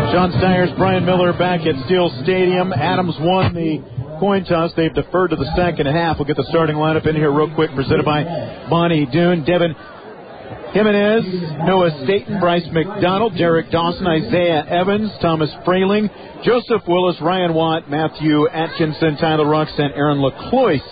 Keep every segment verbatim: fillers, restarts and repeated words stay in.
John Steyer's Brian Miller back at Steel Stadium. Adams won the coin toss. They've deferred to the second half. We'll get the starting lineup in here real quick, presented by Bonnie Doon. Devin Jimenez, Noah Staten, Bryce McDonald, Derek Dawson, Isaiah Evans, Thomas Frayling, Joseph Willis, Ryan Watt, Matthew Atkinson, Tyler Rux, and Aaron LeCloise.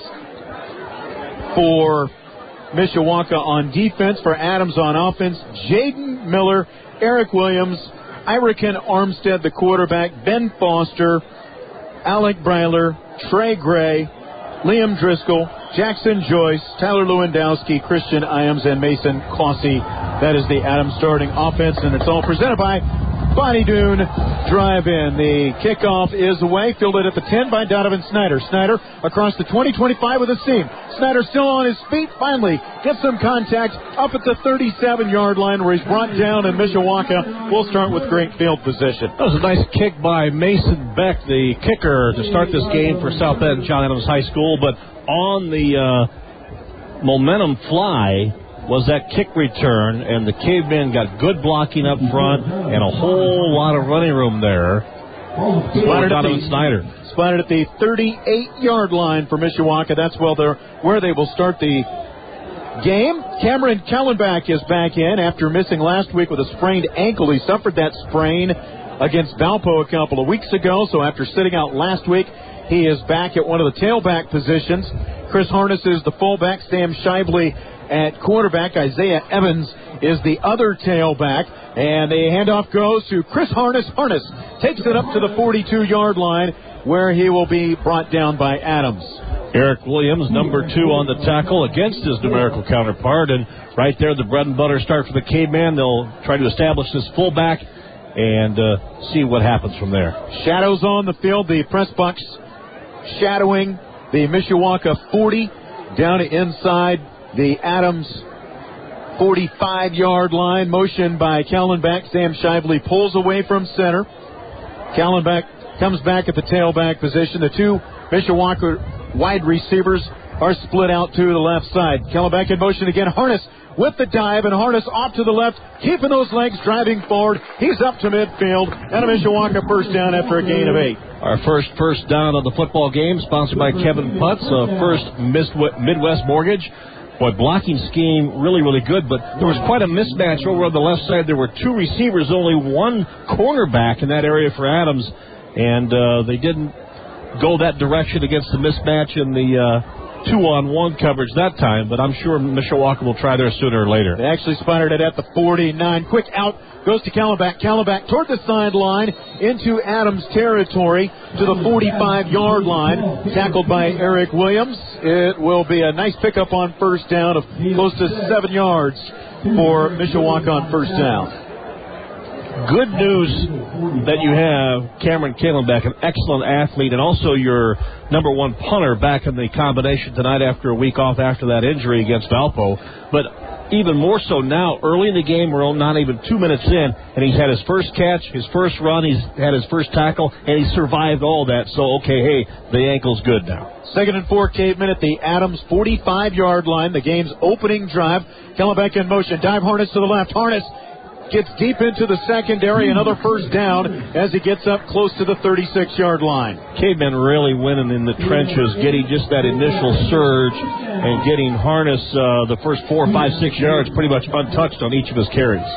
For Mishawaka on defense, for Adams on offense, Jaden Miller, Eric Williams, Irakin Armstead, the quarterback, Ben Foster, Alec Breiler, Trey Gray, Liam Driscoll, Jackson Joyce, Tyler Lewandowski, Christian Iams, and Mason Clossy. That is the Adams starting offense, and it's all presented by Bonnie Doon Drive-In. The kickoff is away, fielded at the ten by Donovan Snyder. Snyder across the twenty twenty-five with a seam. Snyder still on his feet, finally gets some contact up at the thirty-seven-yard line where he's brought down, and Mishawaka will start with great field position. That was a nice kick by Mason Beck, the kicker, to start this game for South Bend John Adams High School, but on the uh, momentum fly was that kick return, and the Cavemen got good blocking up front and a whole lot of running room there. Spotted at, the, Snyder. spotted at the thirty-eight-yard line for Mishawaka. That's well there, where they will start the game. Cameron Kellenbach is back in after missing last week with a sprained ankle. He suffered that sprain against Valpo a couple of weeks ago, so after sitting out last week, he is back at one of the tailback positions. Chris Harness is the fullback. Sam Shively at quarterback. Isaiah Evans is the other tailback. And the handoff goes to Chris Harness. Harness takes it up to the forty-two-yard line where he will be brought down by Adams. Eric Williams, number two on the tackle against his numerical counterpart. And right there, the bread and butter start for the Caveman. They'll try to establish this fullback and uh, see what happens from there. Shadows on the field. The press box shadowing the Mishawaka forty down to inside the Adams forty-five-yard line. Motion by Kellenbach. Sam Shively pulls away from center. Kellenbach comes back at the tailback position. The two Mishawaka wide receivers are split out to the left side. Kellenbach in motion again. Harness with the dive, and Harness off to the left, keeping those legs driving forward. He's up to midfield, and a Mishawaka first down after a gain of eight. Our first first down of the football game, sponsored by Kevin Putz, uh, First Midwest Mortgage. Boy, blocking scheme really, really good, but there was quite a mismatch over on the left side. There were two receivers, only one cornerback in that area for Adams, and uh, they didn't go that direction against the mismatch in the uh, two-on-one coverage that time, but I'm sure Mishawaka will try there sooner or later. They actually spotted it at the forty-nine. Quick out goes to Kellenbach. Kellenbach toward the sideline into Adams territory to the forty-five-yard line. Tackled by Eric Williams. It will be a nice pickup on first down of close to seven yards for Mishawaka on first down. Good news that you have Cameron Kellenbach, an excellent athlete, and also your number one punter back in the combination tonight after a week off after that injury against Valpo. But even more so now, early in the game, we're not even two minutes in, and he's had his first catch, his first run, he's had his first tackle, and he survived all that. So, okay, hey, the ankle's good now. Second and four, Cavemen at the Adams forty-five-yard line, the game's opening drive. Kellenbach in motion, dive Harness to the left. Harness gets deep into the secondary, another first down as he gets up close to the thirty-six-yard line. Cavemen really winning in the trenches, getting just that initial surge and getting Harness uh, the first four, five, six yards pretty much untouched on each of his carries.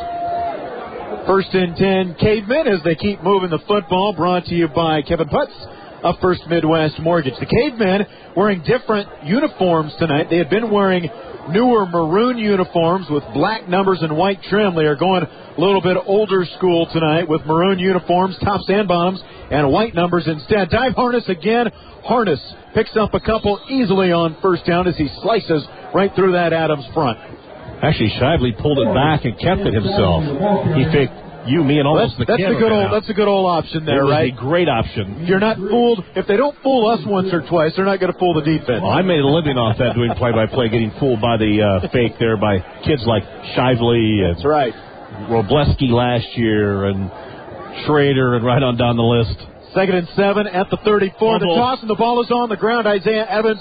First and ten, Cavemen as they keep moving the football, brought to you by Kevin Putz of First Midwest Mortgage. The Cavemen wearing different uniforms tonight. They had been wearing newer maroon uniforms with black numbers and white trim. They are going a little bit older school tonight with maroon uniforms, tops and bottoms, and white numbers instead. Dive Harness again. Harness picks up a couple easily on first down as he slices right through that Adams front. Actually, Shively pulled it back and kept it himself. He faked you, me, and almost that's, the that's a good old. That's a good old option there, it was right? A great option. If you're not fooled. If they don't fool us once or twice, they're not going to fool the defense. Well, I made a living off that doing play-by-play, getting fooled by the uh, fake there by kids like Shively and that's right. Robleski last year and Schrader and right on down the list. Second and seven at the thirty-four. Fumble. The toss and the ball is on the ground. Isaiah Evans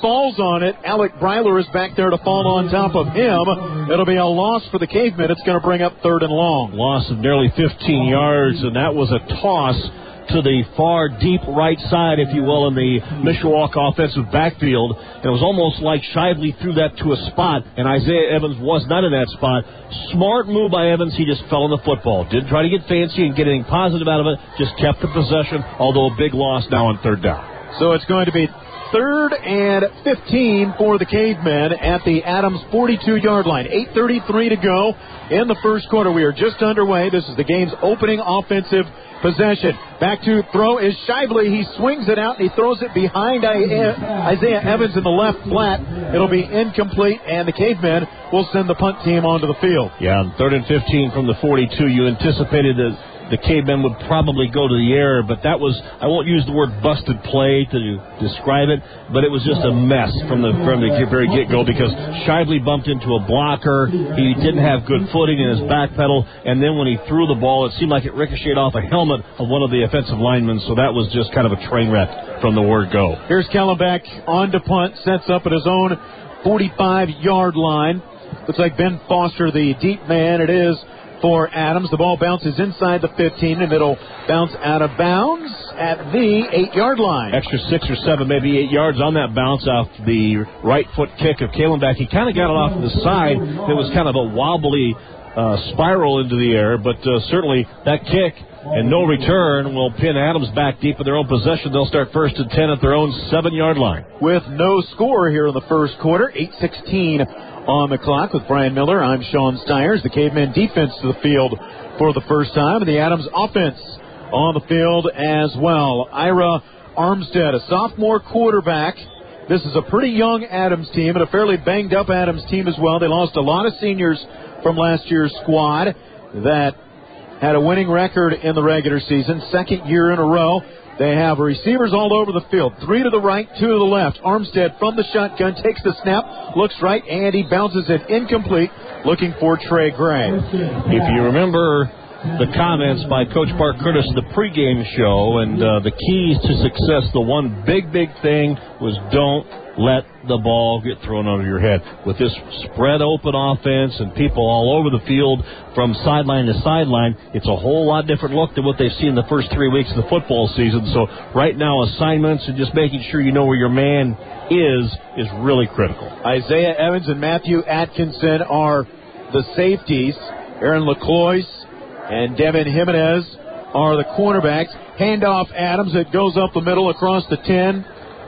falls on it. Alec Breiler is back there to fall on top of him. It'll be a loss for the Cavemen. It's going to bring up third and long. Loss of nearly fifteen yards, and that was a toss to the far deep right side, if you will, in the Mishawaka offensive backfield. And it was almost like Shively threw that to a spot, and Isaiah Evans was not in that spot. Smart move by Evans. He just fell on the football. Didn't try to get fancy and get anything positive out of it. Just kept the possession, although a big loss now on third down. So it's going to be third and fifteen for the Cavemen at the Adams forty-two-yard line. eight thirty-three to go in the first quarter. We are just underway. This is the game's opening offensive possession. Back to throw is Shively. He swings it out and he throws it behind Isaiah Evans in the left flat. It'll be incomplete, and the Cavemen will send the punt team onto the field. Yeah, third and fifteen from the forty-two. You anticipated that the Cavemen would probably go to the air, but that was, I won't use the word busted play to describe it, but it was just a mess from the from the very get-go because Shively bumped into a blocker. He didn't have good footing in his back pedal, and then when he threw the ball, it seemed like it ricocheted off a helmet of one of the offensive linemen, so that was just kind of a train wreck from the word go. Here's Kellenbeck on to punt, sets up at his own forty-five-yard line. Looks like Ben Foster, the deep man. It is for Adams. The ball bounces inside the fifteen, and it'll bounce out of bounds at the eight-yard line. Extra six or seven, maybe eight yards on that bounce off the right foot kick of Kellenbeck. He kind of got it off to the side. It was kind of a wobbly uh, spiral into the air, but uh, certainly that kick and no return will pin Adams back deep in their own possession. They'll start first and ten at their own seven-yard line. With no score here in the first quarter, eight sixteen on the clock with Brian Miller. I'm Sean Stiers. The Cavemen defense to the field for the first time, and the Adams offense on the field as well. Ira Armstead, a sophomore quarterback. This is a pretty young Adams team and a fairly banged-up Adams team as well. They lost a lot of seniors from last year's squad that had a winning record in the regular season, second year in a row. They have receivers all over the field. Three to the right, two to the left. Armstead from the shotgun takes the snap, looks right, and he bounces it incomplete, looking for Trey Gray. If you remember the comments by Coach Park Curtis in the pregame show, and uh, the keys to success, the one big, big thing was don't let the ball get thrown over your head. With this spread open offense and people all over the field from sideline to sideline, it's a whole lot different look than what they've seen the first three weeks of the football season. So right now, assignments and just making sure you know where your man is is really critical. Isaiah Evans and Matthew Atkinson are the safeties. Aaron LeClois and Devin Jimenez are the cornerbacks. Handoff Adams. It goes up the middle across the ten.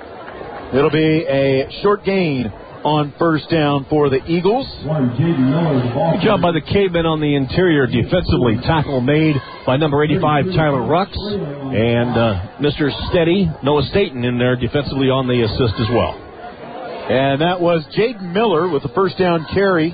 It'll be a short gain on first down for the Eagles. Good job by the Cavemen on the interior defensively. Tackle made by number eighty-five, Tyler Rux. And uh, Mister Steady, Noah Staten, in there defensively on the assist as well. And that was Jaden Miller with the first down carry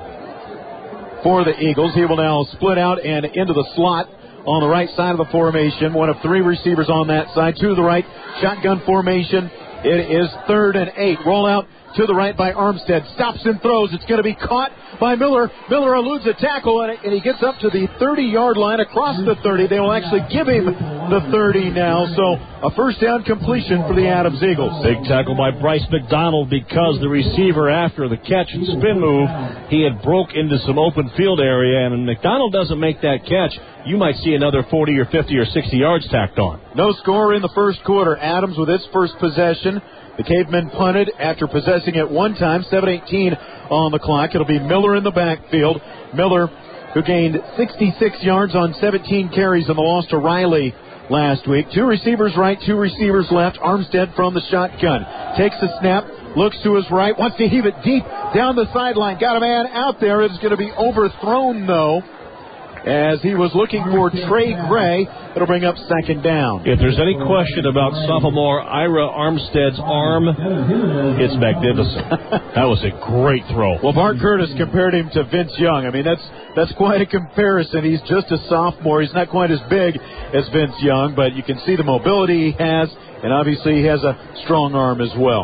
for the Eagles. He will now split out and into the slot on the right side of the formation. One of three receivers on that side. Two to the right. Shotgun formation. It is third and eight. Roll out to the right by Armstead. Stops and throws. It's going to be caught by Miller. Miller eludes a tackle, and, and he gets up to the thirty-yard line across the thirty. They will actually give him the thirty now. So a first down completion for the Adams Eagles. Big tackle by Bryce McDonald because the receiver, after the catch and spin move, he had broke into some open field area, and when McDonald doesn't make that catch, you might see another forty or fifty or sixty yards tacked on. No score in the first quarter. Adams with his first possession. The Cavemen punted after possessing it one time. seven eighteen on the clock. It'll be Miller in the backfield. Miller, who gained sixty-six yards on seventeen carries in the loss to Riley last week. Two receivers right, two receivers left. Armstead from the shotgun. Takes the snap, looks to his right, wants to heave it deep down the sideline. Got a man out there. It's going to be overthrown, though, as he was looking for Trey Gray. It'll bring up second down. If there's any question about sophomore Ira Armstead's arm, it's magnificent. That was a great throw. Well, Mark Curtis compared him to Vince Young. I mean, that's that's quite a comparison. He's just a sophomore. He's not quite as big as Vince Young, but you can see the mobility he has, and obviously he has a strong arm as well.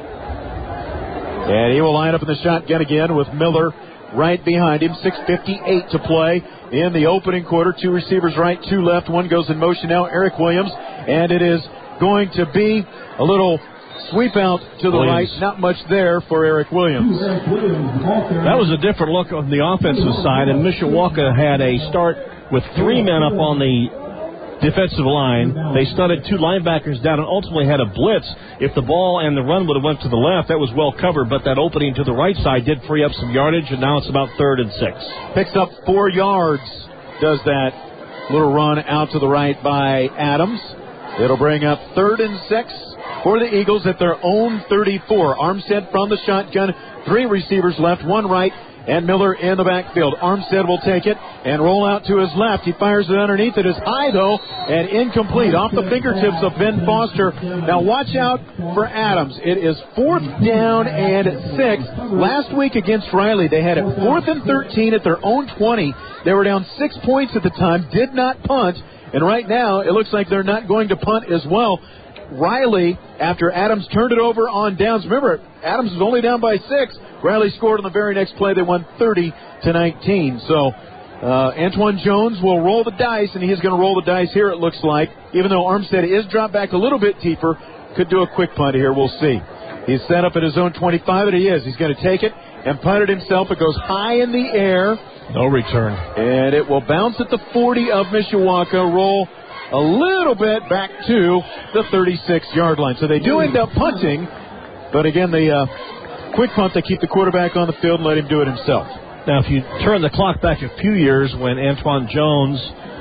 And he will line up in the shotgun again with Miller right behind him. six fifty-eight to play in the opening quarter. Two receivers right, two left. One goes in motion now, Eric Williams. And it is going to be a little Sweep out to the Williams. right. Not much there for Eric Williams. That was a different look on the offensive side, and Mishawaka had a start with three men up on the defensive line. They started two linebackers down and ultimately had a blitz. If the ball and the run would have went to the left, that was well covered, but that opening to the right side did free up some yardage, and now it's about third and six. Picks up four yards, does that little run out to the right by Adams. It'll bring up third and six for the Eagles at their own thirty-four. Armstead from the shotgun. Three receivers left, one right, and Miller in the backfield. Armstead will take it and roll out to his left. He fires it underneath. It is high, though, and incomplete. Off the fingertips of Ben Foster. Now watch out for Adams. It is fourth down and six. Last week against Riley, they had it fourth and thirteen at their own twenty. They were down six points at the time, did not punt, and right now it looks like they're not going to punt as well. Riley, after Adams turned it over on downs, remember, Adams was only down by six. Riley scored on the very next play. They won thirty to nineteen. So uh, Antoine Jones will roll the dice, and he's going to roll the dice here, it looks like. Even though Armstead is dropped back a little bit deeper, could do a quick punt here. We'll see. He's set up at his own twenty-five, and he is. He's going to take it and punt it himself. It goes high in the air. No return. And it will bounce at the forty of Mishawaka, roll a little bit back to the thirty-six-yard line. So they do end up punting, but again, the uh, quick punt, they keep the quarterback on the field and let him do it himself. Now, if you turn the clock back a few years when Antoine Jones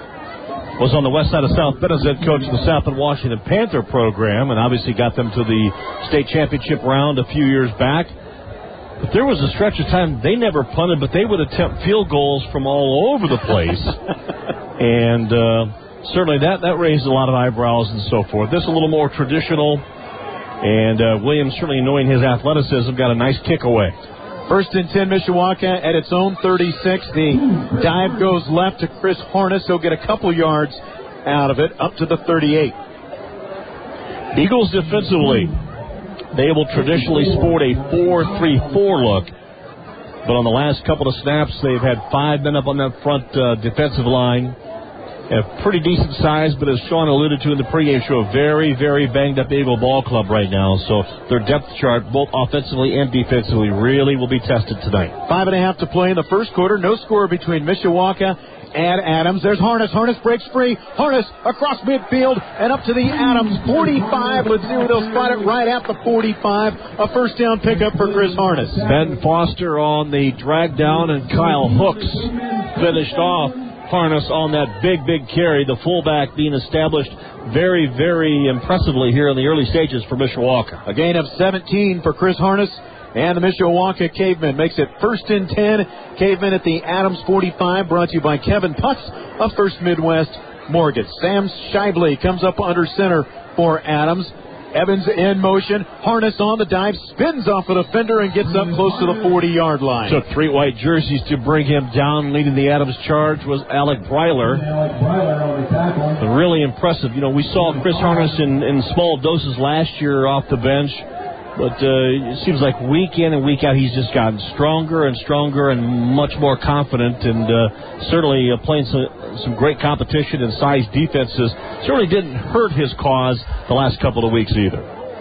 was on the west side of South Bend as head coach of the South Bend Washington Panther program and obviously got them to the state championship round a few years back. But there was a stretch of time they never punted, but they would attempt field goals from all over the place. and uh, certainly that, that raised a lot of eyebrows and so forth. This is a little more traditional, and uh, Williams, certainly knowing his athleticism, got a nice kick away. First and ten, Mishawaka at its own thirty-six. The dive goes left to Chris Harness. He'll get a couple yards out of it, up to the thirty-eight. Eagles defensively, they will traditionally sport a four three four look. But on the last couple of snaps, they've had five men up on that front uh, defensive line. A pretty decent size, but as Sean alluded to in the pregame show, a very, very banged-up Eagle ball club right now. So their depth chart, both offensively and defensively, really will be tested tonight. Five and a half to play in the first quarter. No score between Mishawaka and Adams. There's Harness. Harness breaks free. Harness across midfield and up to the Adams forty-five. Let's see where they'll spot it right at the forty-five. A first down pickup for Chris Harness. Ben Foster on the drag down, and Kyle Hooks finished off Harness on that big, big carry. The fullback being established very, very impressively here in the early stages for Mishawaka. A gain of seventeen for Chris Harness, and the Mishawaka Cavemen makes it first and ten. Cavemen at the Adams forty-five, brought to you by Kevin Putz of First Midwest Mortgage. Sam Shively comes up under center for Adams. Evans in motion. Harness on the dive, spins off of the fender and gets up close to the forty-yard line. Took three white jerseys to bring him down. Leading the Adams charge was Alec Breiler. Really impressive. You know, we saw Chris Harness in, in small doses last year off the bench, but uh, it seems like week in and week out he's just gotten stronger and stronger and much more confident, and uh, certainly uh, playing some, some great competition and size defenses. Certainly didn't hurt his cause the last couple of weeks either.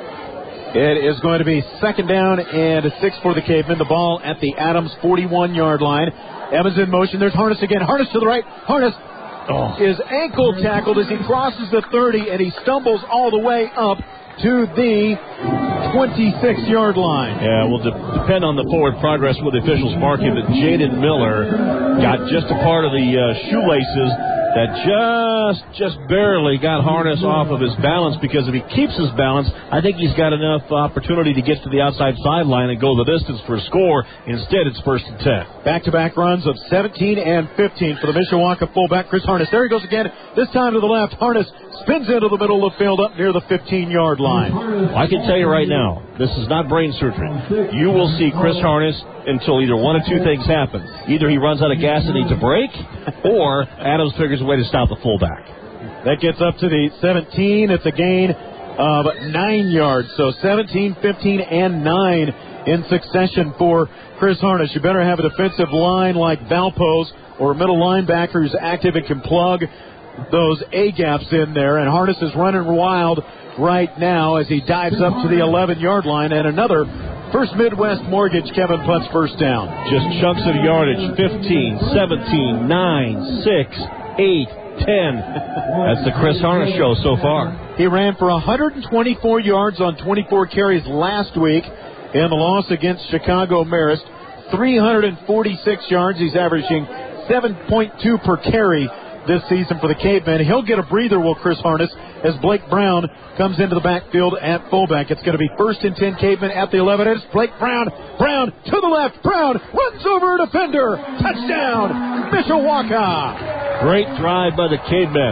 It is going to be second down and six for the Cavemen. The ball at the Adams forty-one-yard line. Evans in motion. There's Harness again. Harness to the right. Harness oh. is ankle tackled as he crosses the thirty, and he stumbles all the way up to the twenty-six-yard line. Yeah, will de- depend on the forward progress with the officials marking that Jaden Miller got just a part of the uh, shoelaces that just just barely got Harness off of his balance, because if he keeps his balance, I think he's got enough opportunity to get to the outside sideline and go the distance for a score. Instead, it's first and ten. Back-to-back runs of seventeen and fifteen for the Mishawaka fullback, Chris Harness. There he goes again, this time to the left. Harness spins into the middle of the field up near the fifteen-yard line. I can tell you right now, this is not brain surgery. You will see Chris Harness until either one of two things happen. Either he runs out of gas and needs a break, or Adams figures a way to stop the fullback. That gets up to the seventeen. It's a gain of nine yards. So seventeen, fifteen, and nine in succession for Chris Harness. You better have a defensive line like Valpo's or a middle linebacker who's active and can plug those A-gaps in there, and Harness is running wild right now as he dives up to the eleven-yard line, and another First Midwest Mortgage Kevin Putz first down. Just chunks of yardage, fifteen, seventeen, nine, six, eight, ten. That's the Chris Harness show so far. He ran for one hundred twenty-four yards on twenty-four carries last week in the loss against Chicago Marist. three hundred forty-six yards. He's averaging seven point two per carry this season for the Cavemen. He'll get a breather, will Chris Harness, as Blake Brown comes into the backfield at fullback. It's going to be first and ten Cavemen at the eleven. It's Blake Brown. Brown to the left. Brown runs over a defender. Touchdown, Mishawaka. Great drive by the Cavemen.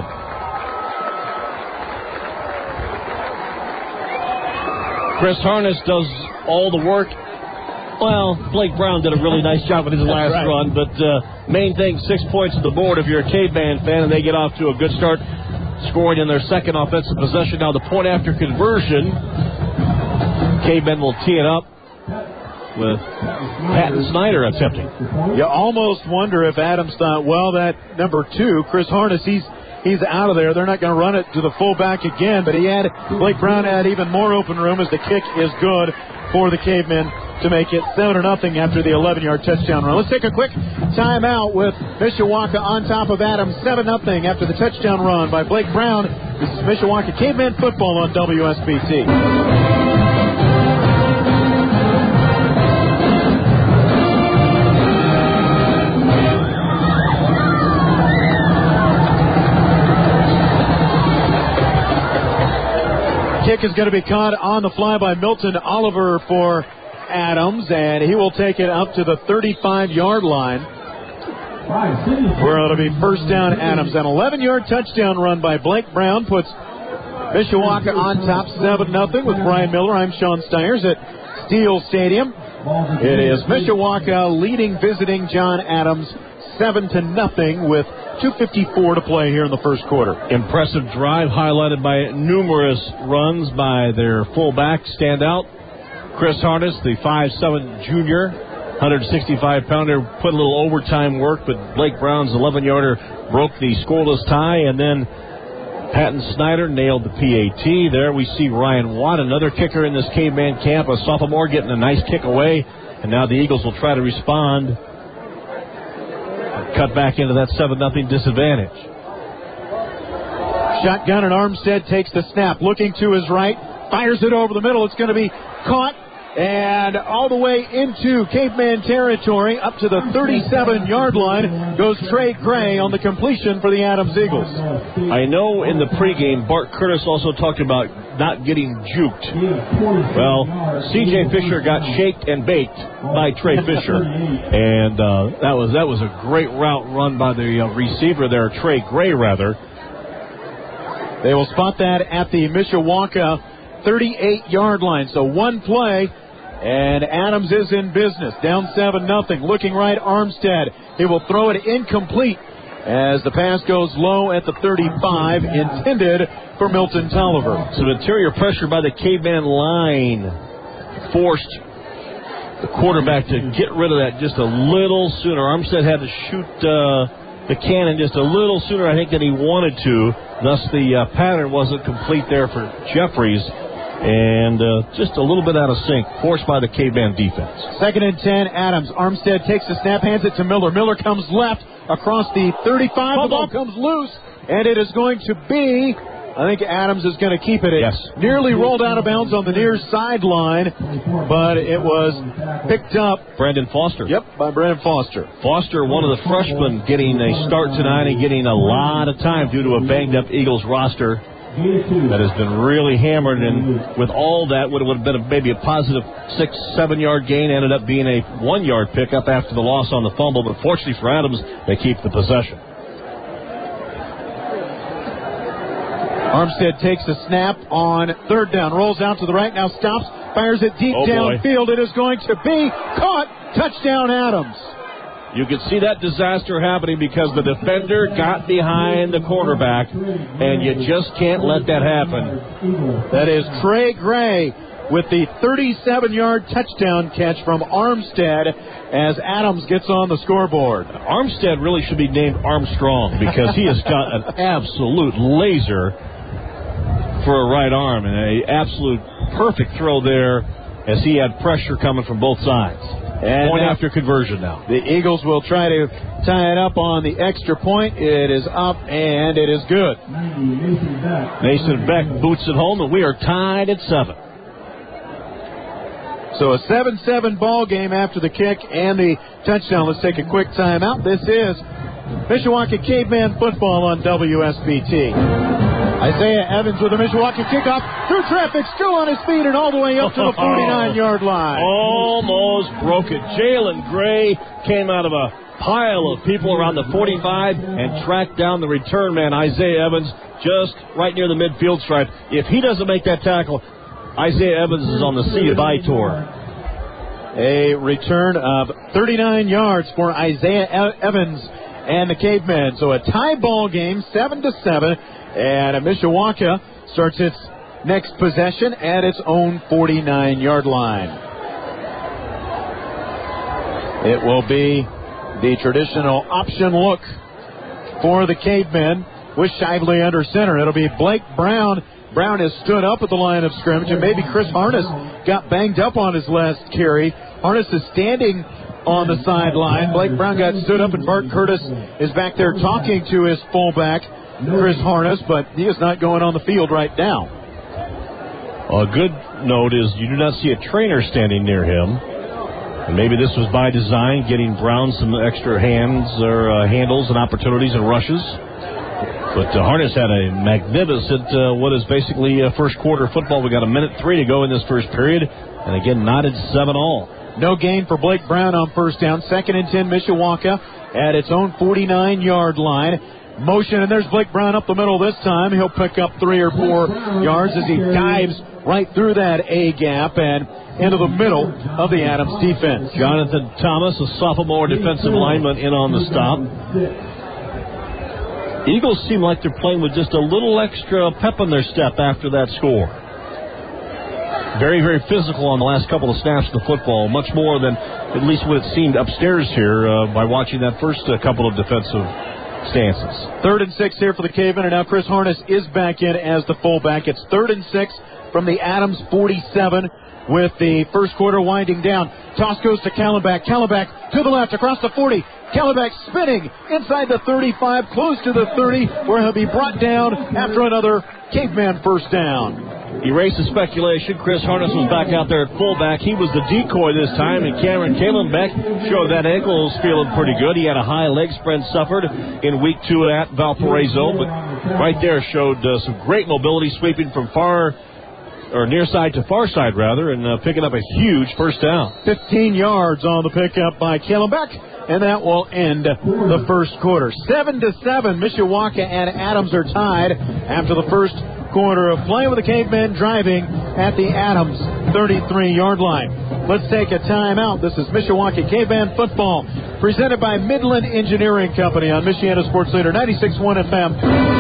Chris Harness does all the work. Well, Blake Brown did a really nice job with his last right. run, but uh, main thing, six points on the board if you're a Caveman fan, and they get off to a good start, scoring in their second offensive possession. Now the point after conversion, Cavemen will tee it up with Patton Snyder attempting. You almost wonder if Adams thought, well, that number two, Chris Harness, he's he's out of there. They're not going to run it to the fullback again, but he had Blake Brown had even more open room as the kick is good for the Cavemen to make it seven to nothing after the eleven-yard touchdown run. Let's take a quick timeout with Mishawaka on top of Adams, seven nothing after the touchdown run by Blake Brown. This is Mishawaka Caveman football on W S B T. Kick is going to be caught on the fly by Milton Oliver for Adams, and he will take it up to the thirty-five-yard line, where it'll be first down Adams. An eleven-yard touchdown run by Blake Brown puts Mishawaka on top seven nothing with Brian Miller. I'm Sean Stiers at Steel Stadium. It is Mishawaka leading visiting John Adams seven to nothing with two fifty-four to play here in the first quarter. Impressive drive highlighted by numerous runs by their fullback standout. Chris Harness, the five seven junior, one hundred sixty-five pounder, put a little overtime work, but Blake Brown's eleven-yarder broke the scoreless tie, and then Patton Snyder nailed the P A T. There we see Ryan Watt, another kicker in this Caveman camp, a sophomore getting a nice kick away, and now the Eagles will try to respond. Cut back into that seven nothing disadvantage. Shotgun, and Armstead takes the snap, looking to his right, fires it over the middle. It's going to be caught and all the way into Caveman territory, up to the thirty-seven-yard line goes Trey Gray on the completion for the Adams Eagles. I know in the pregame, Bart Curtis also talked about not getting juked. Well, C J Fisher got shaked and baked by Trey Fisher, and uh, that was that was a great route run by the uh, receiver there, Trey Gray, rather. They will spot that at the Mishawaka thirty-eight-yard line. So one play, and Adams is in business. Down seven nothing. Looking right, Armstead. He will throw it incomplete as the pass goes low at the thirty-five, intended for Milton Tolliver. Some interior pressure by the Caveman line forced the quarterback to get rid of that just a little sooner. Armstead had to shoot uh, the cannon just a little sooner, I think, than he wanted to. Thus, the uh, pattern wasn't complete there for Jeffries. And uh, just a little bit out of sync, forced by the Caveman defense. Second and ten, Adams. Armstead takes the snap, hands it to Miller. Miller comes left across the thirty-five. The ball comes loose, and it is going to be, I think Adams is going to keep it. It yes. nearly rolled out of bounds on the near sideline, but it was picked up. Brandon Foster. Yep, by Brandon Foster. Foster, one of the freshmen, getting a start tonight and getting a lot of time due to a banged-up Eagles roster that has been really hammered, and with all that, would have been a, maybe a positive six, seven-yard gain, ended up being a one-yard pickup after the loss on the fumble, but fortunately for Adams, they keep the possession. Armstead takes the snap on third down, rolls out to the right, now stops, fires it deep oh downfield. It is going to be caught. Touchdown, Adams. You could see that disaster happening because the defender got behind the quarterback, and you just can't let that happen. That is Trey Gray with the thirty-seven-yard touchdown catch from Armstead as Adams gets on the scoreboard. Armstead really should be named Armstrong because he has got an absolute laser for a right arm and an absolute perfect throw there as he had pressure coming from both sides. And point after conversion now. The Eagles will try to tie it up on the extra point. It is up, and it is good. Mason Beck boots it home, and we are tied at seven. So a seven seven ball game after the kick and the touchdown. Let's take a quick timeout. This is Mishawaka Caveman football on W S B T. Isaiah Evans with a Mishawaka kickoff through traffic, still on his feet and all the way up to the forty-nine-yard line. Almost broke it. Jalen Gray came out of a pile of people around the forty-five and tracked down the return man, Isaiah Evans, just right near the midfield stripe. If he doesn't make that tackle, Isaiah Evans is on the see goodbye tour. A return of thirty-nine yards for Isaiah Evans and the Cavemen. So a tie ball game, seven to seven. And Mishawaka starts its next possession at its own forty-nine-yard line. It will be the traditional option look for the Cavemen with Shively under center. It'll be Blake Brown. Brown has stood up at the line of scrimmage, and maybe Chris Harness got banged up on his last carry. Harness is standing on the sideline. Blake Brown got stood up, and Bart Curtis is back there talking to his fullback, Chris Harness, but he is not going on the field right now. A good note is you do not see a trainer standing near him. And maybe this was by design, getting Brown some extra hands or uh, handles and opportunities and rushes. But uh, Harness had a magnificent, uh, what is basically uh, first quarter football. We got a minute three to go in this first period. And again, knotted seven all. No gain for Blake Brown on first down. Second and ten, Mishawaka at its own forty-nine-yard line. Motion, and there's Blake Brown up the middle this time. He'll pick up three or four yards as he dives right through that A gap and into the middle of the Adams defense. Jonathan Thomas, a sophomore defensive lineman, in on the stop. Eagles seem like they're playing with just a little extra pep in their step after that score. Very, very physical on the last couple of snaps of the football, much more than at least what it seemed upstairs here uh, by watching that first uh, couple of defensive stances. Third and six here for the Cavemen, and now Chris Harness is back in as the fullback. It's third and six from the Adams forty-seven with the first quarter winding down. Toss goes to Callenbach. Callenbach to the left across the forty. Callenbach spinning inside the thirty-five, close to the thirty, where he'll be brought down after another Caveman first down. Erase the speculation. Chris Harness was back out there at fullback. He was the decoy this time, and Cameron Callenbach showed that ankle was feeling pretty good. He had a high leg spread suffered in week two at Valparaiso, but right there showed uh, some great mobility, sweeping from far or near side to far side, rather, and uh, picking up a huge first down. fifteen yards on the pickup by Callenbach, and that will end the first quarter. Seven to seven, Mishawaka and Adams are tied after the first quarter of play, with the Cavemen driving at the Adams thirty-three-yard line. Let's take a timeout. This is Mishawaka Caveman football, presented by Midland Engineering Company on Michiana Sports Leader ninety-six point one F M.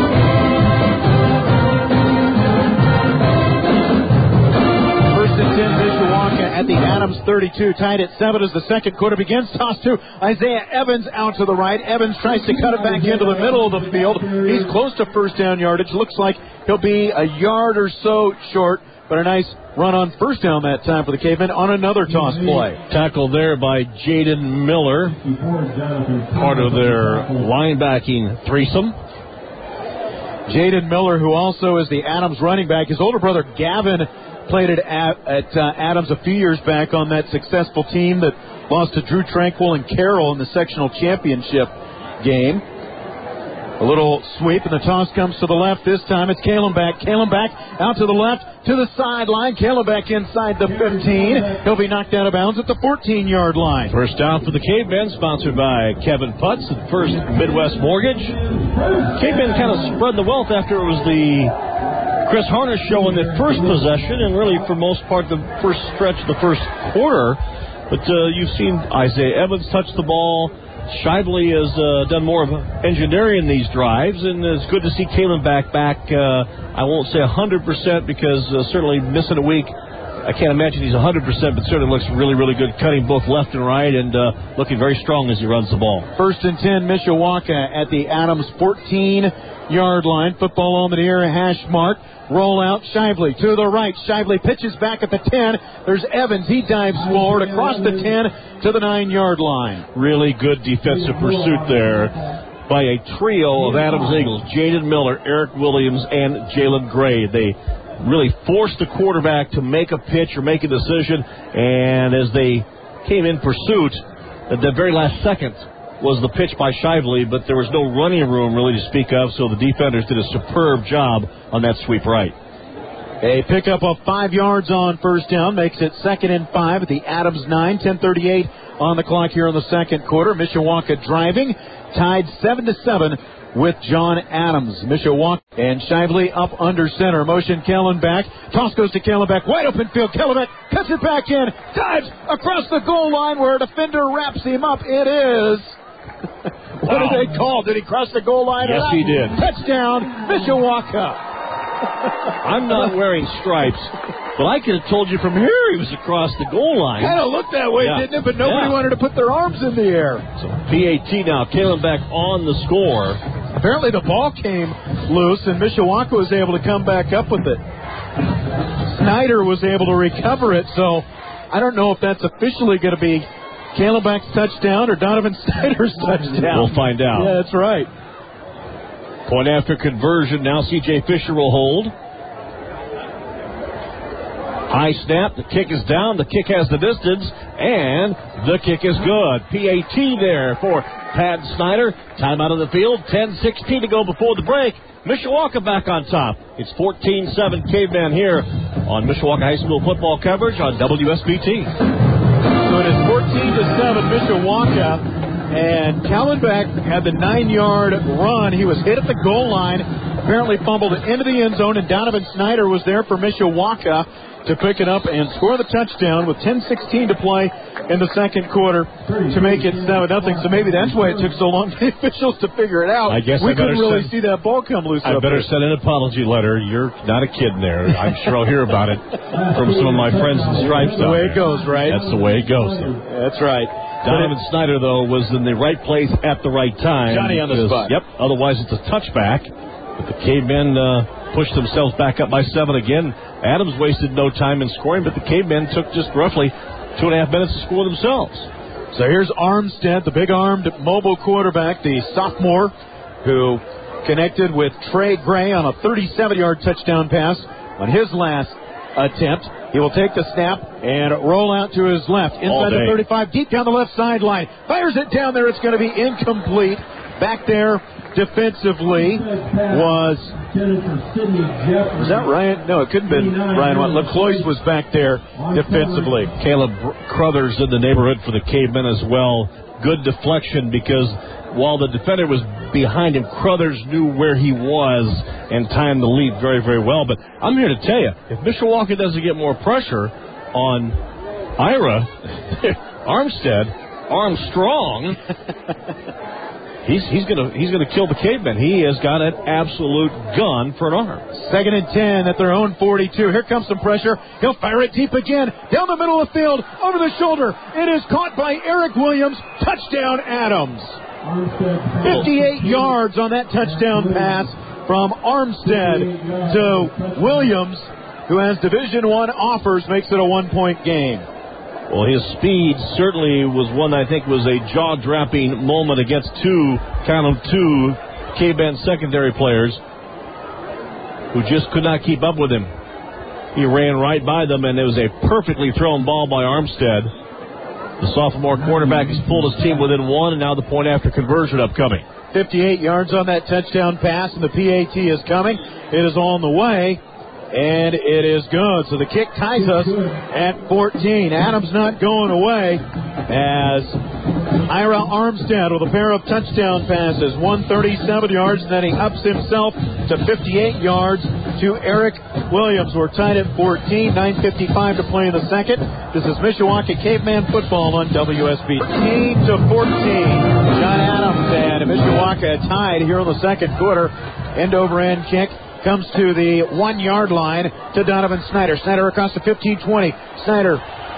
At the Adams thirty-two, tied at seven as the second quarter begins. Toss to Isaiah Evans out to the right. Evans tries to cut it back into the middle of the field. He's close to first down yardage. Looks like he'll be a yard or so short, but a nice run on first down that time for the Cavemen on another toss play. Tackle there by Jaden Miller, part of their linebacking threesome. Jaden Miller, who also is the Adams running back. His older brother Gavin played at, at uh, Adams a few years back on that successful team that lost to Drew Tranquil and Carroll in the sectional championship game. A little sweep, and the toss comes to the left. This time it's Callenbach. Callenbach out to the left, to the sideline. Callenbach inside the fifteen. He'll be knocked out of bounds at the fourteen-yard line. First down for the Cavemen, sponsored by Kevin Putz at First Midwest Mortgage. Cavemen kind of spread the wealth after it was the Chris Harness show in the first possession, and really for most part the first stretch, the first quarter. But uh, you've seen Isaiah Evans touch the ball. Shively has uh, done more of engineering these drives, and it's good to see Callenbach back. Uh, I won't say one hundred percent because uh, certainly missing a week I can't imagine he's one hundred percent, but certainly looks really, really good, cutting both left and right and uh, looking very strong as he runs the ball. First and ten, Mishawaka at the Adams fourteen-yard line. Football on the near hash mark. Roll out, Shively to the right. Shively pitches back at the ten. There's Evans. He dives forward across the ten to the nine-yard line. Really good defensive pursuit there by a trio of Adams Eagles, Jaden Miller, Eric Williams, and Jalen Gray. They really forced the quarterback to make a pitch or make a decision, and as they came in pursuit, at the very last second was the pitch by Shively, but there was no running room really to speak of, so the defenders did a superb job on that sweep right. A pickup of five yards on first down makes it second and five at the Adams nine. ten thirty-eight on the clock here in the second quarter. Mishawaka driving, tied seven to seven with John Adams. Mishawaka and Shively up under center. Motion Kellenbach. Toss goes to Kellenbach. Wide open field. Kellenbach cuts it back in. Dives across the goal line where a defender wraps him up. It is... what wow. did they call? Did he cross the goal line? Yes, he did. Touchdown, Mishawaka. I'm not wearing stripes, but I could have told you from here he was across the goal line. Kind of looked that way, yeah. didn't it? But nobody yeah. wanted to put their arms in the air. So P A T now, Kellenbach on the score. Apparently the ball came loose, and Mishawaka was able to come back up with it. Snyder was able to recover it, so I don't know if that's officially going to be Kellenbach's touchdown or Donovan Snyder's touchdown. We'll find out. Yeah, that's right. Point after conversion. Now C J Fisher will hold. High snap. The kick is down. The kick has the distance. And the kick is good. P A T there for Pat Snyder. Timeout on the field. ten sixteen to go before the break. Mishawaka back on top. It's fourteen seven Caveman here on Mishawaka High School football coverage on W S B T. So it is fourteen to seven Mishawaka. And Kellenbach had the nine-yard run. He was hit at the goal line, apparently fumbled into the end zone, and Donovan Snyder was there for Mishawaka to pick it up and score the touchdown with ten sixteen to play in the second quarter to make it seven nothing. So maybe that's why it took so long for the officials to figure it out. I guess we I couldn't really send, see that ball come loose. I better there. send an apology letter. You're not a kid in there. I'm sure I'll hear about it from some of my friends in stripes. That's the way it goes, right? That's the way it goes. That's right. Donovan it, Snyder, though, was in the right place at the right time. Johnny on the because, spot. Yep. Otherwise, it's a touchback. But the Cavemen uh, pushed themselves back up by seven again. Adams wasted no time in scoring, but the Cavemen took just roughly two and a half minutes to score themselves. So here's Armstead, the big-armed mobile quarterback, the sophomore, who connected with Trey Gray on a thirty-seven-yard touchdown pass on his last attempt. He will take the snap and roll out to his left. Inside the thirty-five, deep down the left sideline. Fires it down there. It's going to be incomplete. Back there defensively was... Was that Ryan? No, it couldn't have been Ryan. LaCloise was back there defensively. Caleb Crothers in the neighborhood for the Cavemen as well. Good deflection because while the defender was behind him, Crothers knew where he was and timed the lead very, very well. But I'm here to tell you, if Mishawaka doesn't get more pressure on Ira, Armstead, Armstrong, he's he's gonna he's gonna kill the Cavemen. He has got an absolute gun for an arm. Second and ten at their own forty-two. Here comes some pressure. He'll fire it deep again, down the middle of the field, over the shoulder. It is caught by Eric Williams. Touchdown, Adams. fifty-eight yards on that touchdown pass from Armstead to Williams, who has Division One offers, makes it a one-point game. Well, his speed certainly was one I think was a jaw-dropping moment against two, count of two, K-Band secondary players who just could not keep up with him. He ran right by them, and it was a perfectly thrown ball by Armstead. The sophomore quarterback has pulled his team within one, and now the point after conversion upcoming. fifty-eight yards on that touchdown pass, and the P A T is coming. It is on the way, and it is good. So the kick ties us at fourteen. Adams not going away as Ira Armstead with a pair of touchdown passes. one thirty-seven yards, and then he ups himself to fifty-eight yards to Eric Williams. We're tied at fourteen. nine fifty-five to play in the second. This is Mishawaka Caveman football on W S B. fourteen to fourteen. John Adams and Mishawaka tied here in the second quarter. End over end kick comes to the one-yard line to Donovan Snyder. Snyder across the fifteen twenty. Snyder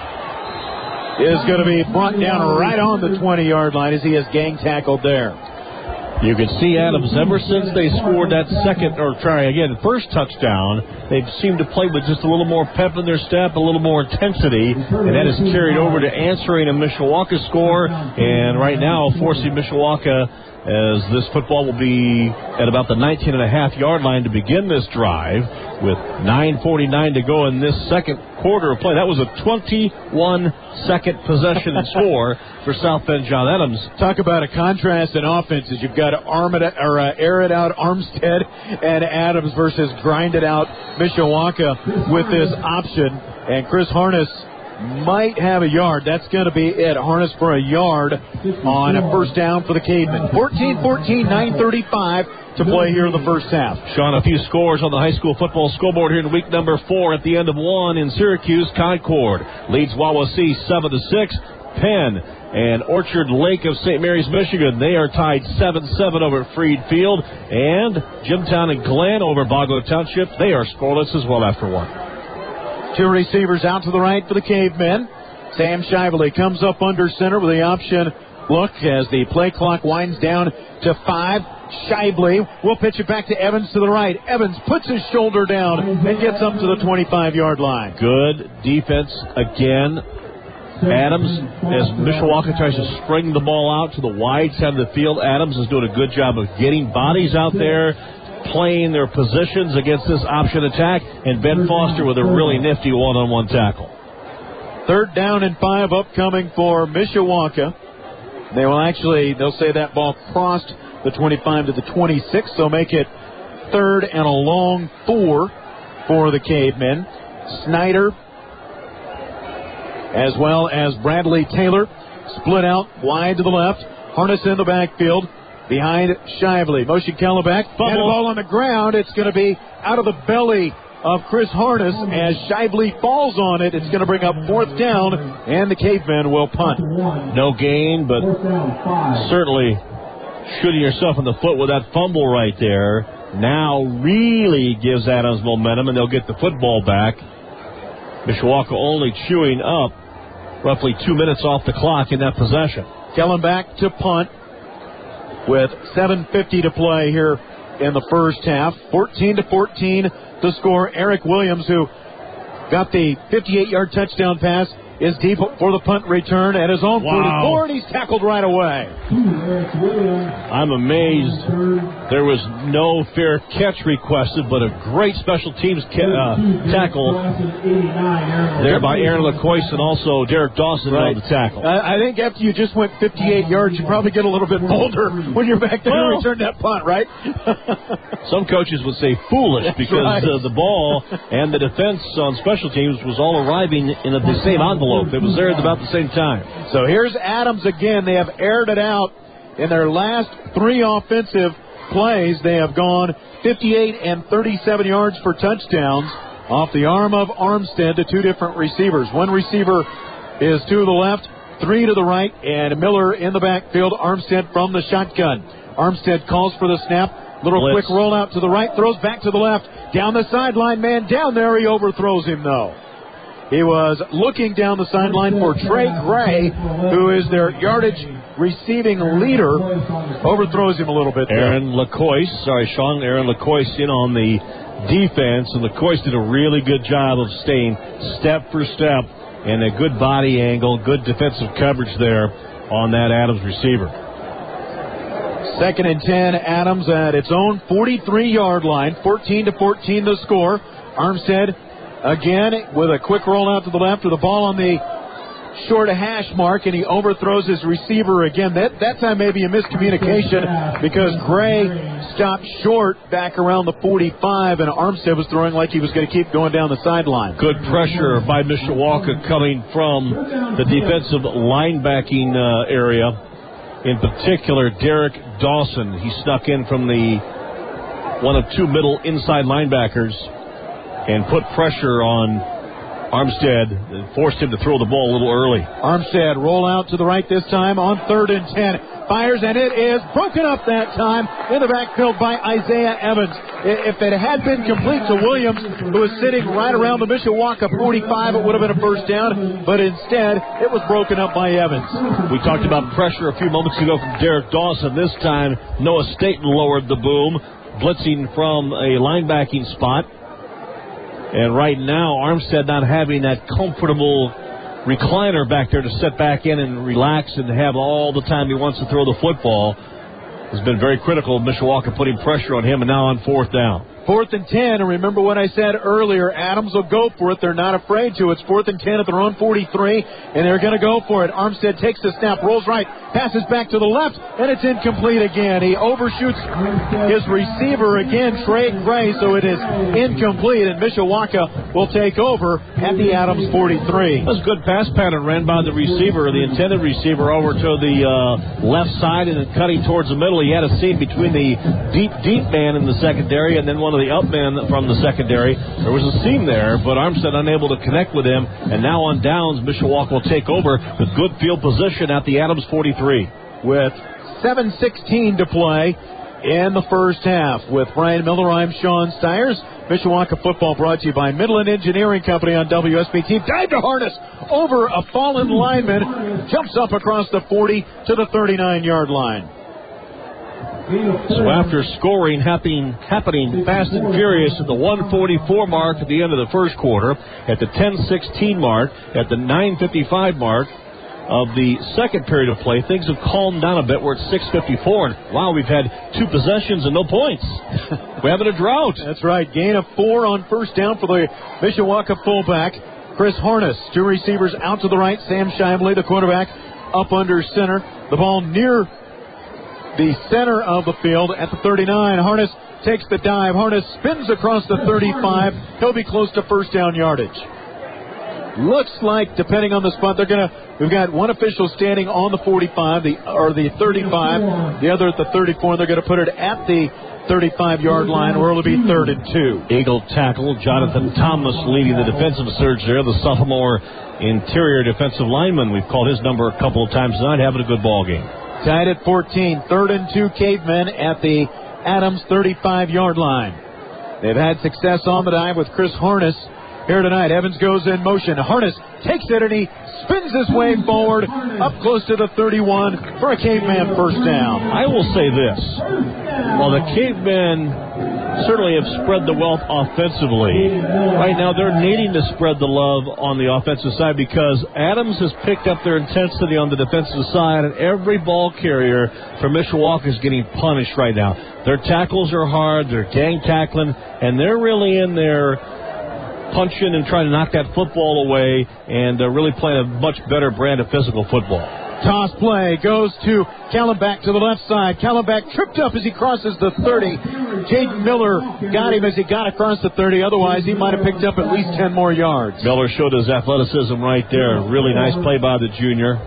is going to be brought down right on the twenty-yard line as he is gang tackled there. You can see Adams, ever since they scored that second, or try again, first touchdown, they've seemed to play with just a little more pep in their step, a little more intensity, and that has carried over to answering a Mishawaka score, and right now forcing Mishawaka, as this football will be at about the nineteen and a half yard line to begin this drive with nine forty-nine to go in this second quarter of play. That was a twenty-one second possession and score for South Bend John Adams. Talk about a contrast in offenses. You've got arm it, or uh, air it out Armstead and Adams versus grind it out Mishawaka with this option. And Chris Harness might have a yard. That's going to be it. Harness for a yard on a first down for the Cavemen. fourteen fourteen, nine thirty-five to play here in the first half. Sean, a few scores on the high school football scoreboard here in week number four. At the end of one in Syracuse, Concord leads Wawasee seven to six. Penn and Orchard Lake of Saint Mary's, Michigan, they are tied seven seven over at Freed Field. And Jimtown and Glen over Bago Township, they are scoreless as well after one. Two receivers out to the right for the Cavemen. Sam Shively comes up under center with the option look as the play clock winds down to five. Shively will pitch it back to Evans to the right. Evans puts his shoulder down and gets up to the twenty-five yard line. Good defense again. Adams, as Mishawaka tries to spring the ball out to the wide side of the field, Adams is doing a good job of getting bodies out there, playing their positions against this option attack, and Ben Foster with a really nifty one-on-one tackle. Third down and five upcoming for Mishawaka. They will actually, they'll say that ball crossed the twenty-five to the twenty-six, so make it third and a long four for the Cavemen. Snyder, as well as Bradley Taylor, split out wide to the left. Harness in the backfield behind Shively. Motion Kelleback, and the ball on the ground. It's going to be out of the belly of Chris Harness as Shively falls on it. It's going to bring up fourth down, and the Cavemen will punt. No gain, but certainly shooting yourself in the foot with that fumble right there now really gives Adams momentum, and they'll get the football back. Mishawaka only chewing up roughly two minutes off the clock in that possession. Kellenbach to punt with seven fifty to play here in the first half. fourteen to fourteen to score. Eric Williams, who got the fifty-eight yard touchdown pass, is deep for the punt return at his own wow. forty-four, and he's tackled right away. I'm amazed there was no fair catch requested, but a great special teams ca- uh, tackle there by Aaron LaCoyce and also Derek Dawson right. on the tackle. I, I think after you just went fifty-eight yards, you probably get a little bit bolder when you're back there well, to return that punt, right? Some coaches would say foolish That's because right. uh, the ball and the defense on special teams was all arriving in the same envelope. It was there at about the same time. So here's Adams again. They have aired it out in their last three offensive plays. They have gone fifty-eight and thirty-seven yards for touchdowns off the arm of Armstead to two different receivers. One receiver is to the left, three to the right, and Miller in the backfield. Armstead from the shotgun. Armstead calls for the snap. Little Blitz. quick rollout to the right, throws back to the left. Down the sideline, man down there. He overthrows him, though. He was looking down the sideline for Trey Gray, who is their yardage receiving leader. Overthrows him a little bit there. Aaron LaCoyce, sorry, Sean, Aaron LaCoyce in on the defense, and LaCoyce did a really good job of staying step for step and a good body angle, good defensive coverage there on that Adams receiver. Second and ten, Adams at its own forty-three yard line, fourteen to fourteen the score. Armstead again with a quick roll out to the left with the ball on the short hash mark, and he overthrows his receiver again. That that time maybe a miscommunication because Gray stopped short back around the forty-five, and Armstead was throwing like he was going to keep going down the sideline. Good pressure by Mishawaka coming from the defensive linebacking uh, area. In particular, Derek Dawson. He snuck in from the one of two middle inside linebackers and put pressure on Armstead forced him to throw the ball a little early. Armstead roll out to the right this time on third and ten. Fires, and it is broken up that time in the backfield by Isaiah Evans. If it had been complete to Williams, who was sitting right around the Mishawaka forty-five, it would have been a first down, but instead it was broken up by Evans. We talked about pressure a few moments ago from Derek Dawson. This time, Noah Staten lowered the boom, blitzing from a linebacking spot. And right now, Armstead not having that comfortable recliner back there to sit back in and relax and have all the time he wants to throw the football has been very critical of Mishawaka putting pressure on him, and now on fourth down. Fourth and ten, and remember what I said earlier, Adams will go for it. They're not afraid to. It's fourth and ten at their own forty-three, and they're going to go for it. Armstead takes the snap, rolls right, passes back to the left, and it's incomplete again. He overshoots his receiver again, Trey Gray, so it is incomplete, and Mishawaka will take over at the Adams forty-three. That was a good pass pattern ran by the receiver, the intended receiver, over to the uh, left side and then cutting towards the middle. He had a seam between the deep, deep man in the secondary and then one of the up men from the secondary. There was a seam there, but Armstead unable to connect with him. And now on downs, Mishawaka will take over with good field position at the Adams forty-three. With seven sixteen to play in the first half. With Brian Miller, I'm Sean Stiers. Mishawaka football brought to you by Midland Engineering Company on W S B T. Dive to Harness over a fallen lineman. Jumps up across the forty to the thirty-nine-yard line. So after scoring happening, happening fast and furious at the one forty-four mark at the end of the first quarter, at the ten sixteen mark, at the nine fifty-five mark of the second period of play, things have calmed down a bit. We're at six fifty-four, and wow, we've had two possessions and no points. We're having a drought. That's right. Gain of four on first down for the Mishawaka fullback, Chris Harness. Two receivers out to the right. Sam Shively, the quarterback, up under center. The ball near the center of the field at the thirty-nine. Harness takes the dive. Harness spins across the thirty-five. He'll be close to first down yardage. Looks like, depending on the spot, they're gonna. We've got one official standing on the forty-five, the or the thirty-five, the other at the thirty-four. And they're going to put it at the thirty-five-yard line, where it'll be third and two. Eagle tackle. Jonathan Thomas leading the defensive surge there. The sophomore interior defensive lineman. We've called his number a couple of times tonight, having a good ball game. Tied at fourteen, third and two Cavemen at the Adams thirty-five-yard line. They've had success on the dive with Chris Harness here tonight. Evans goes in motion. Harness takes it and he spins his way forward up close to the thirty-one for a Caveman first down. I will say this. While the Cavemen certainly have spread the wealth offensively, right now they're needing to spread the love on the offensive side because Adams has picked up their intensity on the defensive side, and every ball carrier for Mishawaka is getting punished right now. Their tackles are hard, they're gang tackling, and they're really in there punching and trying to knock that football away, and uh, really playing a much better brand of physical football. Toss play goes to Callenbach to the left side. Callenbach tripped up as he crosses the thirty. Jaden Miller got him as he got across the thirty. Otherwise, he might have picked up at least ten more yards. Miller showed his athleticism right there. Really nice play by the junior.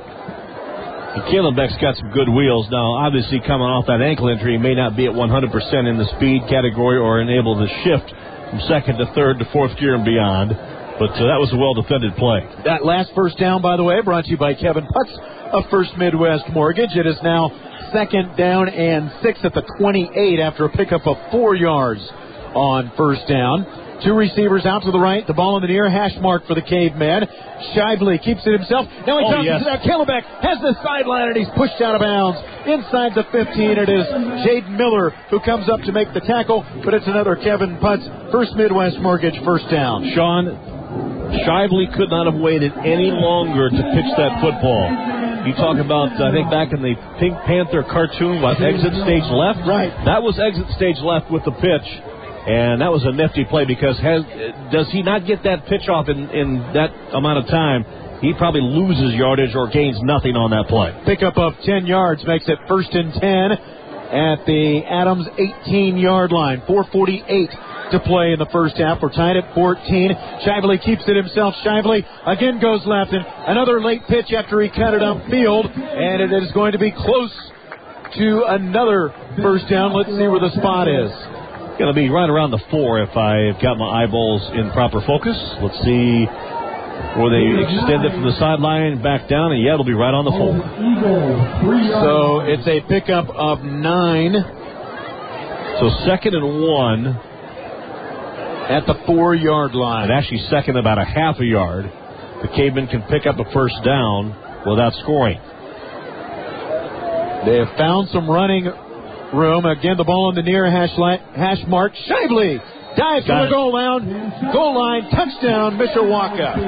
And Callenbach's got some good wheels. Now, obviously, coming off that ankle injury, he may not be at one hundred percent in the speed category or able to shift from second to third to fourth gear and beyond. But uh, that was a well-defended play. That last first down, by the way, brought to you by Kevin Putz of First Midwest Mortgage. It is now second down and six at the twenty-eight after a pickup of four yards on first down. Two receivers out to the right. The ball in the near hash mark for the Caveman. Shively keeps it himself. Now he oh, tosses yes. it out. Callenbach has the sideline, and he's pushed out of bounds. Inside the fifteen, it is Jaden Miller who comes up to make the tackle, but it's another Kevin Putz, First Midwest Mortgage, first down. Sean, Shively could not have waited any longer to pitch that football. You talk about, I think, back in the Pink Panther cartoon, what, exit stage left? Right. That was exit stage left with the pitch. And that was a nifty play because has, does he not get that pitch off in, in that amount of time, he probably loses yardage or gains nothing on that play. Pickup of ten yards makes it first and ten at the Adams eighteen-yard line. four forty-eight to play in the first half. We're tied at fourteen. Shively keeps it himself. Shively again goes left, and another late pitch after he cut it upfield, and it is going to be close to another first down. Let's see where the spot is. Going to be right around the four if I've got my eyeballs in proper focus. Let's see. where they extend it from the sideline back down, and yeah, it'll be right on the full. So it's a pickup of nine. So second and one at the four-yard line. And actually second about a half a yard. The Cavemen can pick up a first down without scoring. They have found some running room. Again, the ball on the near hash, line, hash mark. Shively dives to the goal line. Goal line, touchdown, Mishawaka.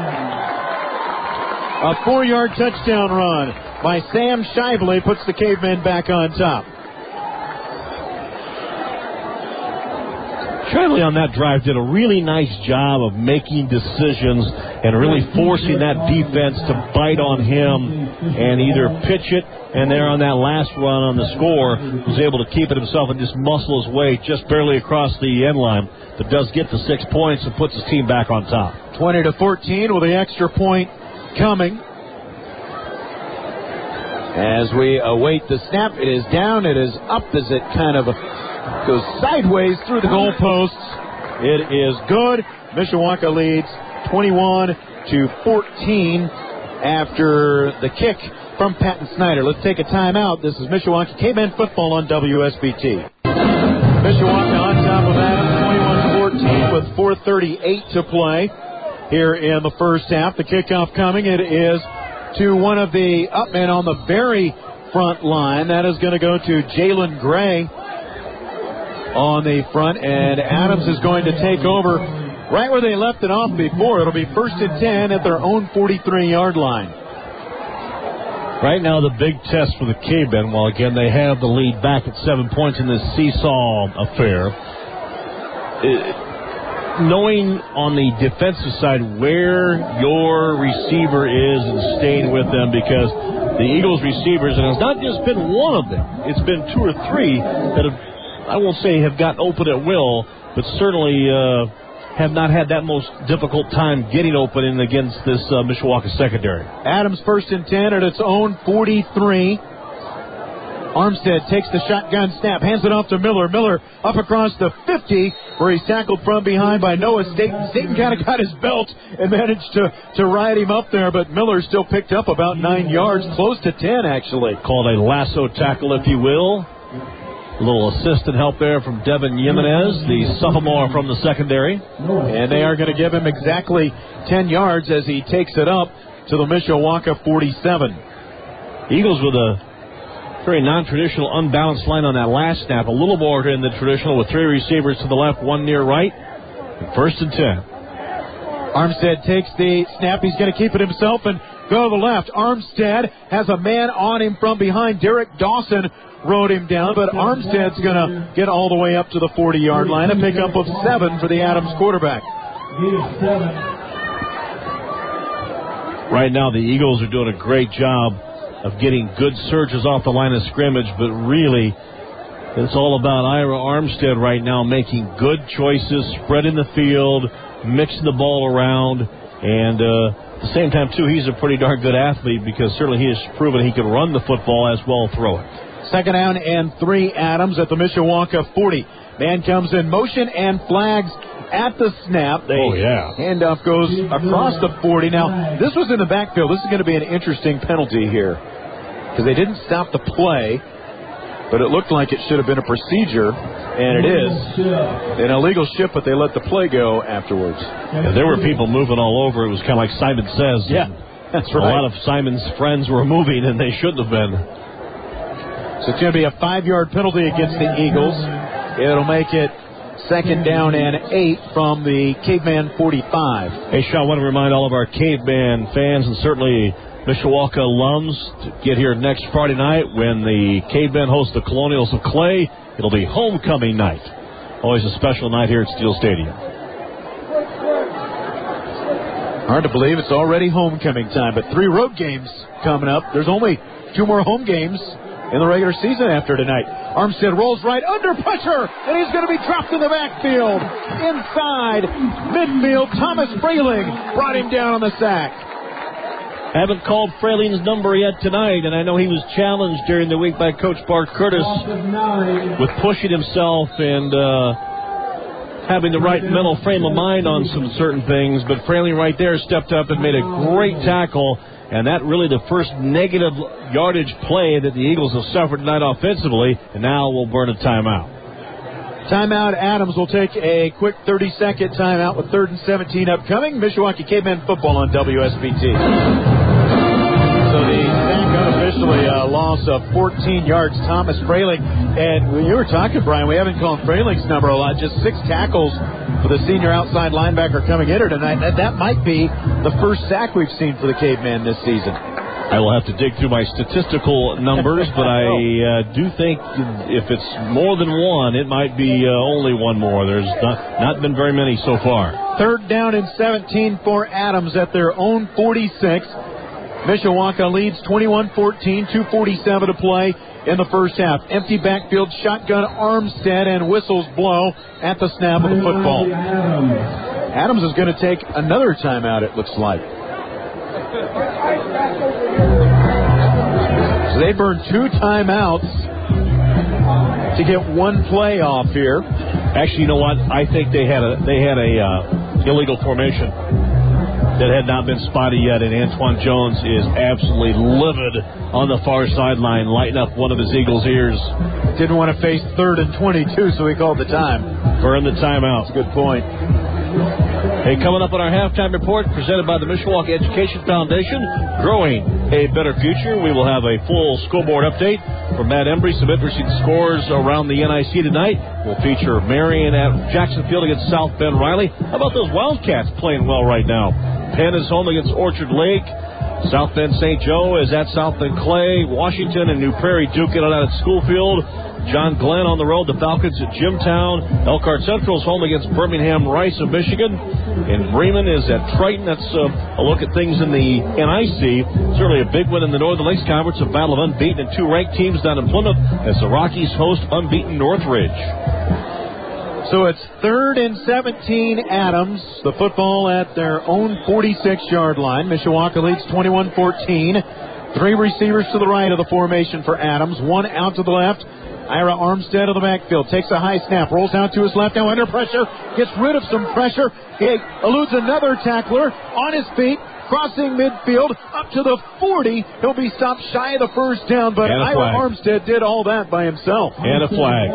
A four-yard touchdown run by Sam Shively puts the Cavemen back on top. Shively on that drive did a really nice job of making decisions and really forcing that defense to bite on him and either pitch it, and there on that last run on the score was able to keep it himself and just muscle his way just barely across the end line, but does get the six points and puts his team back on top. twenty to fourteen with the extra point coming. As we await the snap, it is down, it is up as it kind of goes sideways through the goalposts. It is good. Mishawaka leads twenty-one to fourteen after the kick from Patton Snyder. Let's take a timeout. This is Mishawaka Caveman football on W S B T. Mishawaka on top of Adams, twenty-one to fourteen with four thirty-eight to play here in the first half. The kickoff coming. It is to one of the upmen on the very front line. That is going to go to Jalen Gray on the front, and Adams is going to take over right where they left it off before. It'll be first and ten at their own forty-three-yard line. Right now, the big test for the Cavemen, while again they have the lead back at seven points in this seesaw affair, it, knowing on the defensive side where your receiver is and staying with them, because the Eagles receivers, and it's not just been one of them, it's been two or three that have, I won't say have gotten open at will, but certainly uh, have not had that most difficult time getting open in against this uh, Mishawaka secondary. Adams first and ten at its own forty-three. Armstead takes the shotgun snap, hands it off to Miller. Miller up across the fifty, where he's tackled from behind by Noah Staten. Staten kind of got his belt and managed to, to ride him up there, but Miller still picked up about nine yards, close to ten actually. Called a lasso tackle, if you will. A little assistant help there from Devin Jimenez, the sophomore from the secondary. And they are going to give him exactly ten yards as he takes it up to the Mishawaka forty-seven. Eagles with a very non-traditional, unbalanced line on that last snap. A little more than the traditional with three receivers to the left, one near right. First and ten. Armstead takes the snap. He's going to keep it himself and go to the left. Armstead has a man on him from behind. Derek Dawson rode him down, but Armstead's going to get all the way up to the forty-yard line. A pickup of seven for the Adams quarterback. Right now, the Eagles are doing a great job of getting good surges off the line of scrimmage, but really, it's all about Ira Armstead right now making good choices, spreading the field, mixing the ball around, and uh, at the same time, too, he's a pretty darn good athlete because certainly he has proven he can run the football as well as throw it. Second down and three, Adams at the Mishawaka forty. Man comes in motion and flags at the snap. The oh, yeah. handoff goes across the forty. Now, this was in the backfield. This is going to be an interesting penalty here because they didn't stop the play, but it looked like it should have been a procedure, and it is an illegal shift, but they let the play go afterwards. Yeah, there were people moving all over. It was kind of like Simon says. Yeah, that's right. A lot of Simon's friends were moving, and they shouldn't have been. So it's going to be a five-yard penalty against the Eagles. It'll make it second down and eight from the Caveman forty-five. Hey, Sean, I want to remind all of our Caveman fans and certainly Mishawaka alums to get here next Friday night when the Cavemen host the Colonials of Clay. It'll be homecoming night. Always a special night here at Steel Stadium. Hard to believe it's already homecoming time, but three road games coming up. There's only two more home games in the regular season after tonight. Armstead rolls right under pressure, and he's going to be dropped in the backfield. Inside midfield, Thomas Frayling brought him down on the sack. Haven't called Frayling's number yet tonight, and I know he was challenged during the week by Coach Bart Curtis with pushing himself and uh, having the right mental frame of mind on some certain things, but Fraley right there stepped up and made a great tackle, and that really the first negative yardage play that the Eagles have suffered tonight offensively, and now we'll burn a timeout. Timeout. Adams will take a quick thirty-second timeout with third and seventeen upcoming. Mishawaka Caveman football on W S B T. So the sack unofficially a loss of fourteen yards. Thomas Fraley. And when you were talking, Brian, we haven't called Fraley's number a lot. Just six tackles for the senior outside linebacker coming in here tonight. That, that might be the first sack we've seen for the Caveman this season. I will have to dig through my statistical numbers, but I uh, do think if it's more than one, it might be uh, only one more. There's not, not been very many so far. Third down and seventeen for Adams at their own forty-six. Mishawaka leads twenty-one fourteen, two forty-seven to play in the first half. Empty backfield, shotgun Armstead, and whistles blow at the snap of the football. Adams is going to take another timeout, it looks like. So they burned two timeouts to get one play off here. Actually, you know what? I think they had a they had a uh, illegal formation that had not been spotted yet, and Antoine Jones is absolutely livid on the far sideline, lighting up one of his Eagles' ears. Didn't want to face third and twenty-two, so he called the time. Burn the timeout. That's a good point. Hey, coming up on our halftime report presented by the Mishawaka Education Foundation, growing a better future. We will have a full scoreboard update from Matt Embry. Some interesting scores around the N I C tonight. We'll feature Marion at Jackson Field against South Bend Riley. How about those Wildcats playing well right now? Penn is home against Orchard Lake. South Bend Saint Joe is at South Bend Clay. Washington and New Prairie duking it out at Schoolfield. John Glenn on the road. The Falcons at Jimtown. Elkhart Central is home against Birmingham Rice of Michigan. And Bremen is at Triton. That's uh, a look at things in the N I C. Certainly a big win in the Northern Lakes Conference. A battle of unbeaten and two ranked teams down in Plymouth as the Rockies host unbeaten Northridge. So it's third and seventeen, Adams. The football at their own forty-six-yard line. Mishawaka leads twenty-one fourteen. Three receivers to the right of the formation for Adams. One out to the left. Ira Armstead of the backfield takes a high snap, rolls out to his left, now under pressure, gets rid of some pressure. He eludes another tackler on his feet, crossing midfield up to the forty. He'll be stopped shy of the first down, but Ira Armstead did all that by himself. And a flag.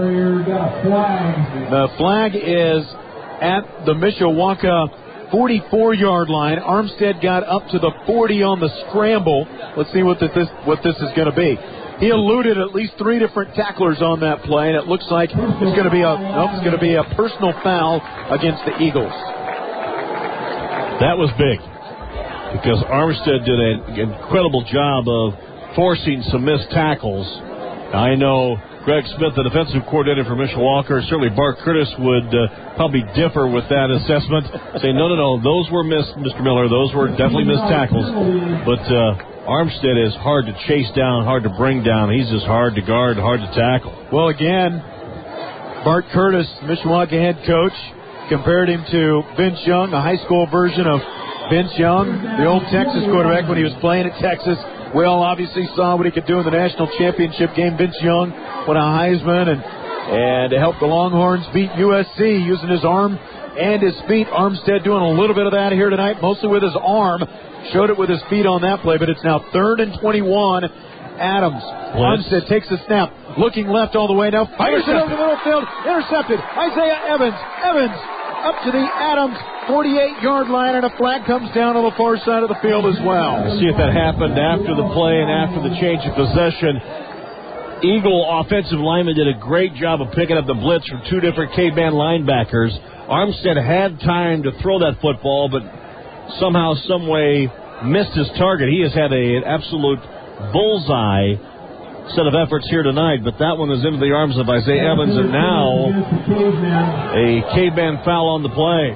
The flag is at the Mishawaka forty-four-yard line. Armstead got up to the forty on the scramble. Let's see what this what this is going to be. He eluded at least three different tacklers on that play, and it looks like it's going to be a nope, it's going to be a personal foul against the Eagles. That was big because Armstead did an incredible job of forcing some missed tackles. I know Greg Smith, the defensive coordinator for Mishawaka, certainly Bart Curtis would uh, probably differ with that assessment. Say, no, no, no, those were missed, Mister Miller. Those were definitely missed tackles. But uh, Armstead is hard to chase down, hard to bring down. He's just hard to guard, hard to tackle. Well, again, Bart Curtis, Mishawaka head coach, compared him to Vince Young, a high school version of Vince Young, the old Texas quarterback when he was playing at Texas. We all obviously saw what he could do in the national championship game. Vince Young won a Heisman and, and helped the Longhorns beat U S C using his arm and his feet. Armstead doing a little bit of that here tonight, mostly with his arm. Showed it with his feet on that play, but it's now third and twenty-one. Adams. Armstead takes the snap, looking left all the way now. Fires it over the middle field. Intercepted. Isaiah Evans. Evans up to the Adams forty-eight-yard line, and a flag comes down on the far side of the field as well. We'll see if that happened after the play and after the change of possession. Eagle offensive lineman did a great job of picking up the blitz from two different K-man linebackers. Armstead had time to throw that football, but somehow, some way, missed his target. He has had a, an absolute bullseye set of efforts here tonight, but that one is into the arms of Isaiah Evans, and now a K-man foul on the play.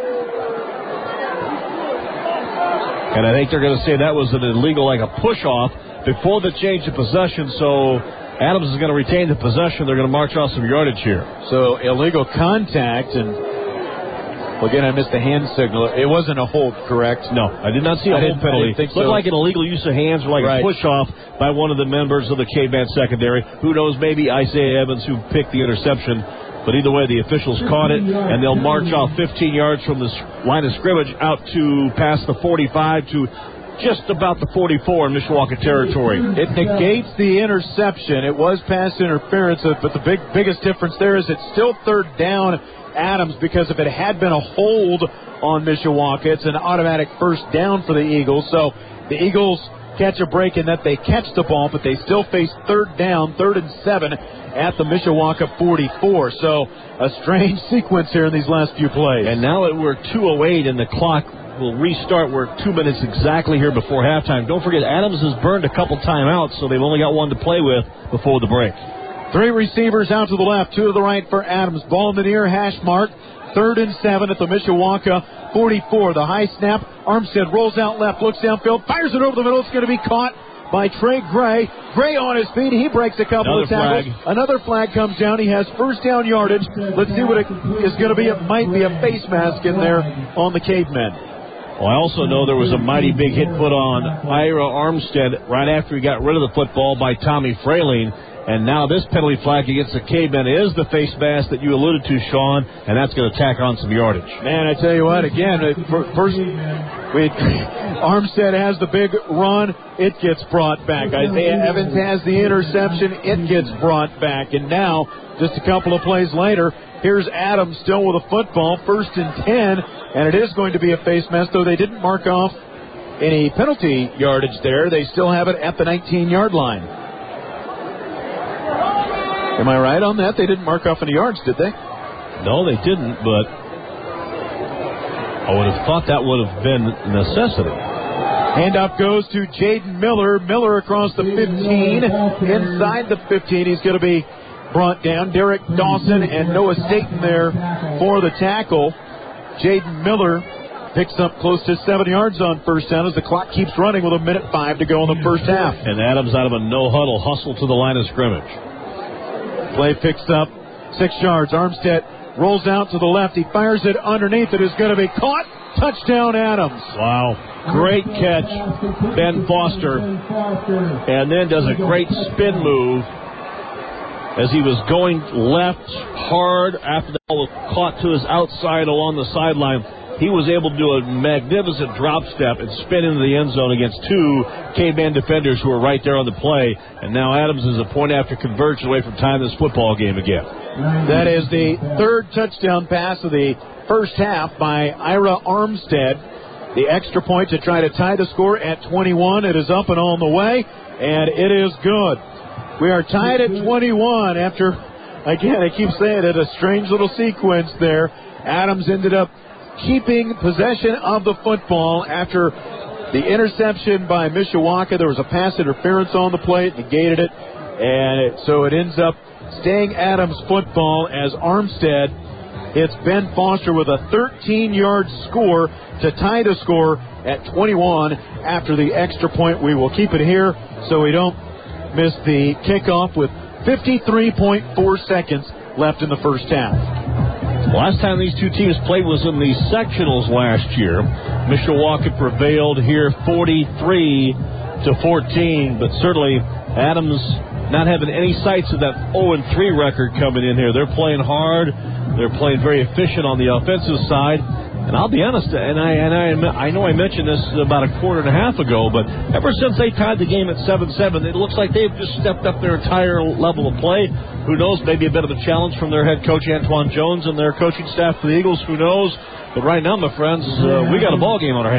And I think they're going to say that was an illegal, like a push-off before the change of possession, so Adams is going to retain the possession. They're going to march off some yardage here. So illegal contact, and well, again, I missed the hand signal. It wasn't a hold, correct? No, I did not see a I hold penalty. It looked so. like an illegal use of hands or like right. a push-off by one of the members of the K-Band secondary. Who knows, maybe Isaiah Evans, who picked the interception, But either way, the officials caught it, and they'll march off fifteen yards from the line of scrimmage out to past the forty-five to just about the forty-four in Mishawaka territory. It negates the interception. It was pass interference, but the big biggest difference there is it's still third down, Adams, because if it had been a hold on Mishawaka, it's an automatic first down for the Eagles. So the Eagles catch a break in that they catch the ball, but they still face third down, third and seven at the Mishawaka forty-four. So a strange sequence here in these last few plays. And now that we're two oh eight and the clock will restart, we're two minutes exactly here before halftime. Don't forget, Adams has burned a couple timeouts, so they've only got one to play with before the break. Three receivers out to the left, two to the right for Adams. Ball in the near hash mark. Third and seven at the Mishawaka forty-four. The high snap. Armstead rolls out left, looks downfield, fires it over the middle. It's going to be caught by Trey Gray. Gray on his feet. He breaks a couple Another of tackles. Flag. Another flag comes down. He has first down yardage. Let's see what it is going to be. It might be a face mask in there on the Cavemen. Well, I also know there was a mighty big hit put on Ira Armstead right after he got rid of the football by Tommy Frayling. And now this penalty flag against the Cavemen is the face mask that you alluded to, Sean, and that's going to tack on some yardage. Man, I tell you what, again, first, we, Armstead has the big run. It gets brought back. Isaiah Evans has the interception. It gets brought back. And now, just a couple of plays later, here's Adams still with a football, first and ten, and it is going to be a face mask, though they didn't mark off any penalty yardage there. They still have it at the nineteen-yard line. Am I right on that? They didn't mark off any yards, did they? No, they didn't, but I would have thought that would have been a necessity. Handoff goes to Jaden Miller. Miller across the fifteen. Inside the fifteen, he's going to be brought down. Derek Dawson and Noah Staten there for the tackle. Jaden Miller picks up close to seven yards on first down as the clock keeps running with a minute five to go in the first half. And Adams out of a no-huddle hustle to the line of scrimmage. Play picks up six yards. Armstead rolls out to the left. He fires it underneath. It is going to be caught. Touchdown, Adams. Wow. Great catch, Ben Foster. And then does a great spin move as he was going left hard after the ball was caught to his outside along the sideline. He was able to do a magnificent drop step and spin into the end zone against two Caveman defenders who were right there on the play. And now Adams is a point after conversion away from tying this football game again. That is the third touchdown pass of the first half by Ira Armstead. The extra point to try to tie the score at twenty-one. It is up and on the way, and it is good. We are tied at twenty-one after, again, I keep saying it, a strange little sequence there. Adams ended up keeping possession of the football after the interception by Mishawaka. There was a pass interference on the play. It negated it. And it, so it ends up staying Adams football as Armstead hits Ben Foster with a thirteen-yard score to tie the score at twenty-one after the extra point. We will keep it here so we don't miss the kickoff with fifty-three point four seconds left in the first half. Last time these two teams played was in the sectionals last year. Mishawaka prevailed here forty-three to fourteen, but certainly Adams not having any sights of that oh and three record coming in here. They're playing hard. They're playing very efficient on the offensive side. And I'll be honest, and I and I, I know I mentioned this about a quarter and a half ago, but ever since they tied the game at seven seven, it looks like they've just stepped up their entire level of play. Who knows, maybe a bit of a challenge from their head coach, Antoine Jones, and their coaching staff for the Eagles. Who knows? But right now, my friends, uh, we got a ball game on our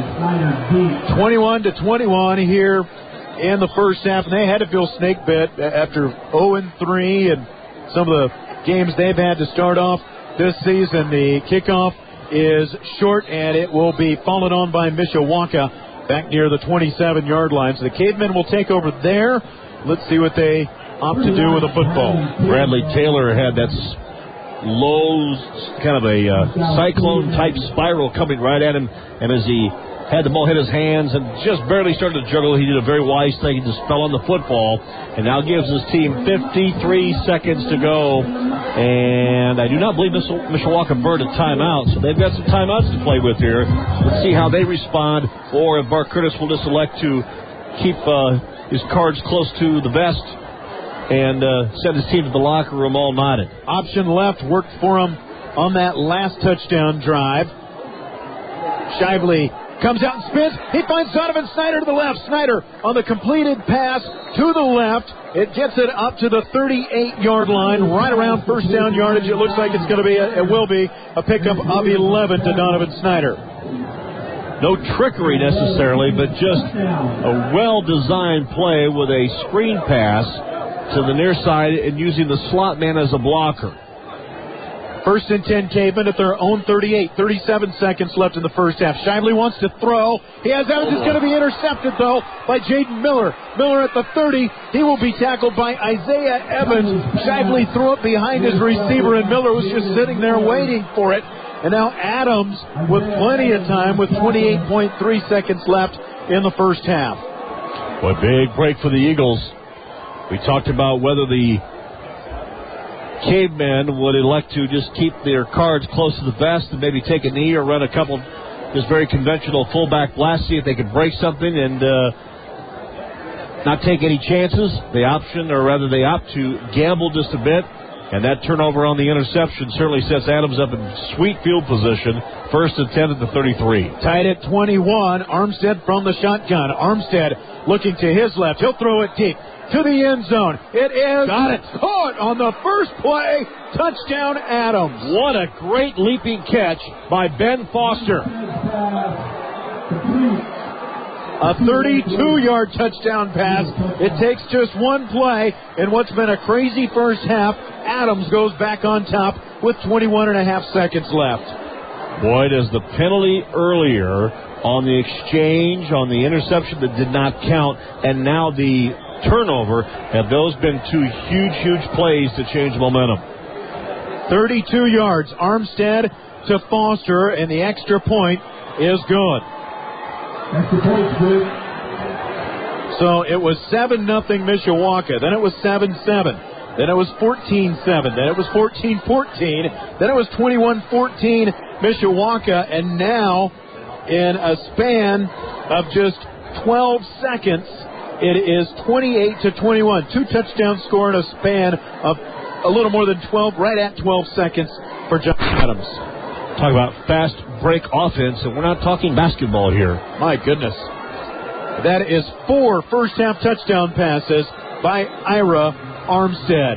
hands. twenty-one to twenty-one here in the first half, and they had to feel snake bit after oh and three and some of the games they've had to start off this season. The kickoff is short, and it will be followed on by Mishawaka back near the twenty-seven-yard line. So the Cavemen will take over there. Let's see what they opt to do with the football. Bradley Taylor had that low, kind of a uh, cyclone-type spiral coming right at him, and as he had the ball hit his hands and just barely started to juggle, he did a very wise thing. He just fell on the football, and now gives his team fifty-three seconds to go. And I do not believe Mishawaka burned a timeout, so they've got some timeouts to play with here. Let's see how they respond, or if Mark Curtis will just elect to keep uh, his cards close to the vest and uh, sent his team to the locker room all knotted. Option left worked for him on that last touchdown drive. Shively comes out and spins. He finds Donovan Snyder to the left. Snyder on the completed pass to the left. It gets it up to the thirty-eight-yard line, right around first down yardage. It looks like it's going to be, a, it will be a pickup of eleven to Donovan Snyder. No trickery necessarily, but just a well-designed play with a screen pass to the near side and using the slot man as a blocker. First and ten, Cavemen at their own thirty-eight. thirty-seven seconds left in the first half. Shively wants to throw. He has Evans. It's going to be intercepted, though, by Jaden Miller. Miller at the thirty. He will be tackled by Isaiah Evans. Shively threw it behind his receiver, and Miller was just sitting there waiting for it. And now Adams with plenty of time with twenty-eight point three seconds left in the first half. What a big break for the Eagles. We talked about whether the Cavemen would elect to just keep their cards close to the vest and maybe take a knee or run a couple just very conventional fullback blasts, see if they could break something and uh, not take any chances. The option, or rather they opt to gamble just a bit. And that turnover on the interception certainly sets Adams up in sweet field position. First and ten at the thirty-three. Tied at twenty-one. Armstead from the shotgun. Armstead looking to his left. He'll throw it deep to the end zone. It is Got it. caught on the first play. Touchdown, Adams. What a great leaping catch by Ben Foster. A thirty-two-yard touchdown pass. It takes just one play. In what's been a crazy first half, Adams goes back on top with twenty-one and a half seconds left. Boy, does the penalty earlier on the exchange, on the interception that did not count, and now the turnover, have those been two huge, huge plays to change momentum. thirty-two yards. Armstead to Foster, and the extra point is good. So it was seven nothing Mishawaka. Then it was seven seven. Then it was fourteen seven. Then it was fourteen fourteen. Then it was twenty-one fourteen Mishawaka. And now, in a span of just twelve seconds, it is twenty-eight to twenty-one. Two touchdowns scored in a span of a little more than twelve, right at twelve seconds for John Adams. Talk about fast break offense, and we're not talking basketball here. My goodness. That is four first-half touchdown passes by Ira Armstead.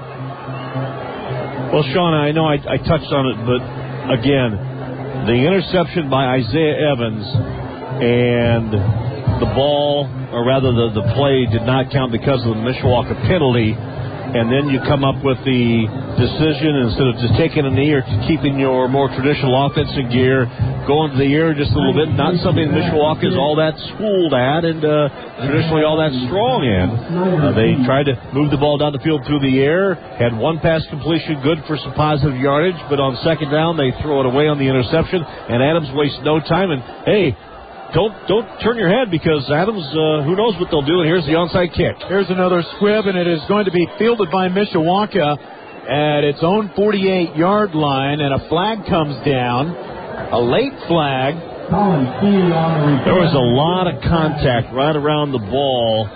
Well, Sean, I know I, I touched on it, but again, the interception by Isaiah Evans and the ball, or rather the, the play, did not count because of the Mishawaka penalty. And then you come up with the decision, instead of just taking a knee or keeping your more traditional offensive gear, going to the air just a little bit, not something Mishawaka is all that schooled at and uh, traditionally all that strong in. Uh, they tried to move the ball down the field through the air, had one pass completion, good for some positive yardage, but on second down they throw it away on the interception, and Adams wastes no time. And, hey, Don't don't turn your head, because Adams, uh, who knows what they'll do, and here's the onside kick. Here's another squib, and it is going to be fielded by Mishawaka at its own forty-eight-yard line, and a flag comes down, a late flag. There was a lot of contact right around the ball,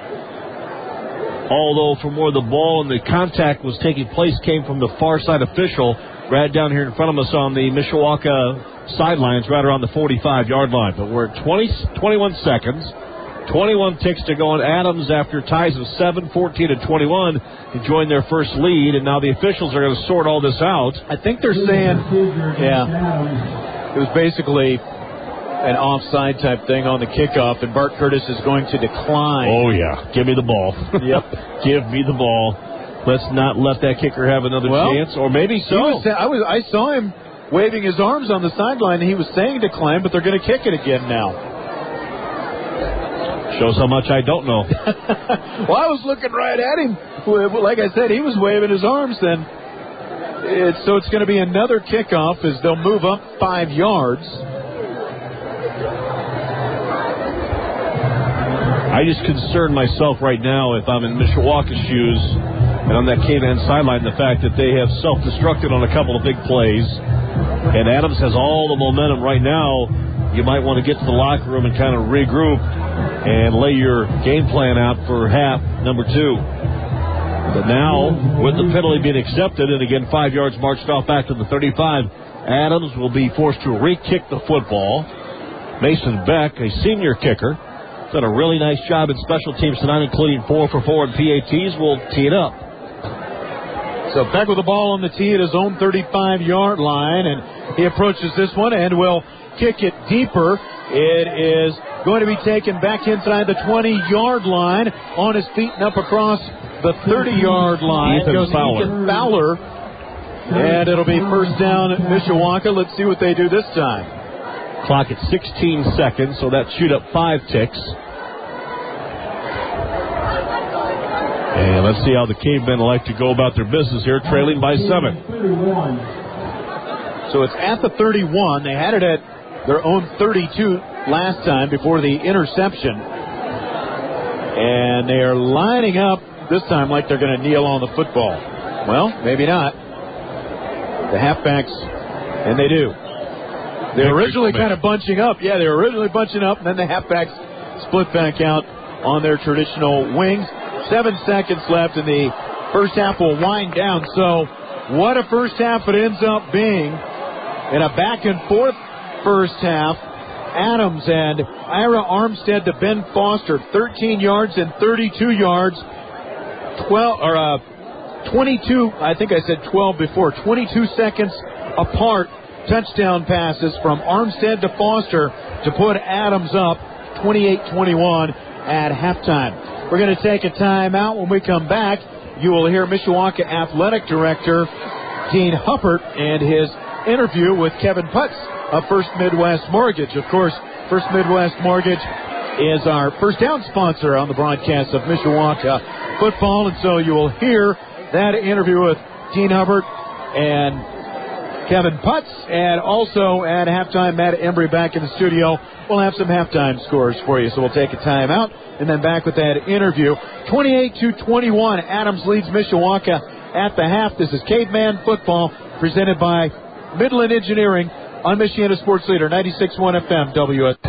although from where the ball and the contact was taking place came from the far side official, right down here in front of us on the Mishawaka sidelines, right around the forty-five-yard line. But we're at twenty, twenty-one seconds, twenty-one ticks to go, and Adams, after ties of seven, fourteen, and twenty-one, enjoying their first lead, and now the officials are going to sort all this out. I think they're saying, yeah, it was basically an offside type thing on the kickoff, and Bart Curtis is going to decline. Oh, yeah. Give me the ball. Yep. Give me the ball. Let's not let that kicker have another well, chance, or maybe so. Was, I, was, I saw him waving his arms on the sideline, and he was saying decline, but they're going to kick it again now. Shows how much I don't know. Well, I was looking right at him. Like I said, he was waving his arms then. It's, so it's going to be another kickoff as they'll move up five yards. I just concern myself right now, if I'm in Mishawaka's shoes and on that K-Man sideline, the fact that they have self-destructed on a couple of big plays, and Adams has all the momentum right now. You might want to get to the locker room and kind of regroup and lay your game plan out for half number two. But now, with the penalty being accepted, and again, five yards marched off back to the thirty-five, Adams will be forced to re-kick the football. Mason Beck, a senior kicker, done a really nice job in special teams tonight, including four for four in P A Ts. Will tee it up. So Beck with the ball on the tee at his own thirty-five-yard line, and he approaches this one and will kick it deeper. It is going to be taken back inside the twenty-yard line, on his feet and up across the thirty-yard line. Ethan goes Fowler. Ethan Fowler, and it'll be first down at Mishawaka. Let's see what they do this time. Clock at sixteen seconds, so that shoot up five ticks. And let's see how the Cavemen like to go about their business here, trailing by seven. So it's at the thirty-one. They had it at their own thirty-two last time before the interception. And they are lining up this time like they're going to kneel on the football. Well, maybe not. The halfbacks, and they do. They were originally kind of bunching up. Yeah, they were originally bunching up, and then the halfbacks split back out on their traditional wings. Seven seconds left, and the first half will wind down. So what a first half it ends up being. In a back-and-forth first half, Adams and Ira Armstead to Ben Foster, thirteen yards and thirty-two yards. twelve or uh, twenty-two, I think I said twelve before, twenty-two seconds apart. Touchdown passes from Armstead to Foster to put Adams up twenty-eight twenty-one at halftime. We're going to take a timeout. When we come back, you will hear Mishawaka Athletic Director Dean Huppert and his interview with Kevin Putz of First Midwest Mortgage. Of course, First Midwest Mortgage is our first down sponsor on the broadcast of Mishawaka football, and so you will hear that interview with Dean Huppert and Kevin Putz, and also at halftime, Matt Embry back in the studio. We'll have some halftime scores for you, so we'll take a timeout and then back with that interview. twenty-eight to twenty-one, Adams leads Mishawaka at the half. This is Caveman Football presented by Midland Engineering on Michiana Sports Leader ninety-six point one F M W S.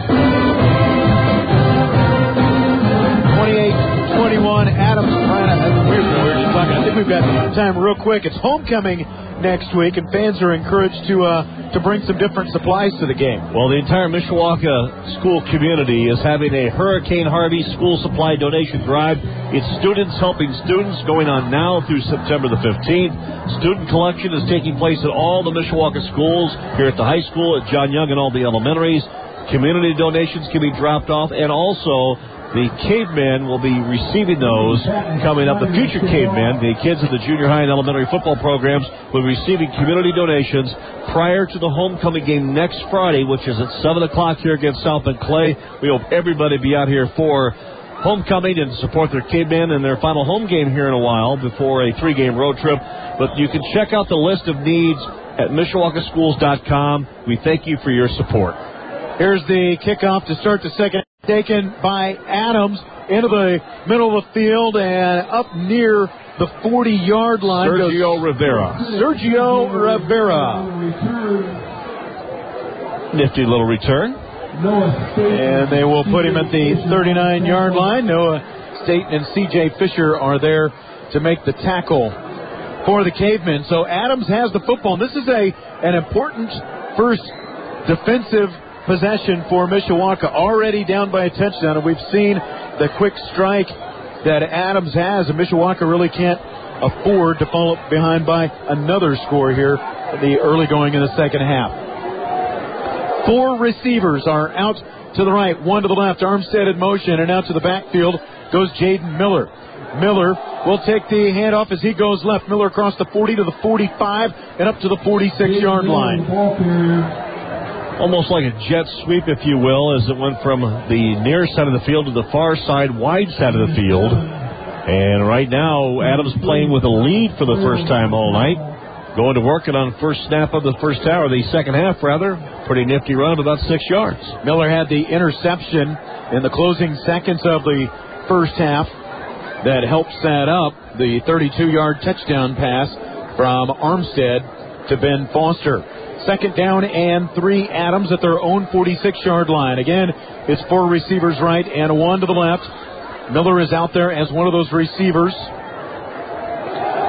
twenty-eight twenty-one, Adams trying to, we're, we're just talking, I think we've got time real quick. It's homecoming next week, and fans are encouraged to uh, to bring some different supplies to the game. Well, the entire Mishawaka school community is having a Hurricane Harvey school supply donation drive. It's students helping students, going on now through September the fifteenth. Student collection is taking place at all the Mishawaka schools, here at the high school, at John Young, and all the elementaries. Community donations can be dropped off, and also the Cavemen will be receiving those coming up. The future Cavemen, the kids of the junior high and elementary football programs, will be receiving community donations prior to the homecoming game next Friday, which is at seven o'clock here against South Bend Clay. We hope everybody be out here for homecoming and support their Cavemen in their final home game here in a while before a three-game road trip. But you can check out the list of needs at Mishawaka Schools dot com. We thank you for your support. Here's the kickoff to start the second, taken by Adams into the middle of the field and up near the forty-yard line. Sergio Rivera. Sergio Rivera. Nifty little return. And they will put him at the thirty-nine-yard line. Noah Staten and C J Fisher are there to make the tackle for the Cavemen. So Adams has the football. And this is a an important first defensive possession for Mishawaka, already down by a touchdown, and we've seen the quick strike that Adams has, and Mishawaka really can't afford to fall behind by another score here in the early going in the second half. Four receivers are out to the right, one to the left. Armstead in motion, and out to the backfield goes Jaden Miller. Miller will take the handoff as he goes left. Miller across the forty to the forty-five and up to the forty-six-yard line. Almost like a jet sweep, if you will, as it went from the near side of the field to the far side, wide side of the field. And right now, Adams playing with a lead for the first time all night. Going to work it on first snap of the first hour, the second half, rather. Pretty nifty run of about six yards. Miller had the interception in the closing seconds of the first half that helped set up the thirty-two-yard touchdown pass from Armstead to Ben Foster. Second down and three, Adams at their own forty-six-yard line. Again, it's four receivers right and one to the left. Miller is out there as one of those receivers.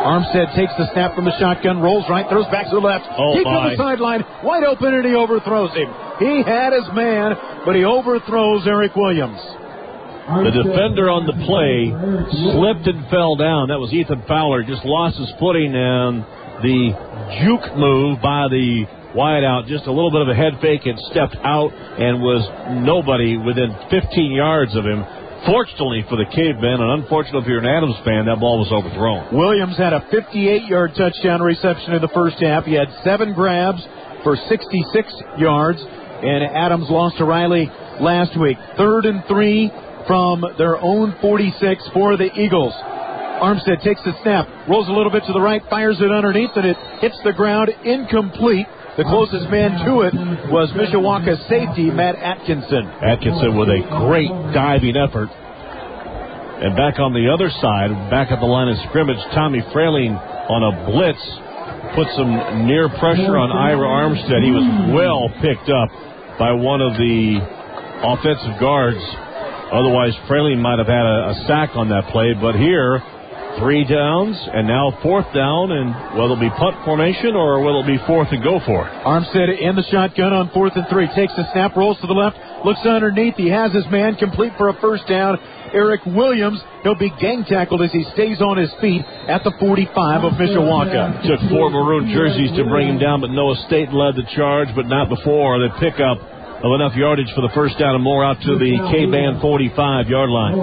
Armstead takes the snap from the shotgun, rolls right, throws back to the left. Oh, Deep on the sideline, wide open, and he overthrows him. He had his man, but he overthrows Eric Williams. The defender on the play slipped and fell down. That was Ethan Fowler. Just lost his footing, and the juke move by the wideout, just a little bit of a head fake, and stepped out and was nobody within fifteen yards of him. Fortunately for the Cavemen, and unfortunately if you're an Adams fan, that ball was overthrown. Williams had a fifty-eight-yard touchdown reception in the first half. He had seven grabs for sixty-six yards, and Adams lost to Riley last week. Third and three from their own forty-six for the Eagles. Armstead takes the snap, rolls a little bit to the right, fires it underneath, and it hits the ground incomplete. The closest man to it was Mishawaka safety Matt Atkinson. Atkinson with a great diving effort. And back on the other side, back at the line of scrimmage, Tommy Frayling on a blitz put some near pressure on Ira Armstead. He was well picked up by one of the offensive guards. Otherwise, Frayling might have had a, a sack on that play. But here, three downs, and now fourth down, and will it be punt formation or will it be fourth and go for it? Armstead in the shotgun on fourth and three. Takes the snap, rolls to the left, looks underneath. He has his man complete for a first down. Eric Williams, he'll be gang tackled as he stays on his feet at the forty-five of Mishawaka. Took four maroon jerseys to bring him down, but Noah State led the charge, but not before the pickup of enough yardage for the first down and more out to the K-Band forty-five-yard line.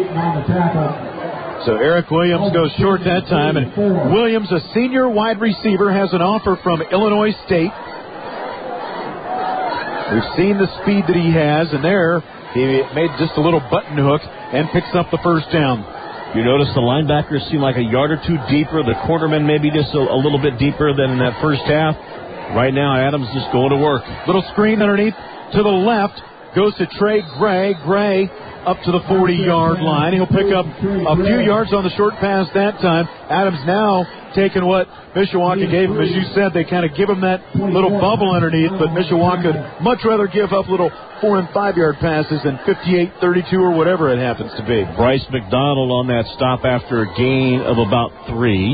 So Eric Williams goes short that time, and Williams, a senior wide receiver, has an offer from Illinois State. We've seen the speed that he has, and there he made just a little button hook and picks up the first down. You notice the linebackers seem like a yard or two deeper. The cornermen maybe just a, a little bit deeper than in that first half. Right now, Adams just going to work. Little screen underneath to the left. Goes to Trey Gray. Gray up to the forty-yard line. He'll pick up a few yards on the short pass that time. Adams now taking what Mishawaka gave him. As you said, they kind of give him that little bubble underneath, but Mishawaka would much rather give up little four- and five-yard passes than fifty-eight thirty-two or whatever it happens to be. Bryce McDonald on that stop after a gain of about three.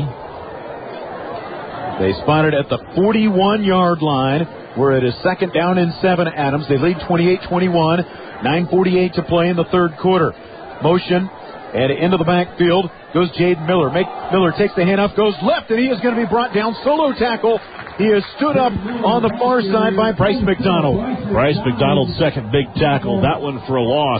They spotted at the forty-one-yard line. We're at a second down and seven, Adams. They lead twenty-eight twenty-one. nine forty-eight to play in the third quarter. Motion and into the backfield goes Jaden Miller. Make, Miller takes the handoff, goes left, and he is going to be brought down. Solo tackle. He is stood up on the far side by Bryce McDonald. Bryce McDonald's second big tackle. That one for a loss.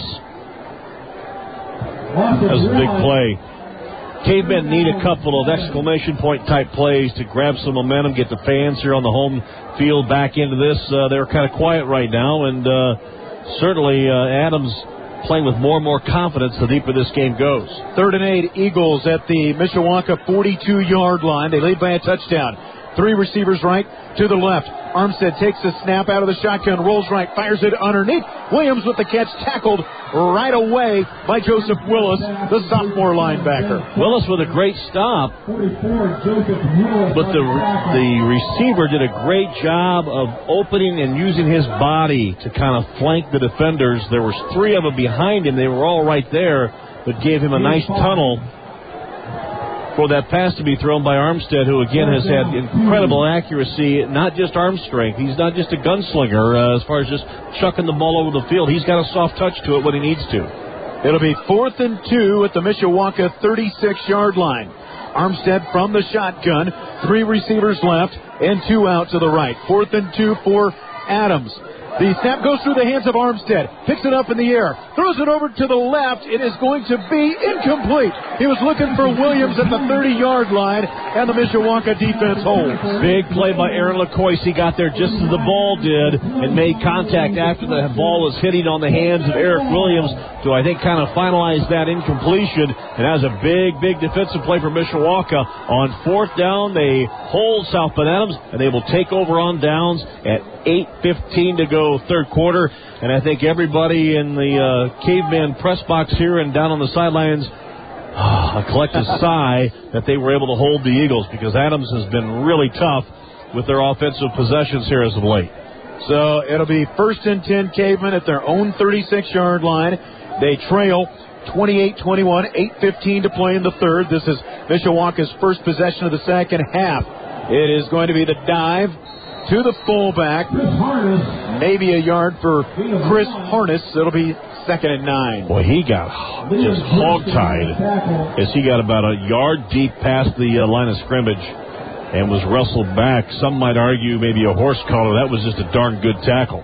That was a big play. Cavemen need a couple of exclamation point type plays to grab some momentum, get the fans here on the home field back into this. Uh, they're kind of quiet right now, and uh, certainly uh, Adams playing with more and more confidence the deeper this game goes. Third and eight, Eagles at the Mishawaka forty-two-yard line. They lead by a touchdown. Three receivers right to the left. Armstead takes the snap out of the shotgun, rolls right, fires it underneath. Williams with the catch, tackled right away by Joseph Willis, the sophomore linebacker. Willis with a great stop, but the the receiver did a great job of opening and using his body to kind of flank the defenders. There was three of them behind him. They were all right there, but gave him a nice tunnel for that pass to be thrown by Armstead, who again has had incredible accuracy, not just arm strength. He's not just a gunslinger uh, as far as just chucking the ball over the field. He's got a soft touch to it when he needs to. It'll be fourth and two at the Mishawaka thirty-six-yard line. Armstead from the shotgun, three receivers left and two out to the right. Fourth and two for Adams. The snap goes through the hands of Armstead. Picks it up in the air. Throws it over to the left. It is going to be incomplete. He was looking for Williams at the thirty-yard line, and the Mishawaka defense holds. Big play by Aaron LaCoyce. He got there just as the ball did and made contact after the ball was hitting on the hands of Eric Williams to, I think, kind of finalize that incompletion. And that was a big, big defensive play for Mishawaka. On fourth down, they hold South Bend Adams, and they will take over on downs at eight fifteen to go third quarter, and I think everybody in the uh, Caveman press box here and down on the sidelines uh, a collective sigh that they were able to hold the Eagles, because Adams has been really tough with their offensive possessions here as of late. So it'll be first and ten Cavemen at their own thirty-six-yard line. They trail twenty-eight twenty-one, eight fifteen to play in the third. This is Mishawaka's first possession of the second half. It is going to be the dive to the fullback. Maybe a yard for Chris Harness. It'll be second and nine. Boy, he got just hog-tied as he got about a yard deep past the uh, line of scrimmage and was wrestled back. Some might argue maybe a horse collar. That was just a darn good tackle.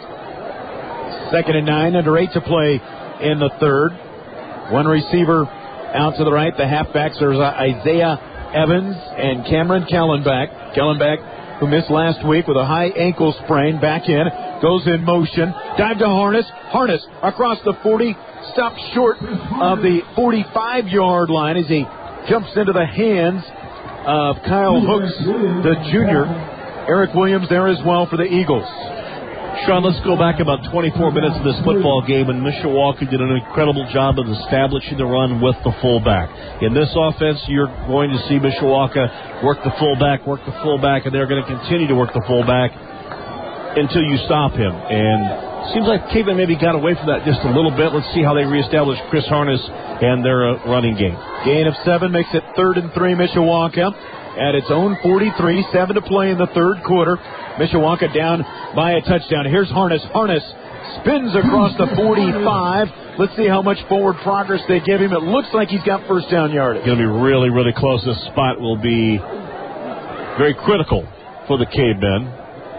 Second and nine, under eight to play in the third. One receiver out to the right. The halfbacks are Isaiah Evans and Cameron Kellenbach. Kellenbach, who missed last week with a high ankle sprain, back in, goes in motion. Dive to Harness. Harness across the forty, stopped short of the forty-five-yard line as he jumps into the hands of Kyle Hooks, the junior. Eric Williams there as well for the Eagles. Sean, let's go back about twenty-four minutes of this football game, and Mishawaka did an incredible job of establishing the run with the fullback. In this offense, you're going to see Mishawaka work the fullback, work the fullback, and they're going to continue to work the fullback until you stop him. And it seems like Caveman maybe got away from that just a little bit. Let's see how they reestablish Chris Harness and their uh, running game. Gain of seven makes it third and three, Mishawaka at its own forty-three, seven to play in the third quarter. Mishawaka down by a touchdown. Here's Harness. Harness spins across the forty-five. Let's see how much forward progress they give him. It looks like he's got first down yardage. Going to be really, really close. This spot will be very critical for the Cavemen.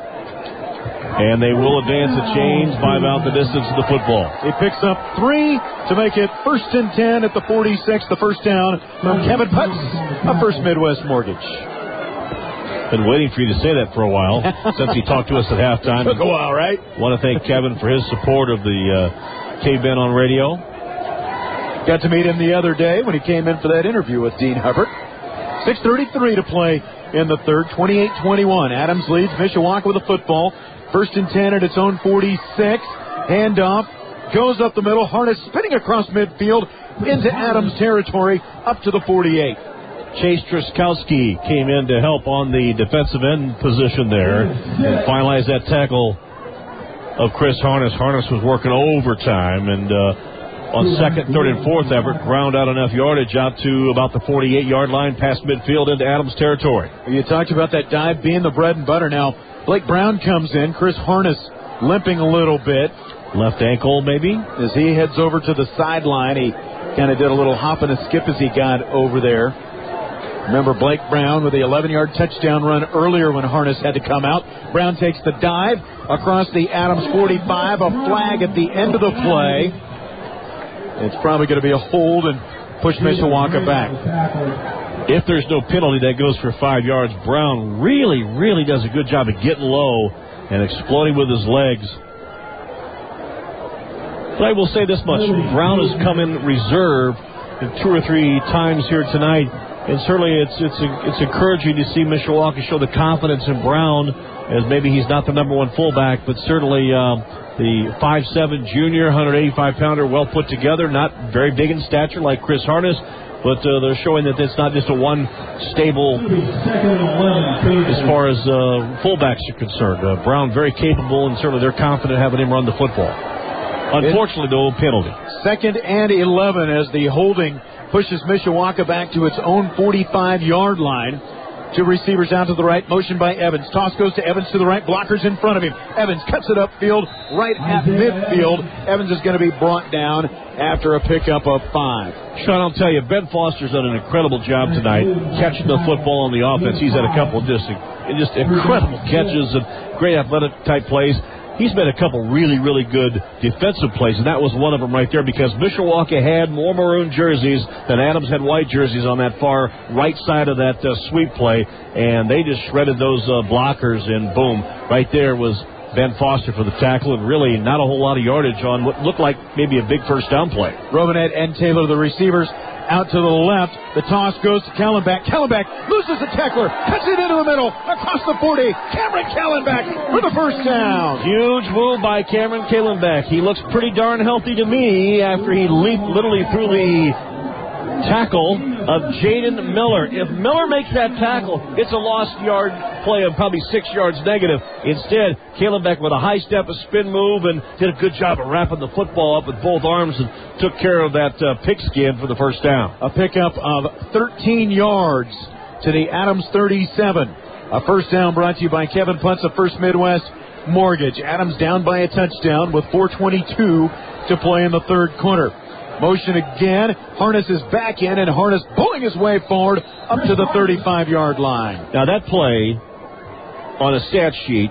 And they will advance a change by about the distance of the football. He picks up three to make it first and ten at the forty-six. The first down from Kevin Putz of First Midwest Mortgage. Been waiting for you to say that for a while since he talked to us at halftime. Took a while, right? Want to thank Kevin for his support of the uh, Cavemen on radio. Got to meet him the other day when he came in for that interview with Dean Hubbard. six thirty-three to play in the third, twenty-eight twenty-one. Adams leads Mishawaka with a football. First and ten at its own forty-six. Handoff goes up the middle. Harness spinning across midfield into Adams territory up to the forty-eight. Chase Truskowski came in to help on the defensive end position there and finalize that tackle of Chris Harness. Harness was working overtime, and uh, on second, third, and fourth effort, ground out enough yardage out to about the forty-eight-yard line past midfield into Adams territory. You talked about that dive being the bread and butter. Now, Blake Brown comes in. Chris Harness limping a little bit. Left ankle, maybe? As he heads over to the sideline, he kind of did a little hop and a skip as he got over there. Remember Blake Brown with the eleven-yard touchdown run earlier when Harness had to come out. Brown takes the dive across the Adams forty-five. A flag at the end of the play. It's probably going to be a hold and push Mishawaka back. If there's no penalty, that goes for five yards. Brown really, really does a good job of getting low and exploding with his legs. But I will say this much. Brown has come in reserve two or three times here tonight. And certainly it's it's it's encouraging to see Mishawaka show the confidence in Brown, as maybe he's not the number one fullback, but certainly um, the five seven junior, one eighty-five pounder, well put together, not very big in stature like Chris Harness, but uh, they're showing that it's not just a one stable as far as uh, fullbacks are concerned. Uh, Brown very capable, and certainly they're confident having him run the football. Unfortunately, no penalty. Second and eleven as the holding pushes Mishawaka back to its own forty-five-yard line. Two receivers out to the right. Motion by Evans. Toss goes to Evans to the right. Blockers in front of him. Evans cuts it upfield right at midfield. Evans is going to be brought down after a pickup of five. Sean, I'll tell you, Ben Foster's done an incredible job tonight catching the football on the offense. He's had a couple of just, just incredible catches and great athletic type plays. He's made a couple really, really good defensive plays, and that was one of them right there because Mishawaka had more maroon jerseys than Adams had white jerseys on that far right side of that uh, sweep play, and they just shredded those uh, blockers, and boom, right there was Ben Foster for the tackle, and really not a whole lot of yardage on what looked like maybe a big first down play. Robinette and Taylor, the receivers, out to the left. The toss goes to Kellenbach. Kellenbach loses the tackler, cuts it into the middle, across the forty. Cameron Kellenbach for the first down. Huge move by Cameron Kellenbach. He looks pretty darn healthy to me after he leaped literally through the tackle of Jaden Miller. If Miller makes that tackle, it's a lost yard play of probably six yards negative. Instead, Caleb Beck with a high step, a spin move, and did a good job of wrapping the football up with both arms and took care of that uh, pigskin for the first down. A pickup of thirteen yards to the Adams thirty-seven. A first down brought to you by Kevin Putz of First Midwest Mortgage. Adams down by a touchdown with four twenty-two to play in the third quarter. Motion again. Harness is back in, and Harness pulling his way forward up to the thirty-five-yard line. Now that play on a stat sheet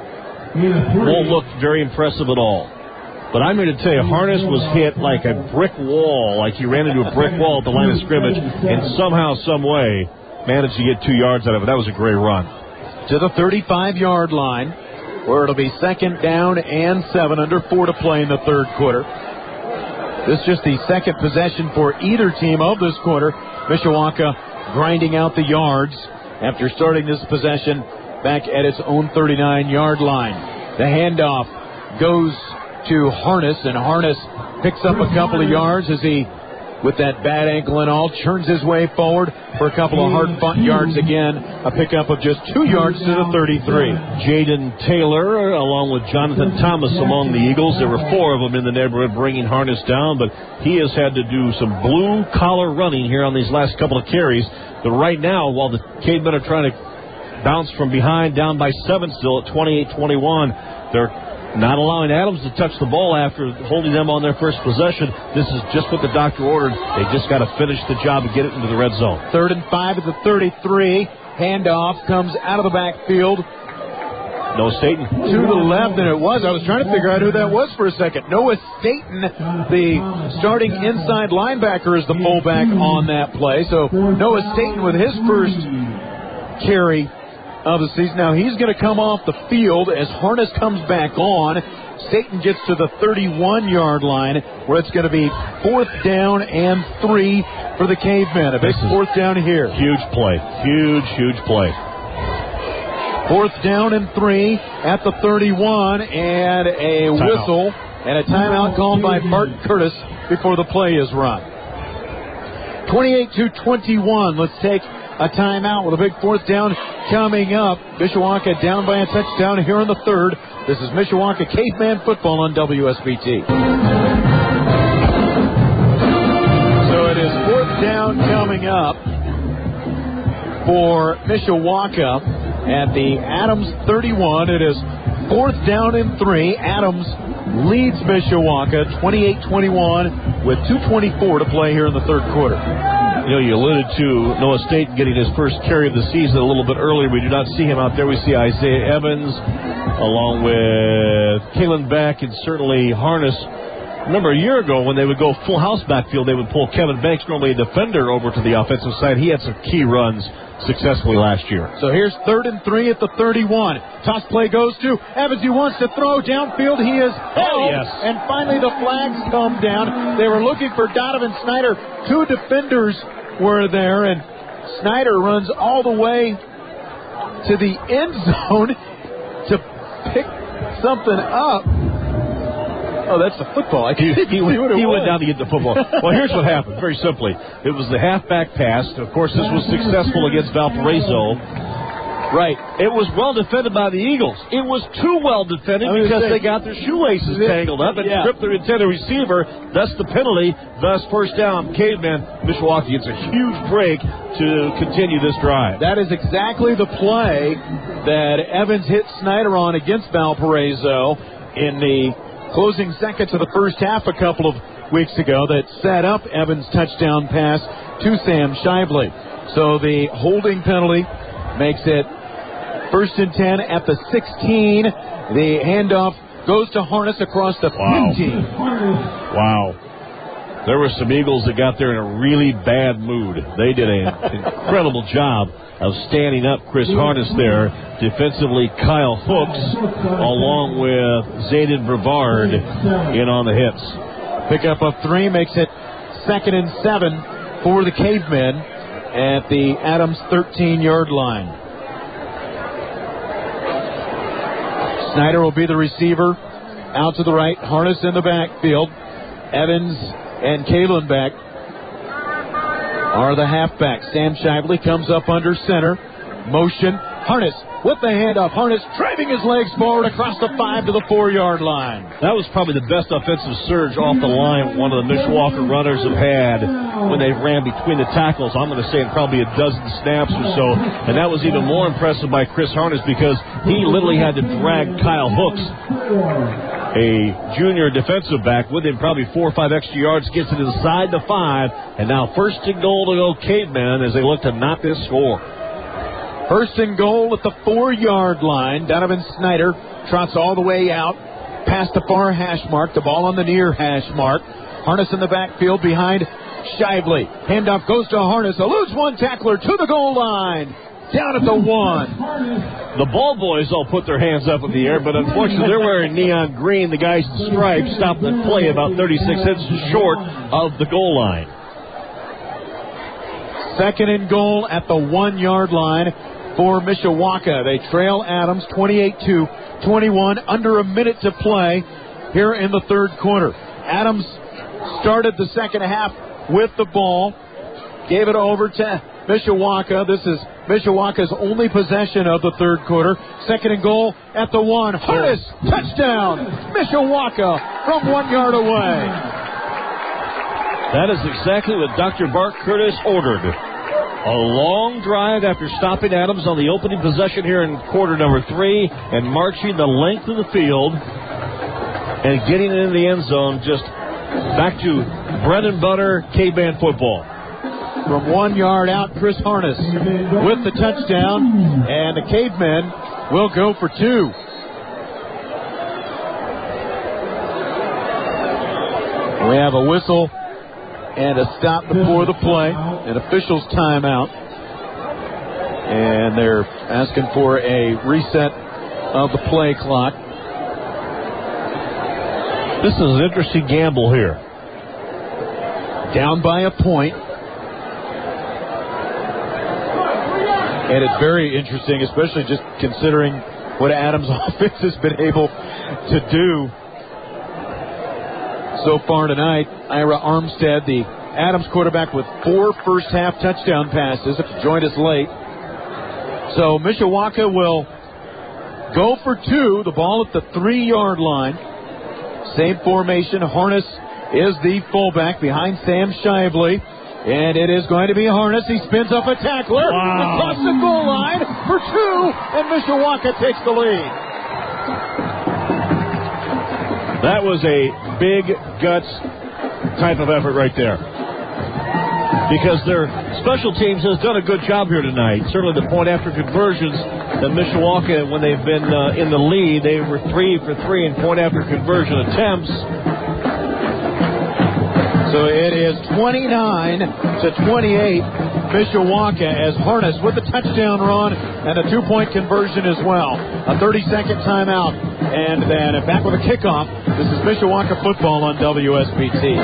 won't look very impressive at all. But I'm here to tell you, Harness was hit like a brick wall, like he ran into a brick wall at the line of scrimmage, and somehow, some way, managed to get two yards out of it. That was a great run. To the thirty-five-yard line, where it'll be second down and seven, under four to play in the third quarter. This is just the second possession for either team of this quarter. Mishawaka grinding out the yards after starting this possession back at its own thirty-nine-yard line. The handoff goes to Harness, and Harness picks up a couple of yards as he, with that bad ankle and all, churns his way forward for a couple of hard-fought yards again. A pickup of just two yards to the thirty-three. Jaden Taylor, along with Jonathan Thomas among the Eagles. There were four of them in the neighborhood bringing Harness down, but he has had to do some blue-collar running here on these last couple of carries. But right now, while the Cavemen are trying to bounce from behind, down by seven still at twenty-eight twenty-one, they're not allowing Adams to touch the ball after holding them on their first possession. This is just what the doctor ordered. They just got to finish the job and get it into the red zone. Third and five at the thirty-three. Handoff comes out of the backfield. Noah Staten. To the left, and it was. I was trying to figure out who that was for a second. Noah Staten, the starting inside linebacker, is the fullback on that play. So Noah Staten with his first carry of the season. Now he's going to come off the field as Harness comes back on. Staten gets to the thirty-one-yard line, where it's going to be fourth down and three for the Cavemen. A big fourth down here. Huge play. Huge, huge play. Fourth down and three at the thirty-one, and a timeout. whistle and a timeout called by Bart Curtis before the play is run. twenty-eight to twenty-one. Let's take a timeout with a big fourth down coming up. Mishawaka down by a touchdown here in the third. This is Mishawaka Caveman football on W S B T. So it is fourth down coming up for Mishawaka at the Adams thirty-one. It is fourth down and three. Adams leads Mishawaka twenty-eight twenty-one with two twenty-four to play here in the third quarter. You know, you alluded to Noah Staten getting his first carry of the season a little bit earlier. We do not see him out there. We see Isaiah Evans along with Kalen Beck and certainly Harness. Remember, a year ago when they would go full house backfield, they would pull Kevin Banks, normally a defender, over to the offensive side. He had some key runs successfully last year. So here's third and three at the thirty-one. Toss play goes to Evans. He wants to throw downfield. He is held. Yes. And finally the flags come down. They were looking for Donovan Snyder. Two defenders were there, and Snyder runs all the way to the end zone to pick something up. Oh, that's the football. I he he, went, he went down to get the football. Well, here's what happened. Very simply, it was the halfback pass. Of course, this was successful against Valparaiso. Right. It was well defended by the Eagles. It was too well defended because say, they got their shoelaces tangled up and yeah. tripped their intended receiver. Thus the penalty. Thus first down. Caveman. Mishawaka gets a huge break to continue this drive. That is exactly the play that Evans hit Snyder on against Valparaiso in the closing seconds of the first half a couple of weeks ago that set up Evans' touchdown pass to Sam Shively. So the holding penalty makes it first and ten at the sixteen. The handoff goes to Harness across the wow. fifteen. Wow. There were some Eagles that got there in a really bad mood. They did an incredible job of standing up Chris Harness there. Defensively, Kyle Hooks, along with Zayden Brevard, in on the hits. Pickup of three makes it second and seven for the Cavemen at the Adams thirteen-yard line. Snyder will be the receiver. Out to the right, Harness in the backfield. Evans and Kalen back are the halfbacks. Sam Shively comes up under center. Motion. Harness with the handoff. Harness driving his legs forward across the five to the four-yard line. That was probably the best offensive surge off the line one of the Mishawaka runners have had when they ran between the tackles. I'm going to say in probably a dozen snaps or so. And that was even more impressive by Chris Harness because he literally had to drag Kyle Hooks, a junior defensive back, with him probably four or five extra yards, gets it inside the five. And now first and goal to go Cavemen as they look to knock this score. First and goal at the four-yard line. Donovan Snyder trots all the way out past the far hash mark. The ball on the near hash mark. Harness in the backfield behind Shively. Handoff goes to Harness. Eludes one tackler to the goal line. Down at the one. The ball boys all put their hands up in the air, but unfortunately they're wearing neon green. The guys in stripes stopped the play about thirty-six inches short of the goal line. Second and goal at the one-yard line for Mishawaka. They trail Adams twenty-eight to twenty-one. Under a minute to play here in the third quarter. Adams started the second half with the ball. Gave it over to Mishawaka. This is Mishawaka's only possession of the third quarter. Second and goal at the one. Harness, touchdown. Mishawaka from one yard away. That is exactly what Doctor Bart Curtis ordered. A long drive after stopping Adams on the opening possession here in quarter number three and marching the length of the field and getting into the end zone, just back to bread and butter K-Band football. From one yard out, Chris Harness with the touchdown, and the Cavemen will go for two. We have a whistle and a stop before the play, an official's timeout. And they're asking for a reset of the play clock. This is an interesting gamble here. Down by a point. And it's very interesting, especially just considering what Adams' offense has been able to do so far tonight. Ira Armstead, the Adams quarterback, with four first-half touchdown passes. If you joined us late. So Mishawaka will go for two. The ball at the three-yard line. Same formation. Harness is the fullback behind Sam Shively. And it is going to be Harness. He spins up a tackler wow. across the goal line for two. And Mishawaka takes the lead. That was a big guts type of effort right there. Because their special teams has done a good job here tonight. Certainly the point after conversions, the Mishawaka, when they've been uh, in the lead, they were three for three in point after conversion attempts. So it is twenty-nine to twenty-eight, Mishawaka, as Harness with the touchdown run and a two-point conversion as well. A thirty-second timeout, and then back with a kickoff. This is Mishawaka football on W S B T.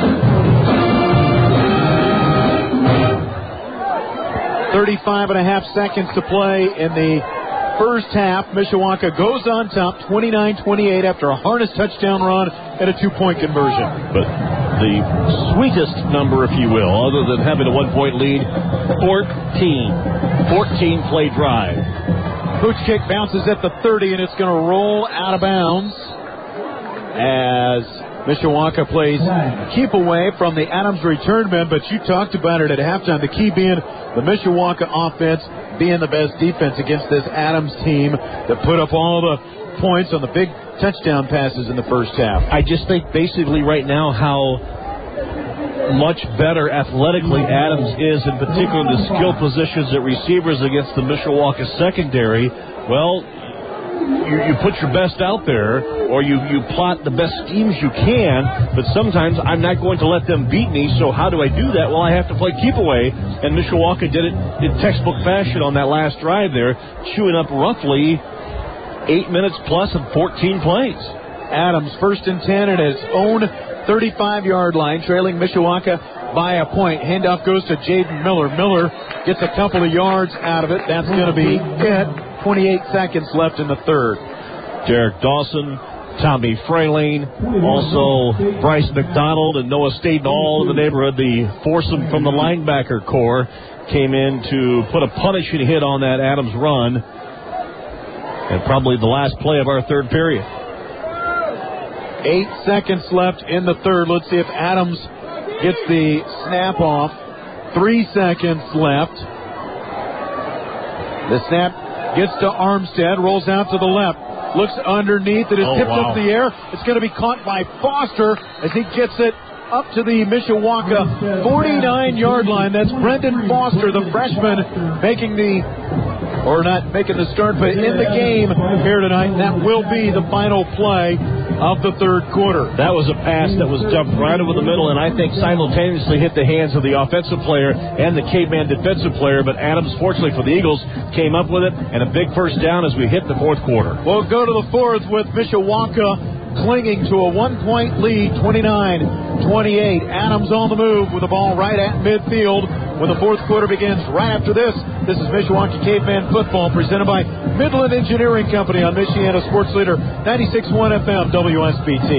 thirty-five and a half seconds to play in the first half. Mishawaka goes on top, twenty-nine twenty-eight, after a Harness touchdown run and a two-point conversion. But the sweetest number, if you will, other than having a one-point lead, fourteen. fourteen-play drive. Pooch kick bounces at the thirty, and it's going to roll out of bounds as Mishawaka plays keep away from the Adams return men, but you talked about it at halftime. The key being the Mishawaka offense being the best defense against this Adams team that put up all the points on the big touchdown passes in the first half. I just think basically right now how much better athletically Adams is, in particular the skill positions at receivers against the Mishawaka secondary. Well, You, you put your best out there, or you, you plot the best schemes you can, but sometimes I'm not going to let them beat me, so how do I do that? Well, I have to play keep away, and Mishawaka did it in textbook fashion on that last drive there, chewing up roughly eight minutes plus of fourteen plays. Adams first and ten at his own thirty-five-yard line, trailing Mishawaka by a point. Handoff goes to Jaden Miller. Miller gets a couple of yards out of it. That's going to be it. twenty-eight seconds left in the third. Derek Dawson Tommy Frayling, also Bryce McDonald and Noah Staten, all in the neighborhood. The foursome from the linebacker core came in to put a punishing hit on that Adams run. And probably the last play of our third period. Eight seconds left in the third. Let's see if Adams gets the snap off. Three seconds left. The snap gets to Armstead, rolls out to the left. Looks underneath. It is oh, tipped wow. up in the air. It's going to be caught by Foster as he gets it up to the Mishawaka forty-nine-yard line. That's Brendan Foster, the freshman, making the, or not making the start, but in the game here tonight. That will be the final play of the third quarter. That was a pass that was dumped right over the middle, and I think simultaneously hit the hands of the offensive player and the caveman defensive player. But Adams, fortunately for the Eagles, came up with it, and a big first down as we hit the fourth quarter. We'll go to the fourth with Mishawaka clinging to a one-point lead, twenty-nine twenty-eight. Adams on the move with the ball right at midfield when the fourth quarter begins right after this. This is Mishawaka Caveman Football presented by Midland Engineering Company on Michiana Sports Leader ninety-six point one F M W S B T.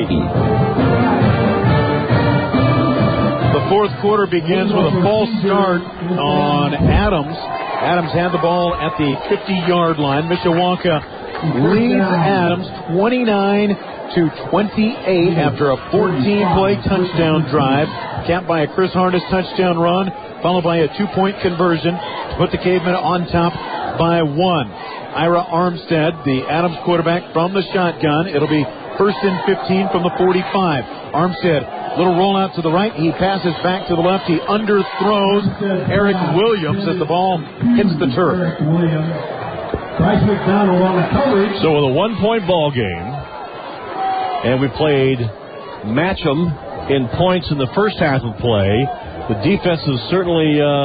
The fourth quarter begins with a false start on Adams. Adams had the ball at the fifty-yard line. Mishawaka leads Adams twenty-nine to twenty-eight after a fourteen-play touchdown drive, capped by a Chris Harness touchdown run, followed by a two-point conversion to put the Cavemen on top by one. Ira Armstead, the Adams quarterback, from the shotgun. It'll be first and fifteen from the forty-five. Armstead, little rollout to the right. He passes back to the left. He underthrows Eric Williams as the ball hits the turf. So with a one-point ball game, and we played match 'em in points in the first half of play. The defense has certainly uh,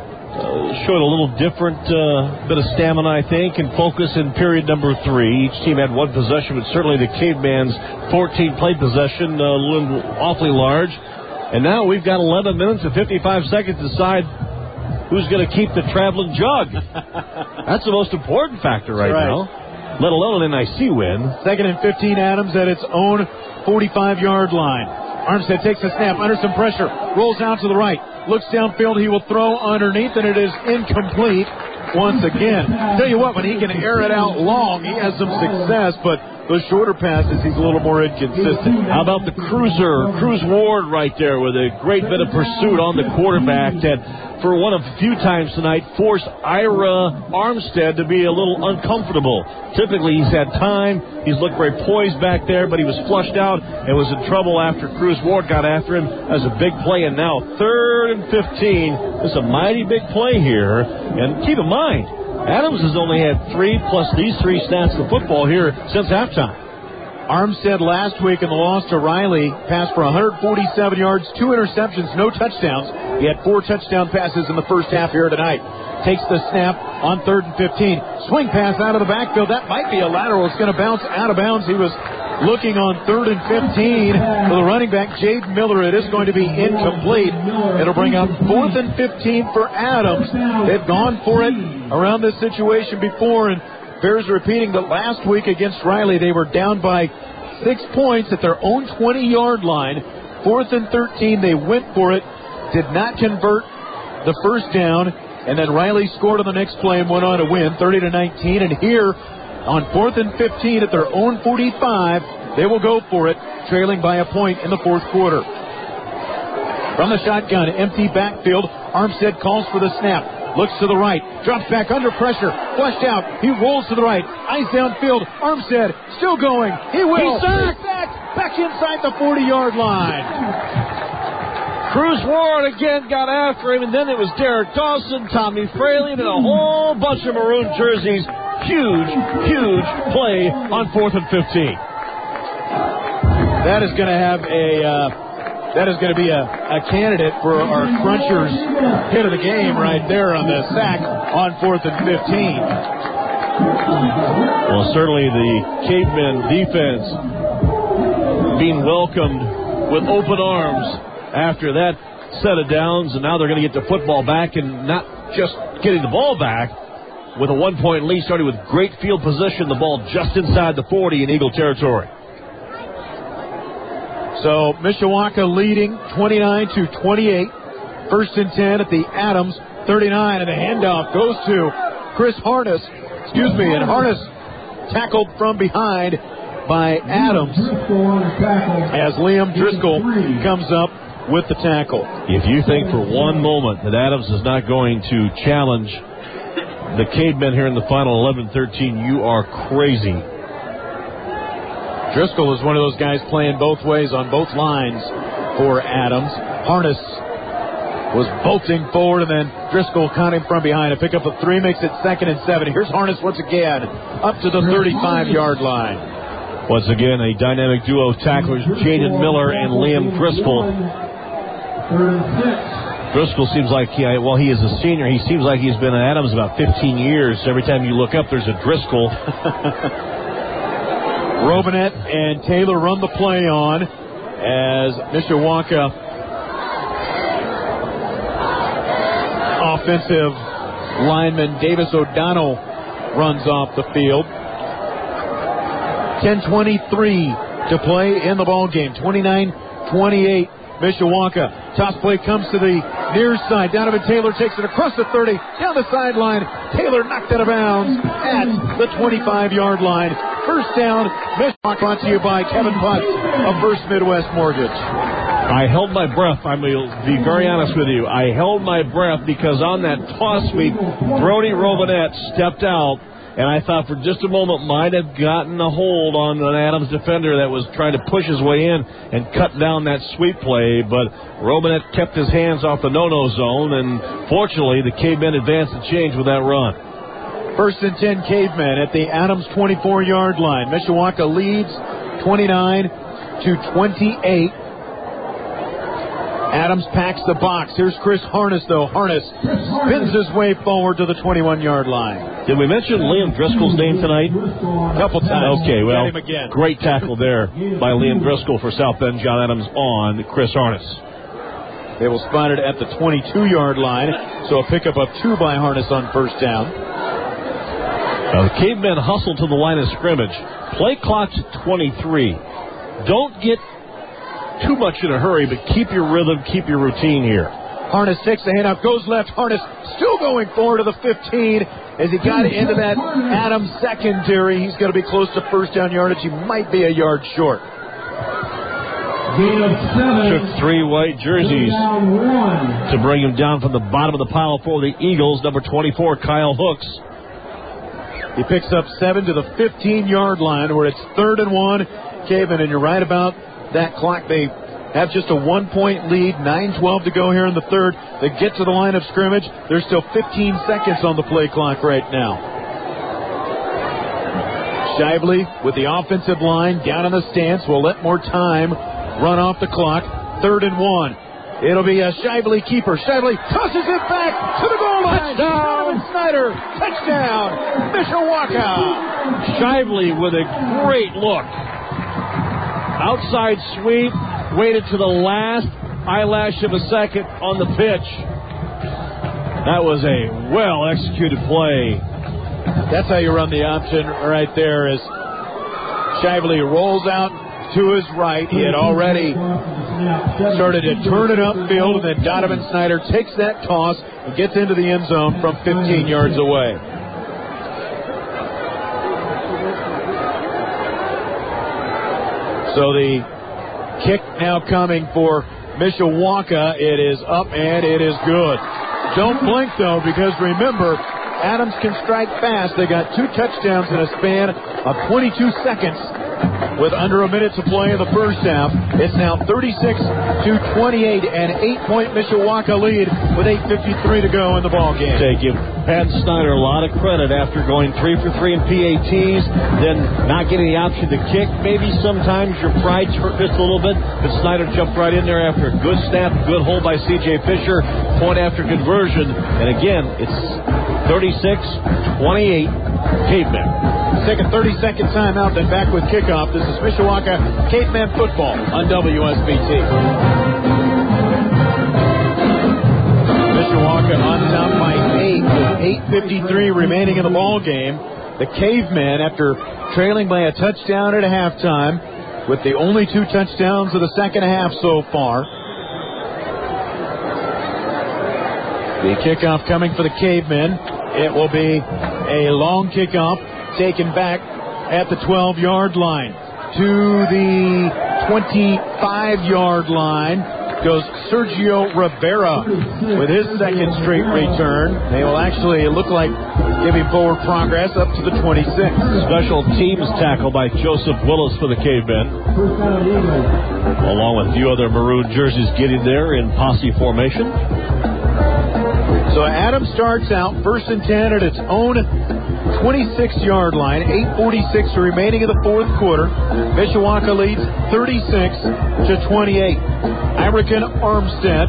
uh, showed a little different uh, bit of stamina, I think, and focus in period number three. Each team had one possession, but certainly the Caveman's fourteen-play possession uh, loomed awfully large. And now we've got eleven minutes and fifty-five seconds to decide who's going to keep the traveling jug. That's the most important factor right, right. now. Let alone an N I C win. Second and fifteen, Adams at its own forty-five-yard line. Armstead takes a snap under some pressure, rolls out to the right, looks downfield. He will throw underneath, and it is incomplete once again. Tell you what, when he can air it out long, he has some success, but those shorter passes, he's a little more inconsistent. How about the cruiser, Cruz Ward right there with a great bit of pursuit on the quarterback that, for one of a few times tonight, forced Ira Armstead to be a little uncomfortable. Typically, he's had time. He's looked very poised back there, but he was flushed out and was in trouble after Cruz Ward got after him. That was a big play, and now third and fifteen. This is a mighty big play here. And keep in mind, Adams has only had three plus these three snaps of football here since halftime. Armstead last week in the loss to Riley passed for one hundred forty-seven yards, two interceptions, no touchdowns. He had four touchdown passes in the first half here tonight. Takes the snap on third and fifteen. Swing pass out of the backfield. That might be a lateral. It's going to bounce out of bounds. He was looking on third and fifteen for the running back, Jade Miller. It is going to be incomplete. It'll bring up fourth and fifteen for Adams. They've gone for it around this situation before, and bears repeating that last week against Riley, they were down by six points at their own twenty-yard line. Fourth and thirteen, they went for it, did not convert the first down, and then Riley scored on the next play and went on to win thirty to nineteen. And here on fourth and fifteen at their own forty-five, they will go for it, trailing by a point in the fourth quarter. From the shotgun, empty backfield, Armstead calls for the snap. Looks to the right, drops back under pressure, flushed out, he rolls to the right, eyes downfield, Armstead still going, he will, he's sacked, back inside the forty-yard line. Cruz Ward again got after him, and then it was Derek Dawson, Tommy Fraley, and a whole bunch of maroon jerseys. Huge, huge play on fourth and fifteen. That is going to have a... Uh, That is going to be a, a candidate for our Crunchers hit of the game right there on the sack on fourth and fifteen. Well, certainly the Cavemen defense being welcomed with open arms after that set of downs, and now they're going to get the football back, and not just getting the ball back with a one-point lead, starting with great field position, the ball just inside the forty in Eagle territory. So Mishawaka leading twenty-nine to twenty-eight. First and ten at the Adams thirty-nine, and the handoff goes to Chris Harness. Excuse me, and Harness tackled from behind by Adams as Liam Driscoll comes up with the tackle. If you think for one moment that Adams is not going to challenge the Cavemen here in the final eleven thirteen, you are crazy. Driscoll is one of those guys playing both ways on both lines for Adams. Harness was bolting forward, and then Driscoll caught him from behind to pick up a three, makes it second and seven. Here's Harness once again up to the thirty-five-yard line. Once again, a dynamic duo of tacklers, Jaden Miller and Liam Driscoll. Driscoll seems like, he, well, he is a senior. He seems like he's been at Adams about fifteen years. Every time you look up, there's a Driscoll. Robinette and Taylor run the play on as Mishawaka offensive lineman Davis O'Donnell runs off the field. ten twenty-three to play in the ball game. twenty-nine twenty-eight Mishawaka. Toss play comes to the near side. Donovan Taylor takes it across the thirty, down the sideline. Taylor knocked out of bounds at the twenty-five-yard line. First down, Mishawaka, brought to you by Kevin Putz of First Midwest Mortgage. I held my breath. I will be very honest with you. I held my breath because on that toss sweep, Brody Robinette stepped out, and I thought for just a moment might have gotten a hold on an Adams defender that was trying to push his way in and cut down that sweep play, but Robinette kept his hands off the no-no zone, and fortunately the Cavemen advanced the change with that run. First and ten Cavemen at the Adams twenty-four-yard line. Mishawaka leads twenty-nine to twenty-eight. Adams packs the box. Here's Chris Harness, though. Harness spins his way forward to the twenty-one-yard line. Did we mention Liam Driscoll's name tonight? A couple times. Okay, well, him again. Great tackle there by Liam Driscoll for South Bend John Adams on Chris Harness. They will spot it at the twenty-two-yard line, so a pickup of two by Harness on first down. Now the Cavemen hustle to the line of scrimmage. Play clock's twenty-three. Don't get too much in a hurry, but keep your rhythm, keep your routine here. Harness takes the handoff, goes left. Harness still going forward to the fifteen. As he got into that Adams secondary, he's going to be close to first down yardage. He might be a yard short. Took three white jerseys to bring him down from the bottom of the pile for the Eagles. Number twenty-four, Kyle Hooks. He picks up seven to the fifteen-yard line where it's third and one. Cavemen, and you're right about that clock. They have just a one-point lead, nine twelve to go here in the third. They get to the line of scrimmage. There's still fifteen seconds on the play clock right now. Shively with the offensive line down in the stance will let more time run off the clock. Third and one. It'll be a Shively keeper. Shively tosses it back to the goal line. Donovan Snyder, touchdown, Mishawaka. Shively with a great look. Outside sweep, waited to the last eyelash of a second on the pitch. That was a well-executed play. That's how you run the option right there as Shively rolls out to his right. He had already started to turn it upfield, and then Donovan Snyder takes that toss and gets into the end zone from fifteen yards away. So the kick now coming for Mishawaka. It is up and it is good. Don't blink, though, because remember, Adams can strike fast. They got two touchdowns in a span of twenty-two seconds with under a minute to play in the first half. It's now thirty-six to twenty-eight, an eight-point Mishawaka lead with eight fifty-three to go in the ball game. They give Pat Snyder a lot of credit after going three for three in P A Ts, then not getting the option to kick. Maybe sometimes your pride's hurt just a little bit, but Snyder jumped right in there after a good snap, good hold by C J Fisher, point after conversion, and again, it's thirty-six twenty-eight Cavemen. Take a thirty-second timeout, then back with kickoff. This is Mishawaka Caveman football on W S B T. Mishawaka on top by eight with eight fifty-three remaining in the ball game. The Cavemen, after trailing by a touchdown at halftime, with the only two touchdowns of the second half so far. The kickoff coming for the Cavemen. It will be a long kickoff taken back at the twelve-yard line. To the twenty-five-yard line goes Sergio Rivera with his second straight return. They will actually look like giving forward progress up to the twenty-six. Special teams tackle by Joseph Willis for the Cavemen, along with a few other maroon jerseys getting there in posse formation. So Adams starts out first and ten at its own twenty-six-yard line. eight forty-six remaining in the fourth quarter. Mishawaka leads thirty-six to twenty-eight. Irakin Armstead,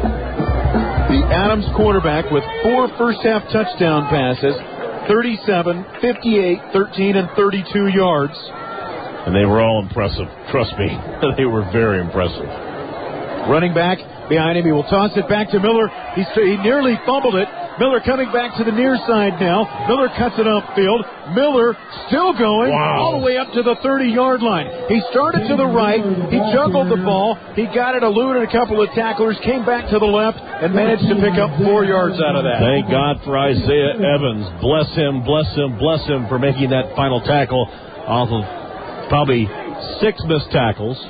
the Adams quarterback, with four first-half touchdown passes, thirty-seven, fifty-eight, thirteen, and thirty-two yards. And they were all impressive. Trust me, they were very impressive. Running back behind him, he will toss it back to Miller. He, he nearly fumbled it. Miller coming back to the near side now. Miller cuts it upfield. Miller still going wow. all the way up to the thirty-yard line. He started to the right. He juggled the ball. He got it, eluded a couple of tacklers, came back to the left, and managed to pick up four yards out of that. Thank God for Isaiah Evans. Bless him, bless him, bless him for making that final tackle off of probably six missed tackles.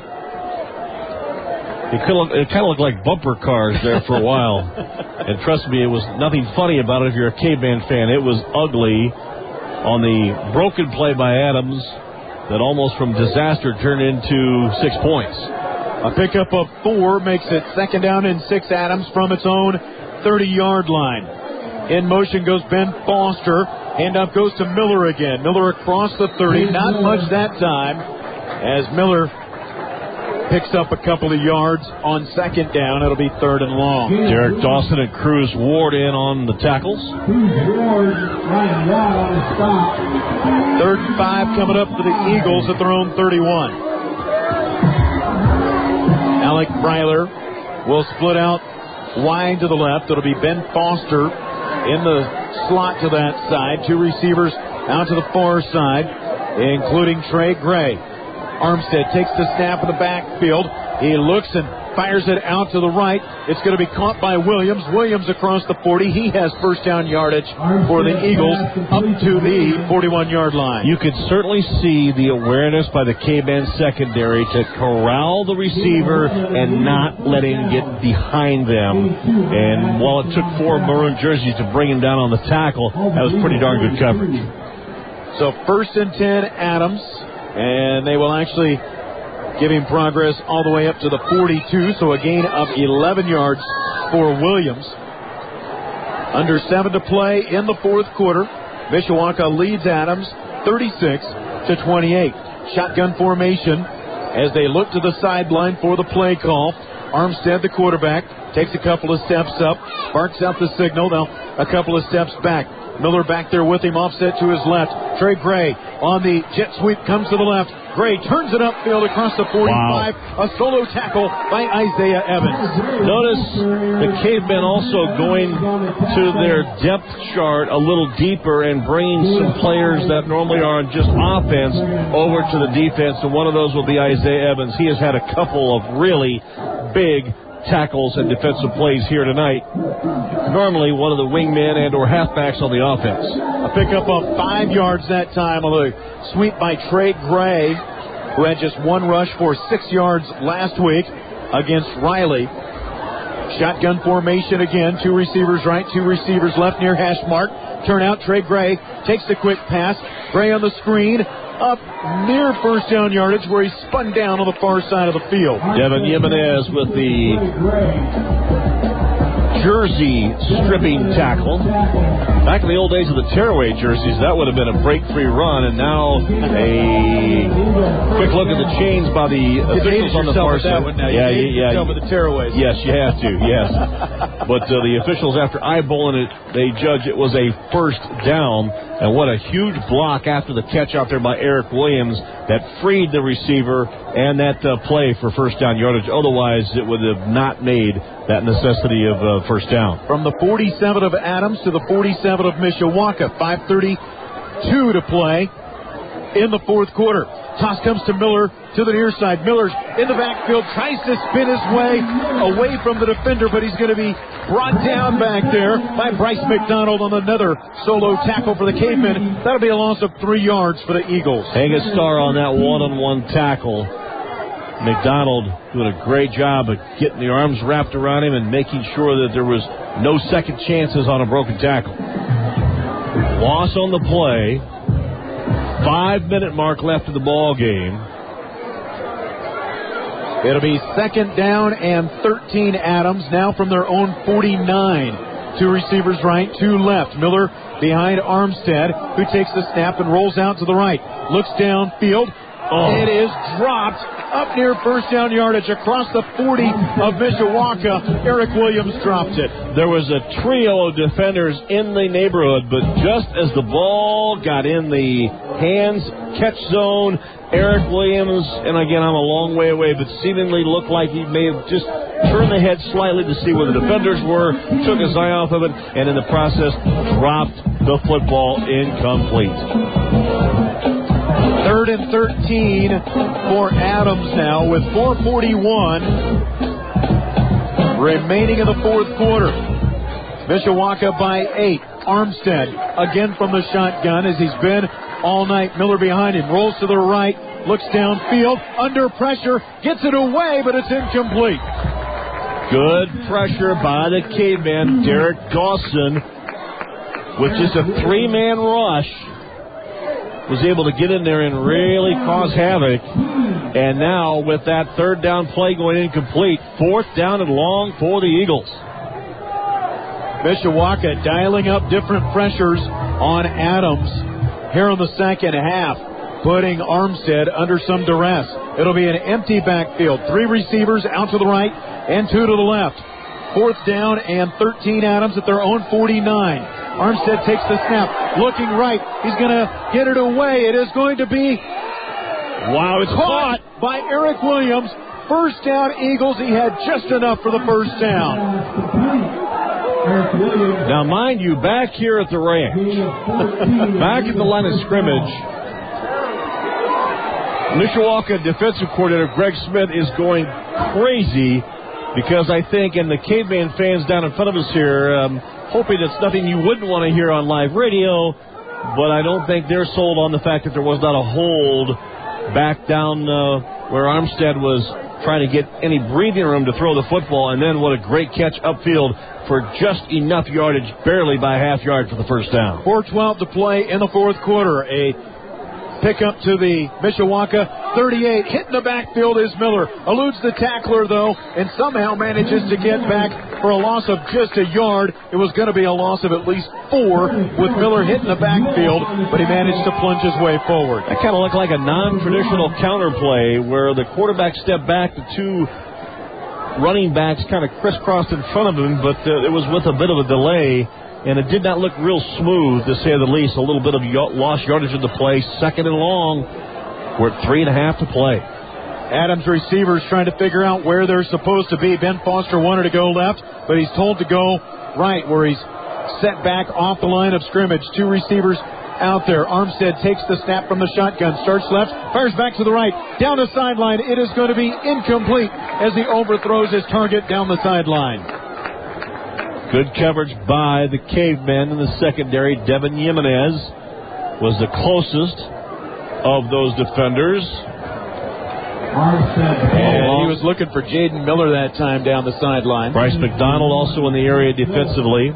It, look, it kind of looked like bumper cars there for a while. And trust me, it was nothing funny about it if you're a Caveman fan. It was ugly on the broken play by Adams that almost from disaster turned into six points. A pickup of four makes it second down and six. Adams from its own thirty-yard line. In motion goes Ben Foster. Handoff goes to Miller again. Miller across the thirty. Not much that time as Miller picks up a couple of yards on second down. It'll be third and long. Derek Dawson and Cruz Ward in on the tackles. Third and five coming up for the Eagles at their own thirty-one. Alec Breiler will split out wide to the left. It'll be Ben Foster in the slot to that side. Two receivers out to the far side, including Trey Gray. Armstead takes the snap in the backfield. He looks and fires it out to the right. It's going to be caught by Williams. Williams across the forty. He has first down yardage for the Eagles up to the forty-one-yard line. You could certainly see the awareness by the K-Man secondary to corral the receiver and not let him get behind them. And while it took four maroon jerseys to bring him down on the tackle, that was pretty darn good coverage. So first and ten, Adams. And they will actually give him progress all the way up to the forty-two, so a gain of eleven yards for Williams. Under seven to play in the fourth quarter. Mishawaka leads Adams thirty-six to twenty-eight. Shotgun formation as they look to the sideline for the play call. Armstead, the quarterback, takes a couple of steps up, barks out the signal. Now a couple of steps back. Miller back there with him, offset to his left. Trey Gray on the jet sweep comes to the left. Gray turns it upfield across the forty-five. Wow. A solo tackle by Isaiah Evans. Notice the Cavemen also going to their depth chart a little deeper and bringing some players that normally are on just offense over to the defense. And one of those will be Isaiah Evans. He has had a couple of really big tackles and defensive plays here tonight. Normally one of the wingmen and or halfbacks on the offense. A pickup of five yards that time. A sweep by Trey Gray, who had just one rush for six yards last week against Riley. Shotgun formation again. Two receivers right, two receivers left near hash mark. Turn out, Trey Gray takes the quick pass. Gray on the screen. Up near first down yardage where he spun down on the far side of the field. Devin Jimenez with the jersey stripping tackle. Back in the old days of the tearaway jerseys, that would have been a break-free run, and now a quick look at the chains by the officials on the far side. Yeah, yeah, yeah. With the tearaways. Yes, you have to. Yes, but uh, the officials, after eyeballing it, they judge it was a first down. And what a huge block after the catch out there by Eric Williams that freed the receiver and that uh, play for first down yardage. Otherwise, it would have not made that necessity of uh, first down. From the forty-seven of Adams to the forty-seven of Mishawaka. five thirty-two to play in the fourth quarter. Toss comes to Miller to the near side. Miller's in the backfield, tries to spin his way away from the defender, but he's going to be brought down back there by Bryce McDonald on another solo tackle for the Cavemen. That'll be a loss of three yards for the Eagles. Hagastar on that one-on-one tackle. McDonald doing a great job of getting the arms wrapped around him and making sure that there was no second chances on a broken tackle. Loss on the play. Five-minute mark left of the ball game. It'll be second down and thirteen, Adams, now from their own forty-nine. Two receivers right, two left. Miller behind Armstead, who takes the snap and rolls out to the right. Looks downfield. Oh. It is dropped up near first down yardage across the forty of Mishawaka. Eric Williams dropped it. There was a trio of defenders in the neighborhood, but just as the ball got in the hands catch zone, Eric Williams, and again, I'm a long way away, but seemingly looked like he may have just turned the head slightly to see where the defenders were, took his eye off of it, and in the process dropped the football incomplete. Third and thirteen for Adams now with four forty-one remaining in the fourth quarter. Mishawaka by eight. Armstead again from the shotgun as he's been all night. Miller behind him. Rolls to the right. Looks downfield. Under pressure. Gets it away, but it's incomplete. Good pressure by the Caveman. Derek Dawson with just a three-man rush was able to get in there and really cause havoc. And now with that third down play going incomplete, fourth down and long for the Eagles. Mishawaka dialing up different pressures on Adams here in the second half, putting Armstead under some duress. It'll be an empty backfield. Three receivers out to the right and two to the left. Fourth down and thirteen, Adams at their own forty-nine. Armstead takes the snap, looking right. He's going to get it away. It is going to be wow, it's caught caught by Eric Williams. First down, Eagles. He had just enough for the first down. Now, mind you, back here at the ranch, back at the line of scrimmage, Mishawaka defensive coordinator Greg Smith is going crazy because I think, and the Caveman fans down in front of us here, um, hoping it's nothing you wouldn't want to hear on live radio, but I don't think they're sold on the fact that there was not a hold back down uh, where Armstead was trying to get any breathing room to throw the football, and then what a great catch upfield for just enough yardage, barely by a half yard for the first down. four twelve to play in the fourth quarter. A pickup to the Mishawaka thirty-eight. Hitting the backfield is Miller. Eludes the tackler, though, and somehow manages to get back for a loss of just a yard. It was going to be a loss of at least four with Miller hitting the backfield, but he managed to plunge his way forward. That kind of looked like a non-traditional counter play where the quarterback stepped back, the two running backs kind of crisscrossed in front of him, but uh, it was with a bit of a delay. And it did not look real smooth, to say the least. A little bit of y- lost yardage in the play. Second and long. We're at three and a half to play. Adams receivers trying to figure out where they're supposed to be. Ben Foster wanted to go left, but he's told to go right, where he's set back off the line of scrimmage. Two receivers out there. Armstead takes the snap from the shotgun. Starts left, fires back to the right. Down the sideline. It is going to be incomplete as he overthrows his target down the sideline. Good coverage by the Cavemen in the secondary. Devin Jimenez was the closest of those defenders. And he was looking for Jaden Miller that time down the sideline. Bryce McDonald also in the area defensively.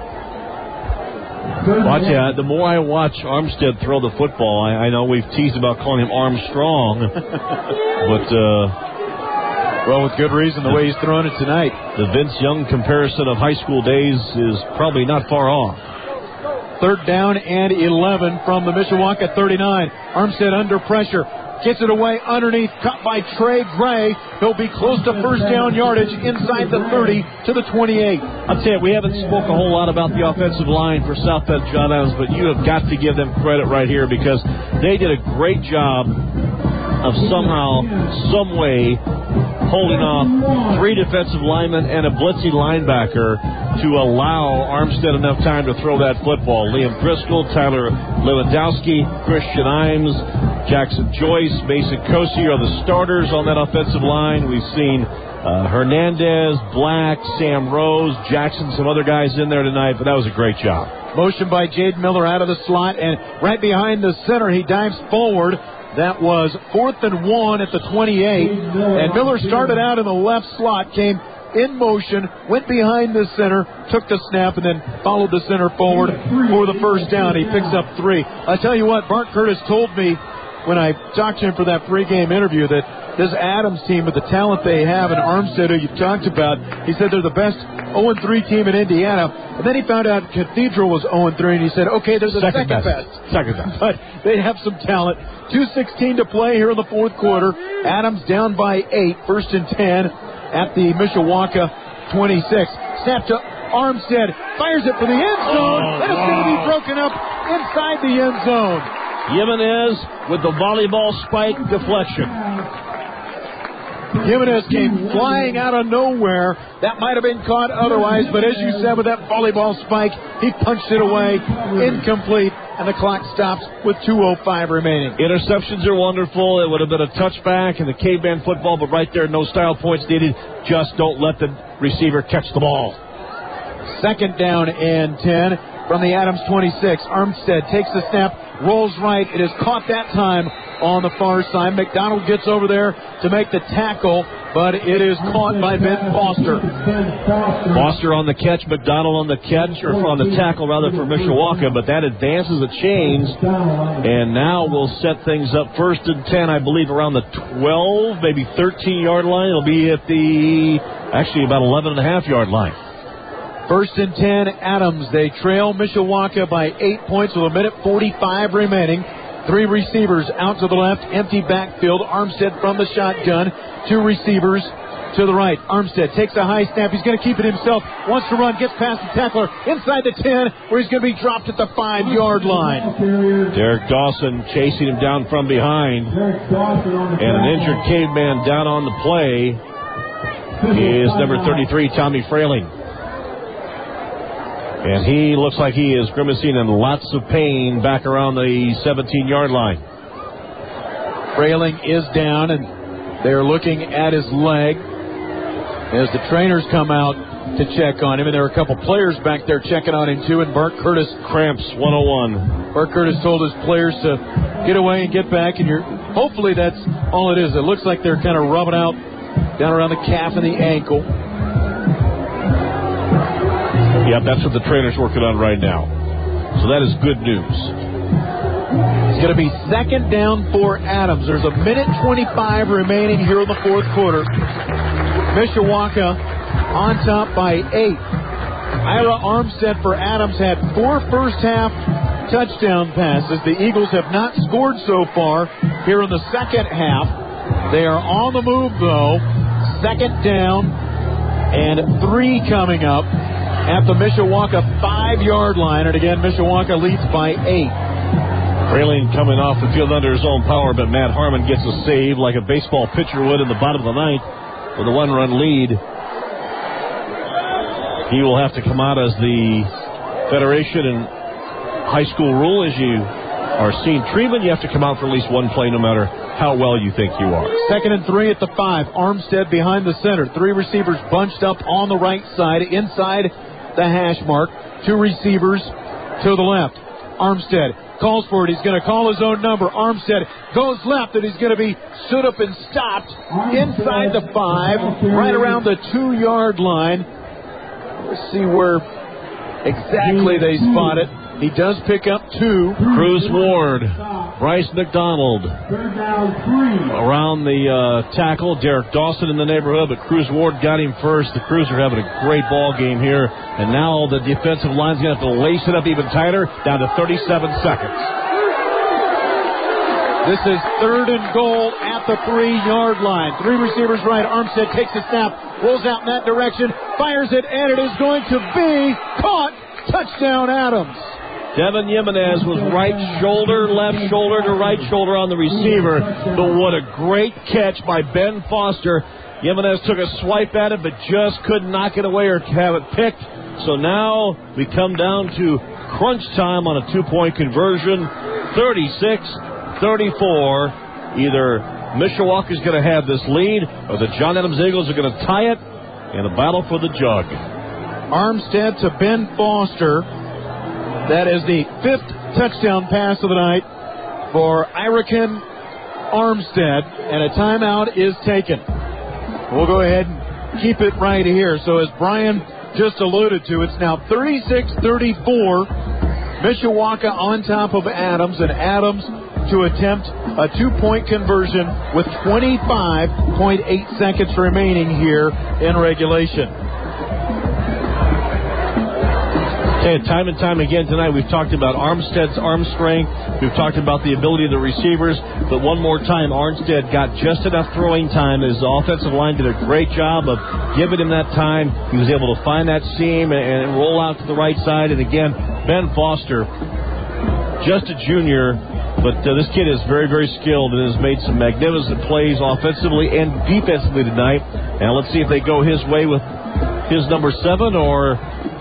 Watch out. The more I watch Armstead throw the football, I, I know we've teased about calling him Armstrong, but... Uh, Well, with good reason, the way he's throwing it tonight. The Vince Young comparison of high school days is probably not far off. Third down and eleven from the Mishawaka thirty-nine. Armstead under pressure. Gets it away underneath. Cut by Trey Gray. He'll be close to first down yardage inside the thirty to the twenty-eight. I'll tell you, we haven't spoke a whole lot about the offensive line for South Bend John Adams, but you have got to give them credit right here because they did a great job of somehow, some way, holding off three defensive linemen and a blitzing linebacker to allow Armstead enough time to throw that football. Liam Driscoll, Tyler Lewandowski, Christian Imes, Jackson Joyce, Mason Kosey are the starters on that offensive line. We've seen uh, Hernandez, Black, Sam Rose, Jackson, some other guys in there tonight, but that was a great job. Motion by Jaden Miller out of the slot, and right behind the center, he dives forward. That was fourth and one at the twenty-eight, and Miller started out in the left slot, came in motion, went behind the center, took the snap, and then followed the center forward for the first down. He picks up three. I tell you what, Bart Curtis told me when I talked to him for that pregame interview that this Adams team, with the talent they have, and Armstead, who you've talked about, he said they're the best oh and three team in Indiana. And then he found out Cathedral was oh and three, and he said, okay, they're the second, second best. best. Second best. But they have some talent. two sixteen to play here in the fourth quarter. Adams down by eight, first and ten at the Mishawaka twenty-six. Snap to Armstead, fires it for the end zone, oh, and it's wow. going to be broken up inside the end zone. Jimenez with the volleyball spike deflection. Jimenez came flying out of nowhere. That might have been caught otherwise, but as you said, with that volleyball spike, he punched it away. Incomplete, and the clock stops with two oh five remaining. Interceptions are wonderful. It would have been a touchback in the caveman football, but right there, no style points needed. Just don't let the receiver catch the ball. Second down and ten from the Adams twenty-six. Armstead takes the snap, rolls right. It is caught that time on the far side. McDonald gets over there to make the tackle, but it is caught by Ben Foster. Foster on the catch, McDonald on the catch, or on the tackle rather, for Mishawaka, but that advances the chains, and now we'll set things up first and ten, I believe, around the twelve, maybe thirteen-yard line. It'll be at the, actually, about eleven and a half yard line. First and ten, Adams. They trail Mishawaka by eight points with a minute forty-five remaining. Three receivers out to the left, empty backfield. Armstead from the shotgun. Two receivers to the right. Armstead takes a high snap. He's going to keep it himself. Wants to run, gets past the tackler inside the ten, where he's going to be dropped at the five-yard line. Derek Dawson chasing him down from behind. And an injured caveman down on the play is number thirty-three, Tommy Frailing. And he looks like he is grimacing in lots of pain back around the seventeen-yard line. Frailing is down, and they're looking at his leg as the trainers come out to check on him. And there are a couple players back there checking on him, too. And Bart Curtis. Cramps, one oh one. Bart Curtis told his players to get away and get back. And you're hopefully that's all it is. It looks like they're kind of rubbing out down around the calf and the ankle. Yeah, that's what the trainer's working on right now. So that is good news. It's going to be second down for Adams. There's a minute twenty-five remaining here in the fourth quarter. Mishawaka on top by eight. Ira Armstead for Adams had four first-half touchdown passes. The Eagles have not scored so far here in the second half. They are on the move, though. Second down and three coming up at the Mishawaka five-yard line. And again, Mishawaka leads by eight. Frailing coming off the field under his own power, but Matt Harmon gets a save like a baseball pitcher would in the bottom of the ninth with a one-run lead. He will have to come out as the Federation and high school rule. As you are seeing treatment, you have to come out for at least one play no matter how well you think you are. Second and three at the five. Armstead behind the center. Three receivers bunched up on the right side inside the hash mark. Two receivers to the left. Armstead calls for it. He's going to call his own number. Armstead goes left, and he's going to be stood up and stopped inside the five, right around the two-yard line. Let's see where exactly they spot it. He does pick up two. Cruz Ward, Bryce McDonald around the uh, tackle. Derek Dawson in the neighborhood, but Cruz Ward got him first. The Crews are having a great ball game here, and now the defensive line's going to have to lace it up even tighter, down to thirty-seven seconds. This is third and goal at the three-yard line. Three receivers right. Armstead takes a snap, rolls out in that direction, fires it, and it is going to be caught. Touchdown, Adams. Devin Jimenez was right shoulder, left shoulder to right shoulder on the receiver. But what a great catch by Ben Foster. Jimenez took a swipe at it, but just couldn't knock it away or have it picked. So now we come down to crunch time on a two-point conversion. thirty-six thirty-four. Either Mishawaka's going to have this lead or the John Adams Eagles are going to tie it in a battle for the jug. Armstead to Ben Foster. That is the fifth touchdown pass of the night for Irakin Armstead, and a timeout is taken. We'll go ahead and keep it right here. So as Brian just alluded to, it's now thirty-six thirty-four. Mishawaka on top of Adams, and Adams to attempt a two-point conversion with twenty-five point eight seconds remaining here in regulation. Okay, time and time again tonight, we've talked about Armstead's arm strength. We've talked about the ability of the receivers. But one more time, Armstead got just enough throwing time. His offensive line did a great job of giving him that time. He was able to find that seam and, and roll out to the right side. And again, Ben Foster, just a junior, but uh, this kid is very, very skilled and has made some magnificent plays offensively and defensively tonight. And let's see if they go his way with his number seven or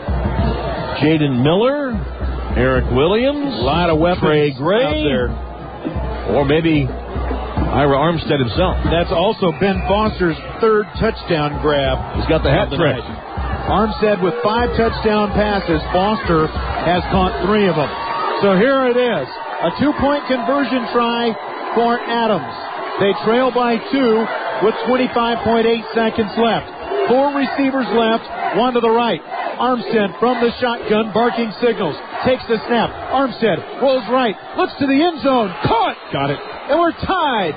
Jaden Miller, Eric Williams, a lot of weapons Trey Gray, out there. Or maybe Ira Armstead himself. That's also Ben Foster's third touchdown grab. He's got the hat trick. Armstead with five touchdown passes. Foster has caught three of them. So here it is, a two-point conversion try for Adams. They trail by two with twenty-five point eight seconds left. Four receivers left, one to the right. Armstead from the shotgun, barking signals. Takes the snap. Armstead rolls right, looks to the end zone. Caught! Got it. And we're tied.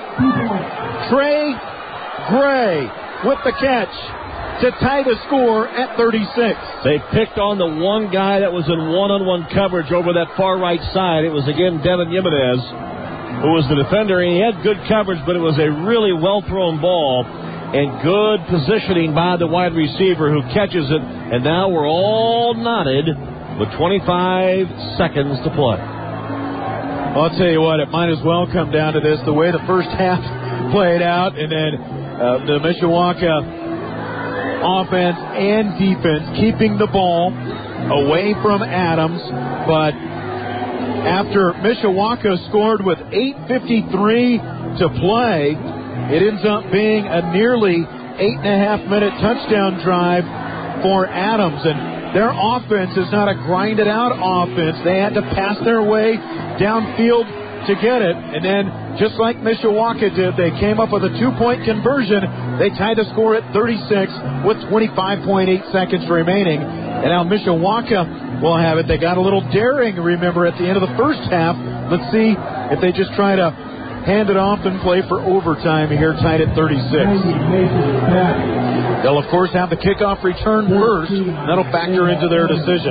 Trey Gray with the catch to tie the score at thirty-six. They picked on the one guy that was in one-on-one coverage over that far right side. It was, again, Devin Jimenez, who was the defender. He had good coverage, but it was a really well-thrown ball. And good positioning by the wide receiver who catches it. And now we're all knotted with twenty-five seconds to play. Well, I'll tell you what, it might as well come down to this. The way the first half played out, and then uh, the Mishawaka offense and defense keeping the ball away from Adams. But after Mishawaka scored with eight fifty-three to play, it ends up being a nearly eight and a half minute touchdown drive for Adams. And their offense is not a grinded out offense. They had to pass their way downfield to get it. And then, just like Mishawaka did, they came up with a two-point conversion. They tied the score at thirty-six with twenty-five point eight seconds remaining. And now Mishawaka will have it. They got a little daring, remember, at the end of the first half. Let's see if they just try to hand it off and play for overtime here, tied at thirty-six. They'll, of course, have the kickoff return first. That'll factor into their decision.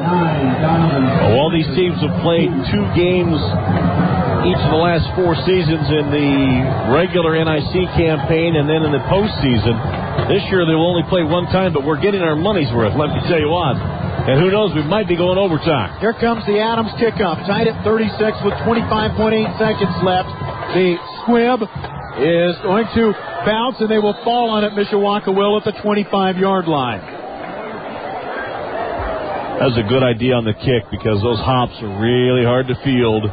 Well, all these teams have played two games each of the last four seasons in the regular N I C campaign and then in the postseason. This year they will only play one time, but we're getting our money's worth, let me tell you what. And who knows, we might be going overtime. Here comes the Adams kickoff, tied at thirty-six with twenty-five point eight seconds left. The squib is going to bounce, and they will fall on it. Mishawaka will at the twenty-five-yard line. That's a good idea on the kick because those hops are really hard to field.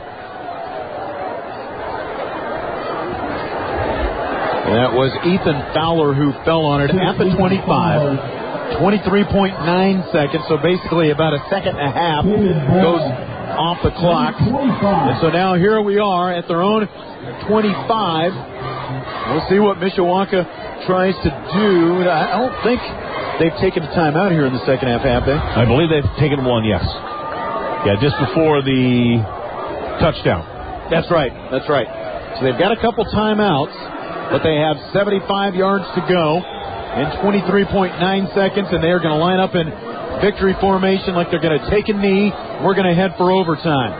That was Ethan Fowler who fell on it at the twenty-five. twenty-three point nine seconds, so basically about a second and a half goes off the clock. And so now here we are at their own twenty-five. We'll see what Mishawaka tries to do. I don't think they've taken a timeout here in the second half, have they? I believe they've taken one, yes. Yeah, just before the touchdown. That's right, that's right. So they've got a couple timeouts, but they have seventy-five yards to go in twenty-three point nine seconds, and they're going to line up in victory formation like they're going to take a knee. We're going to head for overtime.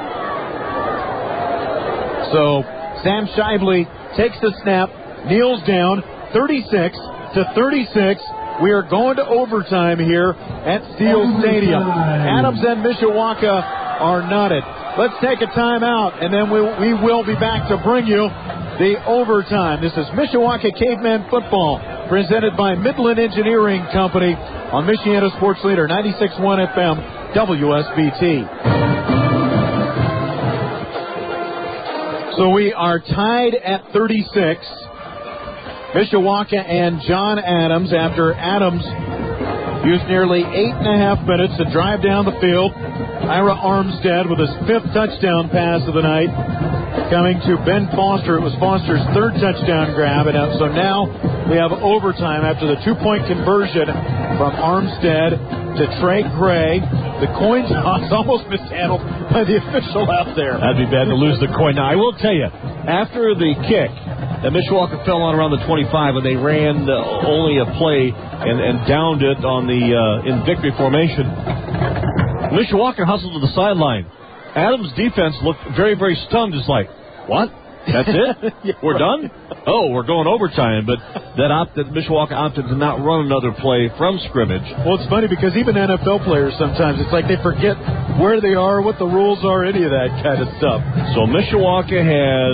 So Sam Shively takes the snap, kneels down, thirty-six to thirty-six. We are going to overtime here at Steel Stadium. Adams and Mishawaka are knotted. Let's take a timeout, and then we, we will be back to bring you the overtime. This is Mishawaka Caveman Football, presented by Midland Engineering Company on Michiana Sports Leader, ninety-six point one F M, W S B T. So we are tied at thirty-six. Mishawaka and John Adams, after Adams used nearly eight and a half minutes to drive down the field. Ira Armstead with his fifth touchdown pass of the night, coming to Ben Foster. It was Foster's third touchdown grab, and so now we have overtime after the two-point conversion from Armstead to Trey Gray. The coin toss almost mishandled by the official out there. That'd be bad to lose the coin. Now, I will tell you, after the kick, that Mishawaka fell on around the twenty-five, and they ran uh, only a play and, and downed it on the uh, in victory formation. Mishawaka hustled to the sideline. Adams' defense looked very, very stunned, just like, what? That's it? Yeah, we're right. done? Oh, we're going overtime. But that opted, Mishawaka opted to not run another play from scrimmage. Well, it's funny because even N F L players sometimes, it's like they forget where they are, what the rules are, any of that kind of stuff. So Mishawaka has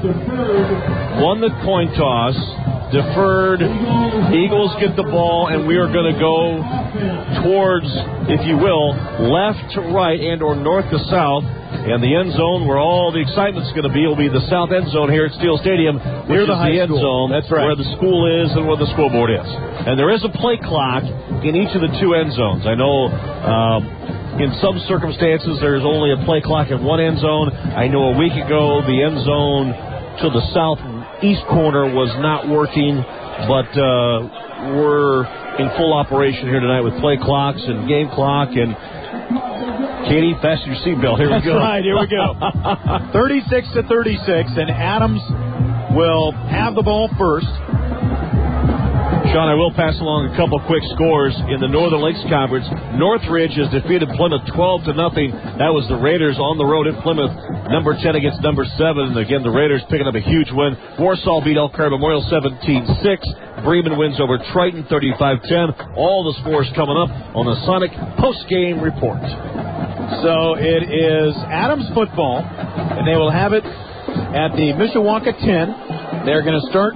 won the coin toss, deferred. Eagles get the ball, and we are going to go towards, if you will, left to right and or north to south. And the end zone where all the excitement's going to be will be the south end zone here at Steel Stadium, which Near is the, high the end school. zone. That's right. Where the school is and where the school board is. And there is a play clock in each of the two end zones. I know um, in some circumstances there's only a play clock in one end zone. I know a week ago the end zone to the southeast corner was not working, but uh, we're in full operation here tonight with play clocks and game clock. And Katie, fasten your seatbelt. Here we That's go. right, here we go. thirty-six to thirty-six, and Adams will have the ball first. Sean, I will pass along a couple quick scores in the Northern Lakes Conference. Northridge has defeated Plymouth twelve to nothing. That was the Raiders on the road at Plymouth, number ten against number seven. And again, the Raiders picking up a huge win. Warsaw beat Elkhart Memorial seventeen six. Bremen wins over Triton thirty-five ten. All the scores coming up on the Sonic post-game report. So it is Adams football, and they will have it at the Mishawaka ten. They're going to start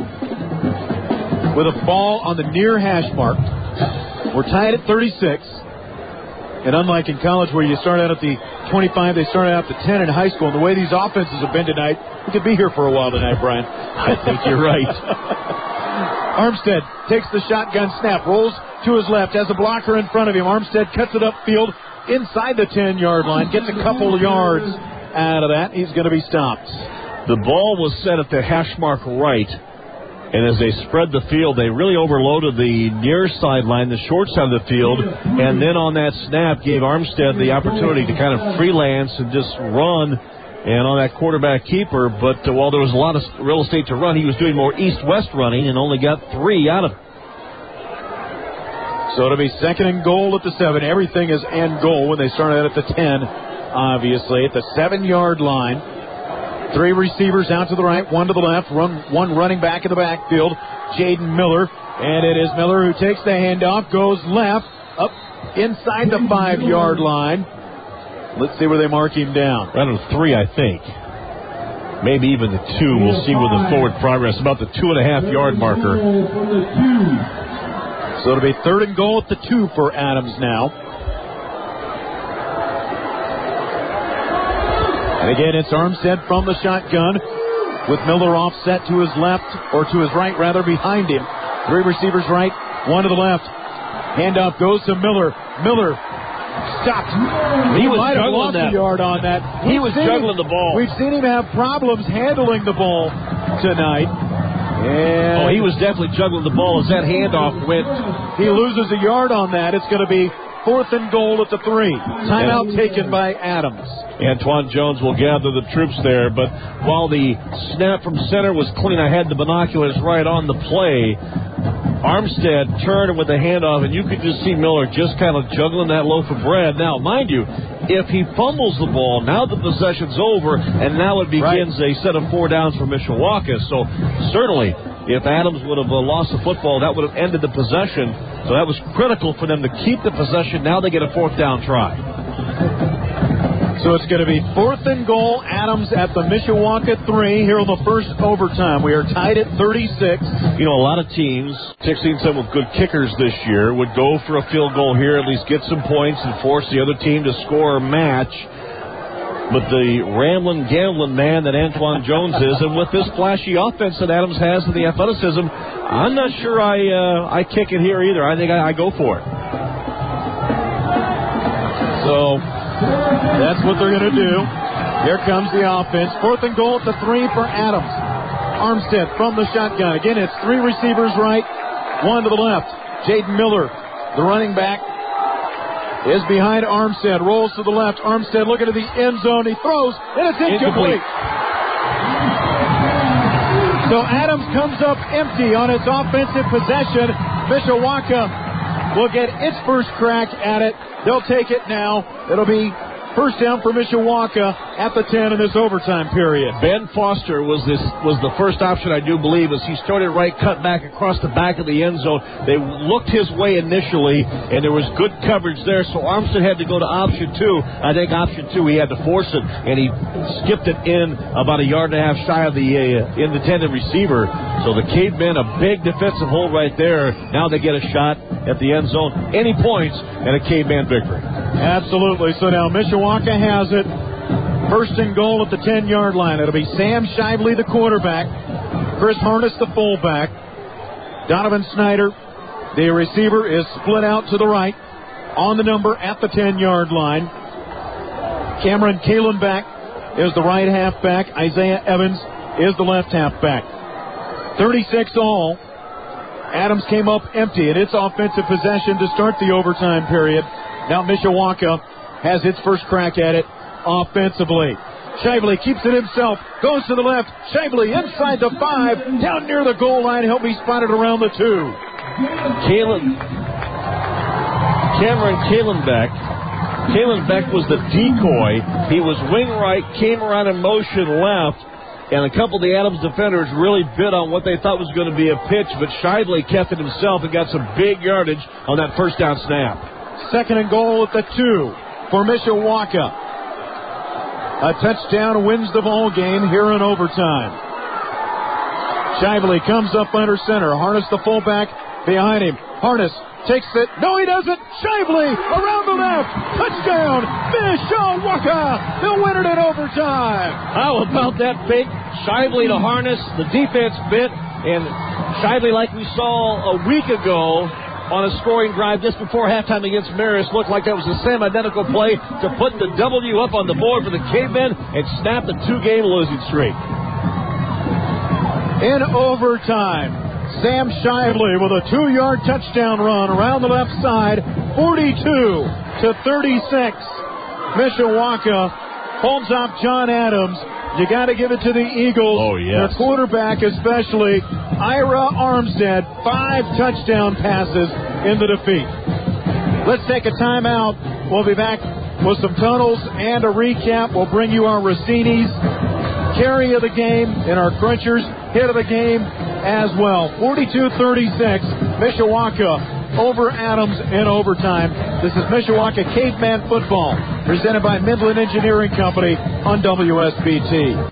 with a ball on the near hash mark. We're tied at thirty-six. And unlike in college where you start out at the twenty-five, they start out at the ten in high school. And the way these offenses have been tonight, we could be here for a while tonight, Brian. I think you're right. Armstead takes the shotgun snap, rolls to his left, has a blocker in front of him. Armstead cuts it upfield inside the ten-yard line, gets a couple yards out of that. He's going to be stopped. The ball was set at the hash mark right, and as they spread the field, they really overloaded the near sideline, the short side of the field, and then on that snap gave Armstead the opportunity to kind of freelance and just run, and on that quarterback keeper. But uh, while there was a lot of real estate to run, he was doing more east-west running and only got three out of it. So it'll be second and goal at the seven. Everything is end goal when they start out at the ten, obviously, at the seven-yard line. Three receivers out to the right, one to the left, run, one running back in the backfield, Jaden Miller. And it is Miller who takes the handoff, goes left, up inside the five-yard line. Let's see where they mark him down. Right on three, I think. Maybe even the two. We'll see with the forward progress. About the two-and-a-half-yard marker. So it'll be third and goal at the two for Adams now. And again, it's Armstead from the shotgun with Miller offset to his left, or to his right, rather, behind him. Three receivers right, one to the left. Handoff goes to Miller. Miller stopped. He was might have juggling lost that. a yard on that. He We've was seen juggling him, the ball. We've seen him have problems handling the ball tonight. And Oh, he was definitely juggling the ball as that handoff went. he loses a yard on that. It's going to be fourth and goal at the three. Timeout taken by Adams. Antoine Jones will gather the troops there, but while the snap from center was clean, I had the binoculars right on the play. Armstead turned with the handoff, and you could just see Miller just kind of juggling that loaf of bread. Now, mind you, if he fumbles the ball, now the possession's over, and now it begins right. a set of four downs for Mishawaka. So certainly, if Adams would have uh, lost the football, that would have ended the possession. So that was critical for them to keep the possession. Now they get a fourth down try. So it's going to be fourth and goal. Adams at the Mishawaka three here on the first overtime. We are tied at thirty-six. You know, a lot of teams, sixteen seven with good kickers this year, would go for a field goal here, at least get some points and force the other team to score or match. but the rambling, gambling man that Antoine Jones is, and with this flashy offense that Adams has and the athleticism, I'm not sure I uh, I kick it here either. I think I, I go for it. So that's what they're going to do. Here comes the offense. Fourth and goal at the three for Adams. Armstead from the shotgun. Again, it's three receivers right, one to the left. Jaden Miller, the running back, is behind Armstead. Rolls to the left. Armstead looking at the end zone. He throws, and it's incomplete. So Adams comes up empty on its offensive possession. Mishawaka will get its first crack at it. They'll take it now. It'll be first down for Mishawaka at the ten in this overtime period. Ben Foster was this was the first option, I do believe, as he started right, cut back across the back of the end zone. They looked his way initially, and there was good coverage there, so Armstead had to go to option two. I think option two, he had to force it, and he skipped it in about a yard and a half shy of the uh, intended receiver. So the Cavemen, a big defensive hold right there. Now they get a shot at the end zone. Any points and a Caveman victory. Absolutely. So now Mishawaka has it. First and goal at the ten-yard line. It'll be Sam Shively, the quarterback. Chris Harness, the fullback. Donovan Snyder, the receiver, is split out to the right on the number at the ten-yard line. Cameron Kalenbach is the right halfback. Isaiah Evans is the left halfback. thirty-six all. Adams came up empty in its offensive possession to start the overtime period. Now Mishawaka has its first crack at it offensively. Shively keeps it himself, goes to the left. Shively inside the five, down near the goal line. He'll be spotted around the two. Kalen, Cameron Kalenbach. Kalenbach was the decoy. He was wing right, came around in motion left, and a couple of the Adams defenders really bid on what they thought was going to be a pitch, but Shively kept it himself and got some big yardage on that first down snap. Second and goal at the two for Mishawaka. A touchdown wins the ball game here in overtime. Shively comes up under center. Harness, the fullback, behind him. Harness takes it. No, he doesn't. Shively around the left. Touchdown, Mishawaka. They'll win it in overtime. How about that fake? Shively to Harness. The defense bit. And Shively, like we saw a week ago on a scoring drive just before halftime against Marist, looked like that was the same identical play to put the W up on the board for the Cavemen and snap the two-game losing streak. In overtime, Sam Shively with a two-yard touchdown run around the left side, forty-two to thirty-six. Mishawaka holds off John Adams. You got to give it to the Eagles. Oh, yes. Their quarterback especially, Ira Armstead, five touchdown passes in the defeat. Let's take a timeout. We'll be back with some tunnels and a recap. We'll bring you our Rossini's carry of the game and our Crunchers hit of the game as well. forty-two thirty-six, Mishawaka over Adams in overtime. This is Mishawaka Caveman Football, presented by Midland Engineering Company on W S B T.